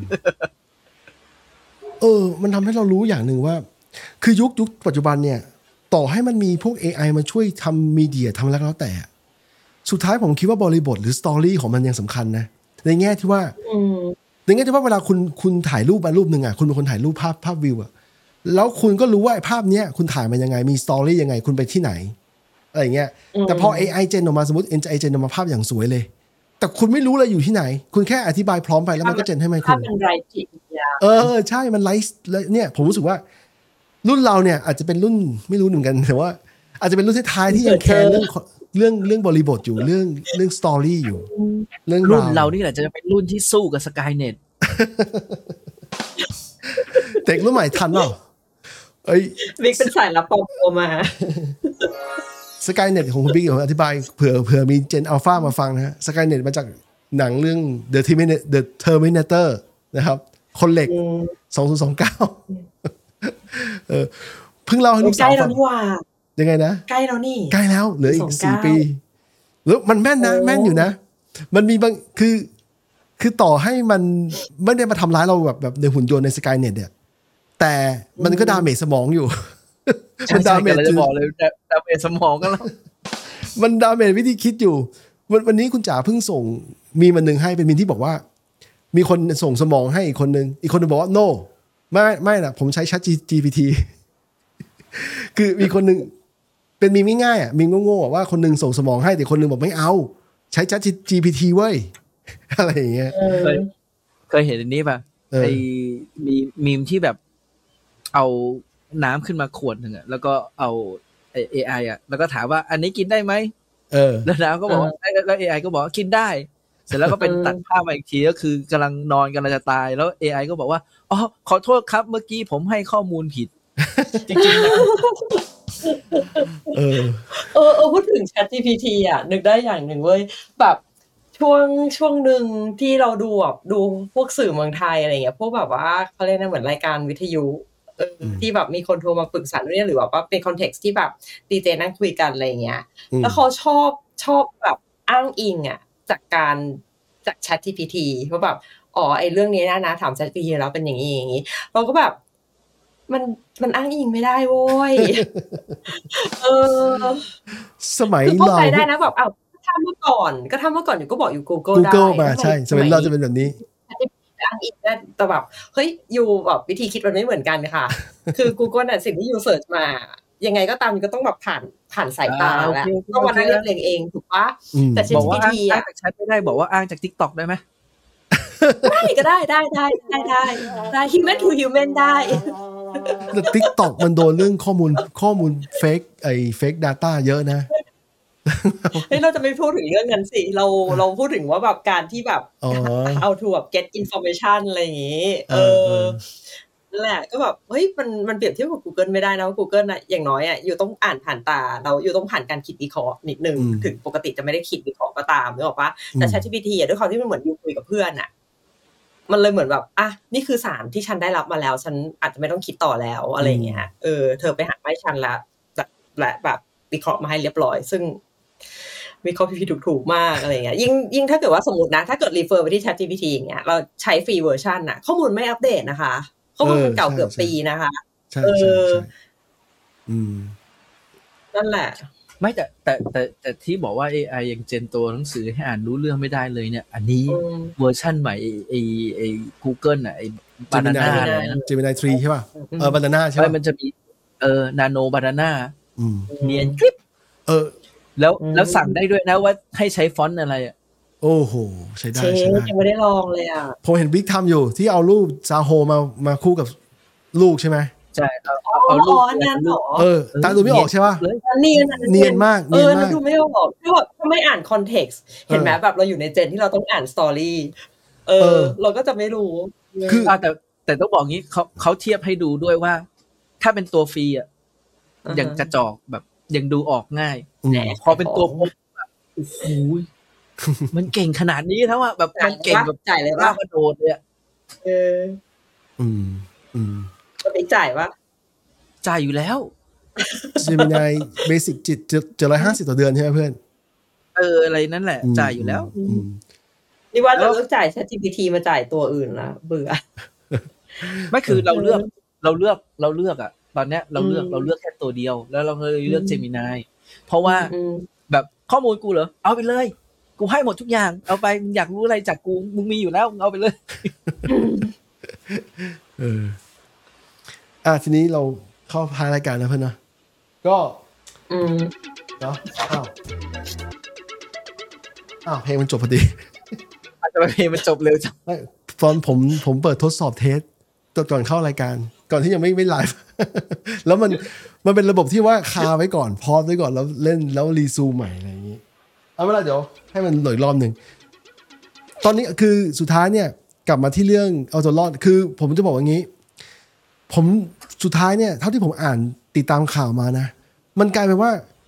เออมันทำให้เรารู้อย่างหนึ่งว่าคือยุคยุคปัจจุบันเนี่ยต่อให้มันมีพวก เอ ไอ มาช่วยทำมีเดียทำอะไรก็แล้วแต่สุดท้ายผมคิดว่าบริบทหรือสตอรี่ของมันยังสำคัญนะในแง่ที่ว่าในแง่ที่ว่าเวลาคุณคุณถ่ายรูปมารูปหนึ่งอ่ะคุณเป็นคนถ่ายรูปภาพภาพวิวอ่ะแล้วคุณก็รู้ว่าไอ้ภาพเนี้ยคุณถ่ายมายังไงมีสตอรี่ยังไงคุณไปที่ไหนอะไรเงี้ยแต่พอ เอ ไอ เจนออกมาสมมติ เอ ไอ เจนออกมาภาพอย่างสวยเลยแต่คุณไม่รู้เลยอยู่ที่ไหนคุณแค่อธิบายพร้อมไปแล้วมันก็เจนให้มันคุณเป็นไรจิตเออใช่มันไลฟ์เนี่ยผมรู้สึกว่ารุ่นเราเนี่ยอาจจะเป็นรุ่นไม่รู้เหมือนกันแต่ว่าอาจจะเป็นรุ่นท้ายๆที่ยังแคร์เรื่องเรื่องเรื่องบริบทอยู่เรื่องเรื่องสตอรี่อยู่เรื่องรุ่นเรานี่แหละจะเป็นรุ่นที่สู้กับ Skynet เด็กรุ่นใหม่ทันเปล่าเอ้ยบิ๊กเป็นสายลับปลอมตัวมา Skynet ของคุณบิ๊กผมอธิบายเผื่อเผื่อมีเจนอัลฟามาฟังนะฮะ Skynet มาจากหนังเรื่อง The Terminator The Terminator นะครับคนเหล็กสองพันยี่สิบเก้าเออเพิ่งเล่าให้ลูกสาวฟังยังไงนะใกล้แล้วนี่ใกล้แล้วเหลืออีกสี่ปีแล้วมันแม่นนะแม่นอยู่นะมันมีบางคือคือต่อให้มันไม่ได้มาทำร้ายเราแบบแบบในหุ่นยนต์ใน Skynet เนี่ยแต่มันก็ดาเมจสมองอยู่มันดาเมจจะบอกเลยดาเมจสมองก็แล้วมันดาเมจวิธีคิดอยู่วันวันนี้คุณจ๋าเพิ่งส่งมีมันหนึ่งให้เป็นมีที่บอกว่ามีคนส่งสมองให้อีกคนนึงอีกคนนึงบอกว่า no ไม่ไม่นะผมใช้ Chat จี พี ที คือมีคนนึงเป็นมีไม่ง่ายอ่ะมีโง่ๆว่าคนนึงส่งสมองให้แต่คนนึงบอกไม่เอาใช้ Chat จี พี ที เว้ยอะไรอย่างเงี้ยเคยเคยเห็นอันนี้ป่ะไอ้มีมีมที่แบบเอาน้ำขึ้นมาขวดหนึ่งอ่ะแล้วก็เอาไอ้ เอ ไอ อ่ะแล้วก็ถามว่าอันนี้กินได้ไหมเออแล้วน้ำก็บอกว่าแล้ว เอ ไอ ก็บอกว่ากินได้เสร็จแล้วก็เป็นตัดภาพมาอีกทีก็คือกำลังนอนกำลังจะตายแล้ว เอ ไอ ก็บอกว่าอ๋อขอโทษครับเมื่อกี้ผมให้ข้อมูลผิดจริงๆนะเออเออเออพูดถึง Chat จี พี ที อ่ะนึกได้อย่างหนึ่งเว้ยแบบช่วงช่วงหนึ่งที่เราดูแบบดูพวกสื่อเมืองไทยอะไรเงี้ยพวกแบบว่าเขาเรียกนะเหมือนรายการวิทยุเออที่แบบมีคนโทรมาปรึกษาเรื่องหรือว่าเป็นคอนเท็กซ์ที่แบบดีเจนั่งคุยกันอะไรเงี้ยแล้วเขาชอบชอบแบบอ้างอิงอ่ะจากการจาก Chat จี พี ที เพราะแบบอ๋อไอ้เรื่องนี้นะนะถาม Chat จี พี ที แล้วเป็นอย่างนี้อย่างนี้เราก็แบบมันมันอ้างอิงไม่ได้โว้ยเออสมัยเราเข้าใจได้นะแบบอ้าวถ้าเมื่อก่อนก็ถ้าเมื่อก่อนอยู่ก็บอกอยู่ Google ได้ Google มาใช่สมัยเราจะเป็นแบบนี้อ้างอิงได้แต่แบบเฮ้ยอยู่แบบวิธีคิดมันไม่เหมือนกันค่ะคือ Google น่ะสิ่งที่อยู่เสิร์ชมายังไงก็ตามก็ต้องแบบผ่านผ่านสายตาแล้วต้องมานั่งเรียบเรียงเองถูกปะแต่ Chat จี พี ทีอ่ะแต่ Chat ไม่ได้บอกว่าอ้างจาก TikTok ได้มั้ยได้ก็ได้ได้ได้ได้ได้ได้ human to human ได้แต่ TikTok มันโดนเรื่องข้อมูลข้อมูลเฟกไอ้ fake data เยอะนะเฮ้ยเราจะไม่พูดถึงเรื่องนั้นสิเราเราพูดถึงว่าแบบการที่แบบเอาถูกแบบ get information อะไรอย่างงี้เออนั่นแหละก็แบบเฮ้ยมันมันเปรียบเทียบกับ Google ไม่ได้นะว่า Google น่ะอย่างน้อยอ่ะอยู่ต้องอ่านผ่านตาเราอยู่ต้องผ่านการคิดวิเคราะห์นิดนึงถึงปกติจะไม่ได้คิดวิเคราะห์ก็ตามนึกออกปะแต่ Chat จี พี ที อ่ะด้วยความที่มันเหมือนอยู่คุยกับเพื่อนอ่ะมันเลยเหมือนแบบอ่ะนี่คือสารที่ฉันได้รับมาแล้วฉันอาจจะไม่ต้องคิดต่อแล้วอะไรเงี้ยเออเธอไปหาให้ฉันละและแบบวิเคราะห์มาให้เรียบร้อยซึ่งวิเคราะห์ผิดๆถูกๆมากอะไรเงี้ยยิ่งยิ่งถ้าเกิดว่าสมมตินะถ้าเกิดรีเฟอร์ไปที่ ChatGPT อย่างเงี้ยเราใช้ฟรีเวอร์ชันน่ะข้อมูลไม่อัปเดตนะคะข้อมูลมันเก่าเกือบปีนะคะใช่ใช่อืมนั่นแหละไม่แต่แต่แต่แต่ที่บอกว่า เอ ไอ ยังเจนตัวหนังสือให้อ่านรู้เรื่องไม่ได้เลยเนี่ยอันนี้เวอร์ชั่นใหม่ไอ้ไอ้ Google น่ะไอ้ Banana อะไรนะ Gemini สามใช่ป่ะเออ Banana ใช่ป่ะมันจะมีเออ Nano Banana อืมเนียนกริบเออแล้วแล้วสั่งได้ด้วยนะว่าให้ใช้ฟอนต์อะไรอ่ะโอ้โหใช้ได้ใช้ได้ยังไม่ได้ลองเลยอ่ะผมเห็นบิ๊กทำอยู่ที่เอารูปซาโฮมามาคู่กับลูกใช่ไหมใช่เอาเอารูปนั้นหรอเออตาดูไม่ออกใช่ป่ะเนียนเนียนมากเออดูไม่ออกคือแบบถ้าไม่อ่านคอนเท็กซ์เห็นไหมแบบเราอยู่ในเจนที่เราต้องอ่านสตอรี่เออเราก็จะไม่รู้คือแต่แต่ต้องบอกงี้เขาเขาเทียบให้ดูด้วยว่าถ้าเป็นตัวฟรีอ่ะยังกระจอกแบบยังดูออกง่ายพอเป็นตัวพกแบบโอ้โหมันเก่งขนาดนี้แล้วอ่ะแบบมันเก่งแบบจ่ายเลยว่ากระโดดเลยเอออืมอืมก็ไปจ่ายว่าจ่ายอยู่แล้ว Gemini Basic จิตจะจะร้อยห้าสิบต่อเดือนใช่ไหมเพื่อนเอออะไรนั่นแหละจ่ายอยู่แล้วนี่ว่าเราเลิกจ่าย ChatGPT มาจ่ายตัวอื่นละเบื่อไม่คือเราเลือกเราเลือกเราเลือกอ่ะตอนเนี้ยเราเลือกเราเลือกแค่ตัวเดียวแล้วเราเลยเลือก Gemini เพราะว่าแบบข้อมูลกูเหรอเอาไปเลยกูให้หมดทุกอย่างเอาไปมึงอยากรู้อะไรจากกูมึงมีอยู่แล้วมึงเอาไปเลยเอออ่ะทีนี้เราเข้าพารายการนะเพื่อนนะก็อืมเนาะอ้าวอ้าวเพลงมันจบพอดีอาจจะเพลงมันจบเร็วจังไม่ตอนผมผมเปิดทดสอบเทสก่อนเข้ารายการก่อนที่ยังไม่ไม่ไลฟ์แล้วมันมันเป็นระบบที่ว่าคาไว้ก่อนพอสไว้ก่อนแล้วเล่นแล้วรีซูมใหม่อะไรอย่างนี้เอาเวลาเดี๋ยวให้มันหน่อยรอบหนึ่งตอนนี้คือสุดท้ายเนี่ยกลับมาที่เรื่องเอาตัวรอดคือผมจะบอกอย่างนี้ผมสุดท้ายเนี่ยเท่าที่ผมอ่านติดตามข่าวมานะมันกลายเป็นว่า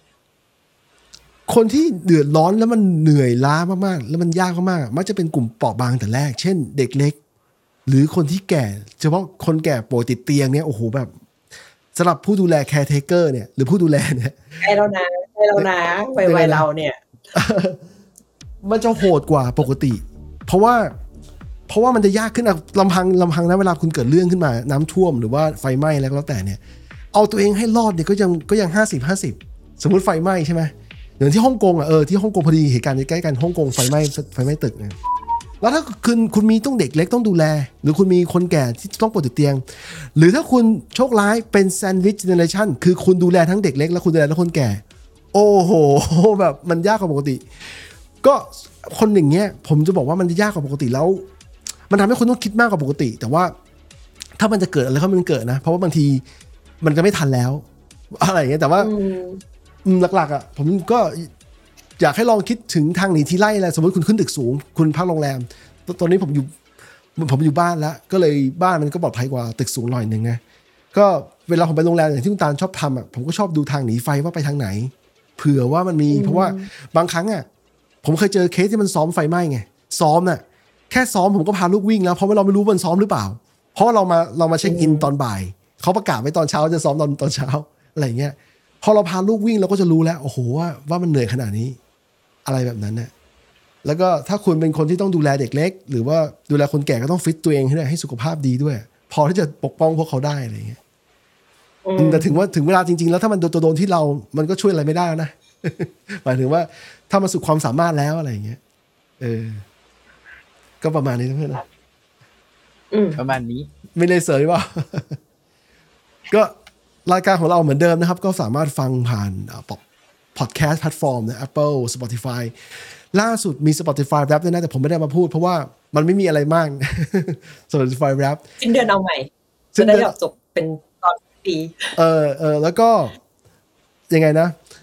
คนที่เดือดร้อนแล้วมันเหนื่อยล้ามากๆแล้วมันยากมากๆมักจะเป็นกลุ่มเปราะบางแต่แรกเช่นเด็กเล็กหรือคนที่แก่เฉพาะคนแก่ป่วยติดเตียงเนี่ยโอ้โหแบบสำหรับผู้ดูแลแคร์เทเกอร์เนี่ยหรือผู้ดูแลเนี่ยให้เรานะให้เรานะวัยๆเราเนี่ยมันจะโหดกว่าปกติเพราะว่าเพราะว่ามันจะยากขึ้นอะลำพังลำพังนะเวลาคุณเกิดเรื่องขึ้นมาน้ำท่วมหรือว่าไฟไหม้แล้วก็แล้วแต่เนี่ยเอาตัวเองให้รอดเนี่ยก็ยังก็ยังห้าสิบ ห้าสิบสมมุติไฟไหม้ใช่ไหมอย่างที่ฮ่องกงอ่ะเออที่ฮ่องกงพอดีเหตุการณ์ใกล้กันฮ่องกงไฟไหม้ไฟไหม้ตึกเนี่ยแล้วถ้าคุณคุณมีต้องเด็กเล็กต้องดูแลหรือคุณมีคนแก่ที่ต้องป่วยติดเตียงหรือถ้าคุณโชคร้ายเป็นแซนด์วิชเจเนเรชั่นคือคุณดูแลทั้งเด็กเล็กและคุณดูแลทั้งคนแก่โอ้โหแบบมันยากกว่าปกติก็คนอย่างเงี้ยผมจะบอกว่ามันยากกว่าปกติแล้วมันทำให้คนต้องคิดมากกว่าปกติแต่ว่าถ้ามันจะเกิดอะไรก็มันเกิดนะเพราะว่าบางทีมันจะไม่ทันแล้วอะไรอย่างเงี้ยแต่ว่าหลักๆอ่ะผมก็อยากให้ลองคิดถึงทางหนีทีไล่อะไรสมมติคุณขึ้นตึกสูงคุณพักโรงแรมตอนนี้ผมอยู่ผมอยู่บ้านแล้วก็เลยบ้านมันก็ปลอดภัยกว่าตึกสูงหน่อยนึงนะก็เวลาผมไปโรงแรมอย่างที่คุณตาลชอบทำอ่ะผมก็ชอบดูทางหนีไฟว่าไปทางไหนเผื่อว่ามันมีเพราะว่าบางครั้งอ่ะผมเคยเจอเคสที่มันซ้อมไฟไหม้ไงซ้อมน่ะแค่ซ้อมผมก็พาลูกวิ่งแล้วเพราะว่าเราไม่รู้มันซ้อมหรือเปล่าเพราะเรามาเรามาเช็คอินตอนบ่ายเขาประกาศไว้ตอนเช้าจะซ้อมตอนตอนเช้าอะไรเงี้ยพอเราพาลูกวิ่งเราก็จะรู้แล้วโอ้โหว่าว่ามันเหนื่อยขนาดนี้อะไรแบบนั้นเนี่ยแล้วก็ถ้าคุณเป็นคนที่ต้องดูแลเด็กเล็กหรือว่าดูแลคนแก่ก็ต้องฟิตตัวเองให้ได้ให้สุขภาพดีด้วยพอที่จะปกป้องพวกเขาได้อะไรเงี้ยแต่ถึงว่าถึงเวลาจริงๆแล้วถ้ามันโดนตัวโดนที่เรามันก็ช่วยอะไรไม่ได้นะหมายถึงว่าถ้ามันสุดความสามารถแล้วอะไรเงี้ยเออก็ประมาณนี้นะเพื่อนนะประมาณนี้ไม่ได้เสยว่าก็รายการของเราเหมือนเดิมนะครับก็สามารถฟังผ่านพอดแคสต์แพลตฟอร์มนะ Apple Spotify ล่าสุดมี Spotify Rap ด้วยนะแต่ผมไม่ได้มาพูดเพราะว่ามันไม่มีอะไรมาก Spotify Rap สิ้นเดือนเอาใหม่จะได้จบเป็นตอนปีเออเออแล้วก็ยังไงนะ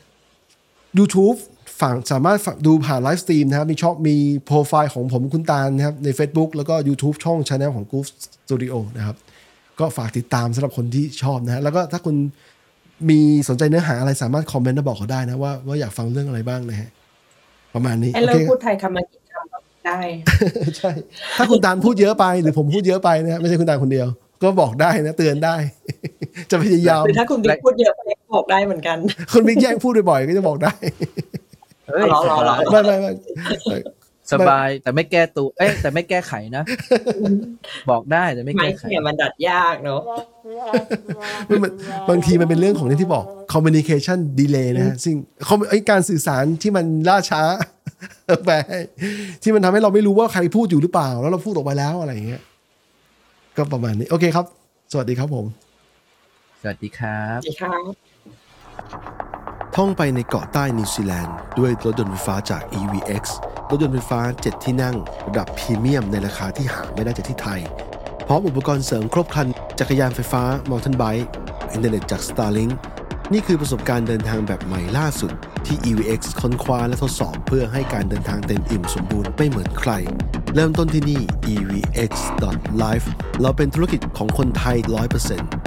YouTube ฝั่งสามารถดูผ่านไลฟ์สตรีมนะครับมีช่องมีโปรไฟล์ของผมคุณตาลนะครับใน Facebook แล้วก็ YouTube ช่อง Channel ของ Groove Studio นะครับก็ฝากติดตามสำหรับคนที่ชอบนะแล้วก็ถ้าคุณมีสนใจเนื้อหาอะไรสามารถคอมเมนต์มาบอกเขาได้นะว่าว่าอยากฟังเรื่องอะไรบ้างนะฮะประมาณนี้ไอ้เรื่องพูดไทยคำมากี่คได้ใช่ถ้าคุณตาลพูดเยอะไปหรือผมพูดเยอะไปนะไม่ใช่คุณตาลคนเดียวก็บอกได้นะเตือนได้จะพยายามหรือถ้าคุณบิ๊กพูดเยอะไปบอกได้เหมือนกันคุณบิ๊กแย่งพูดบ่อยๆก็จะบอกได้รอรอรอไม่ไม่ไม่สบายแต่ไม่แก้ตัวเอ๊ะแต่ไม่แก้ไขนะบอกได้แต่ไม่แก้ไขไม่มันดัดยากเนาะบางทีมันเป็นเรื่องของที่บอก communication delay นะฮะซึ่งการสื่อสารที่มันล่าช้าแปลที่มันทำให้เราไม่รู้ว่าใครพูดอยู่หรือเปล่าแล้วเราพูดออกไปแล้วอะไรอย่างเงี้ยก็ประมาณนี้โอเคครับสวัสดีครับผมสวัสดีครับสวัสดีครับท่องไปในเกาะใต้นิวซีแลนด์ด้วยรถยนต์ไฟฟ้าจาก อี วี เอ็กซ์ รถยนต์ไฟฟ้าเจ็ดที่นั่งระดับพรีเมียมในราคาที่หาไม่ได้จากที่ไทยพร้อมอุปกรณ์เสริมครบครันจักรยานไฟฟ้า Mountain Bike อินเทอร์เน็ตจาก Starlink นี่คือประสบการณ์เดินทางแบบใหม่ล่าสุดที่ อี วี เอ็กซ์ ค้นคว้าและทดสอบเพื่อให้การเดินทางเต็มอิ่มสมบูรณ์ไม่เหมือนใครเริ่มต้นที่นี่ อี วี เอ็กซ์ ดอท ไลฟ์ เราเป็นธุรกิจของคนไทย ร้อยเปอร์เซ็นต์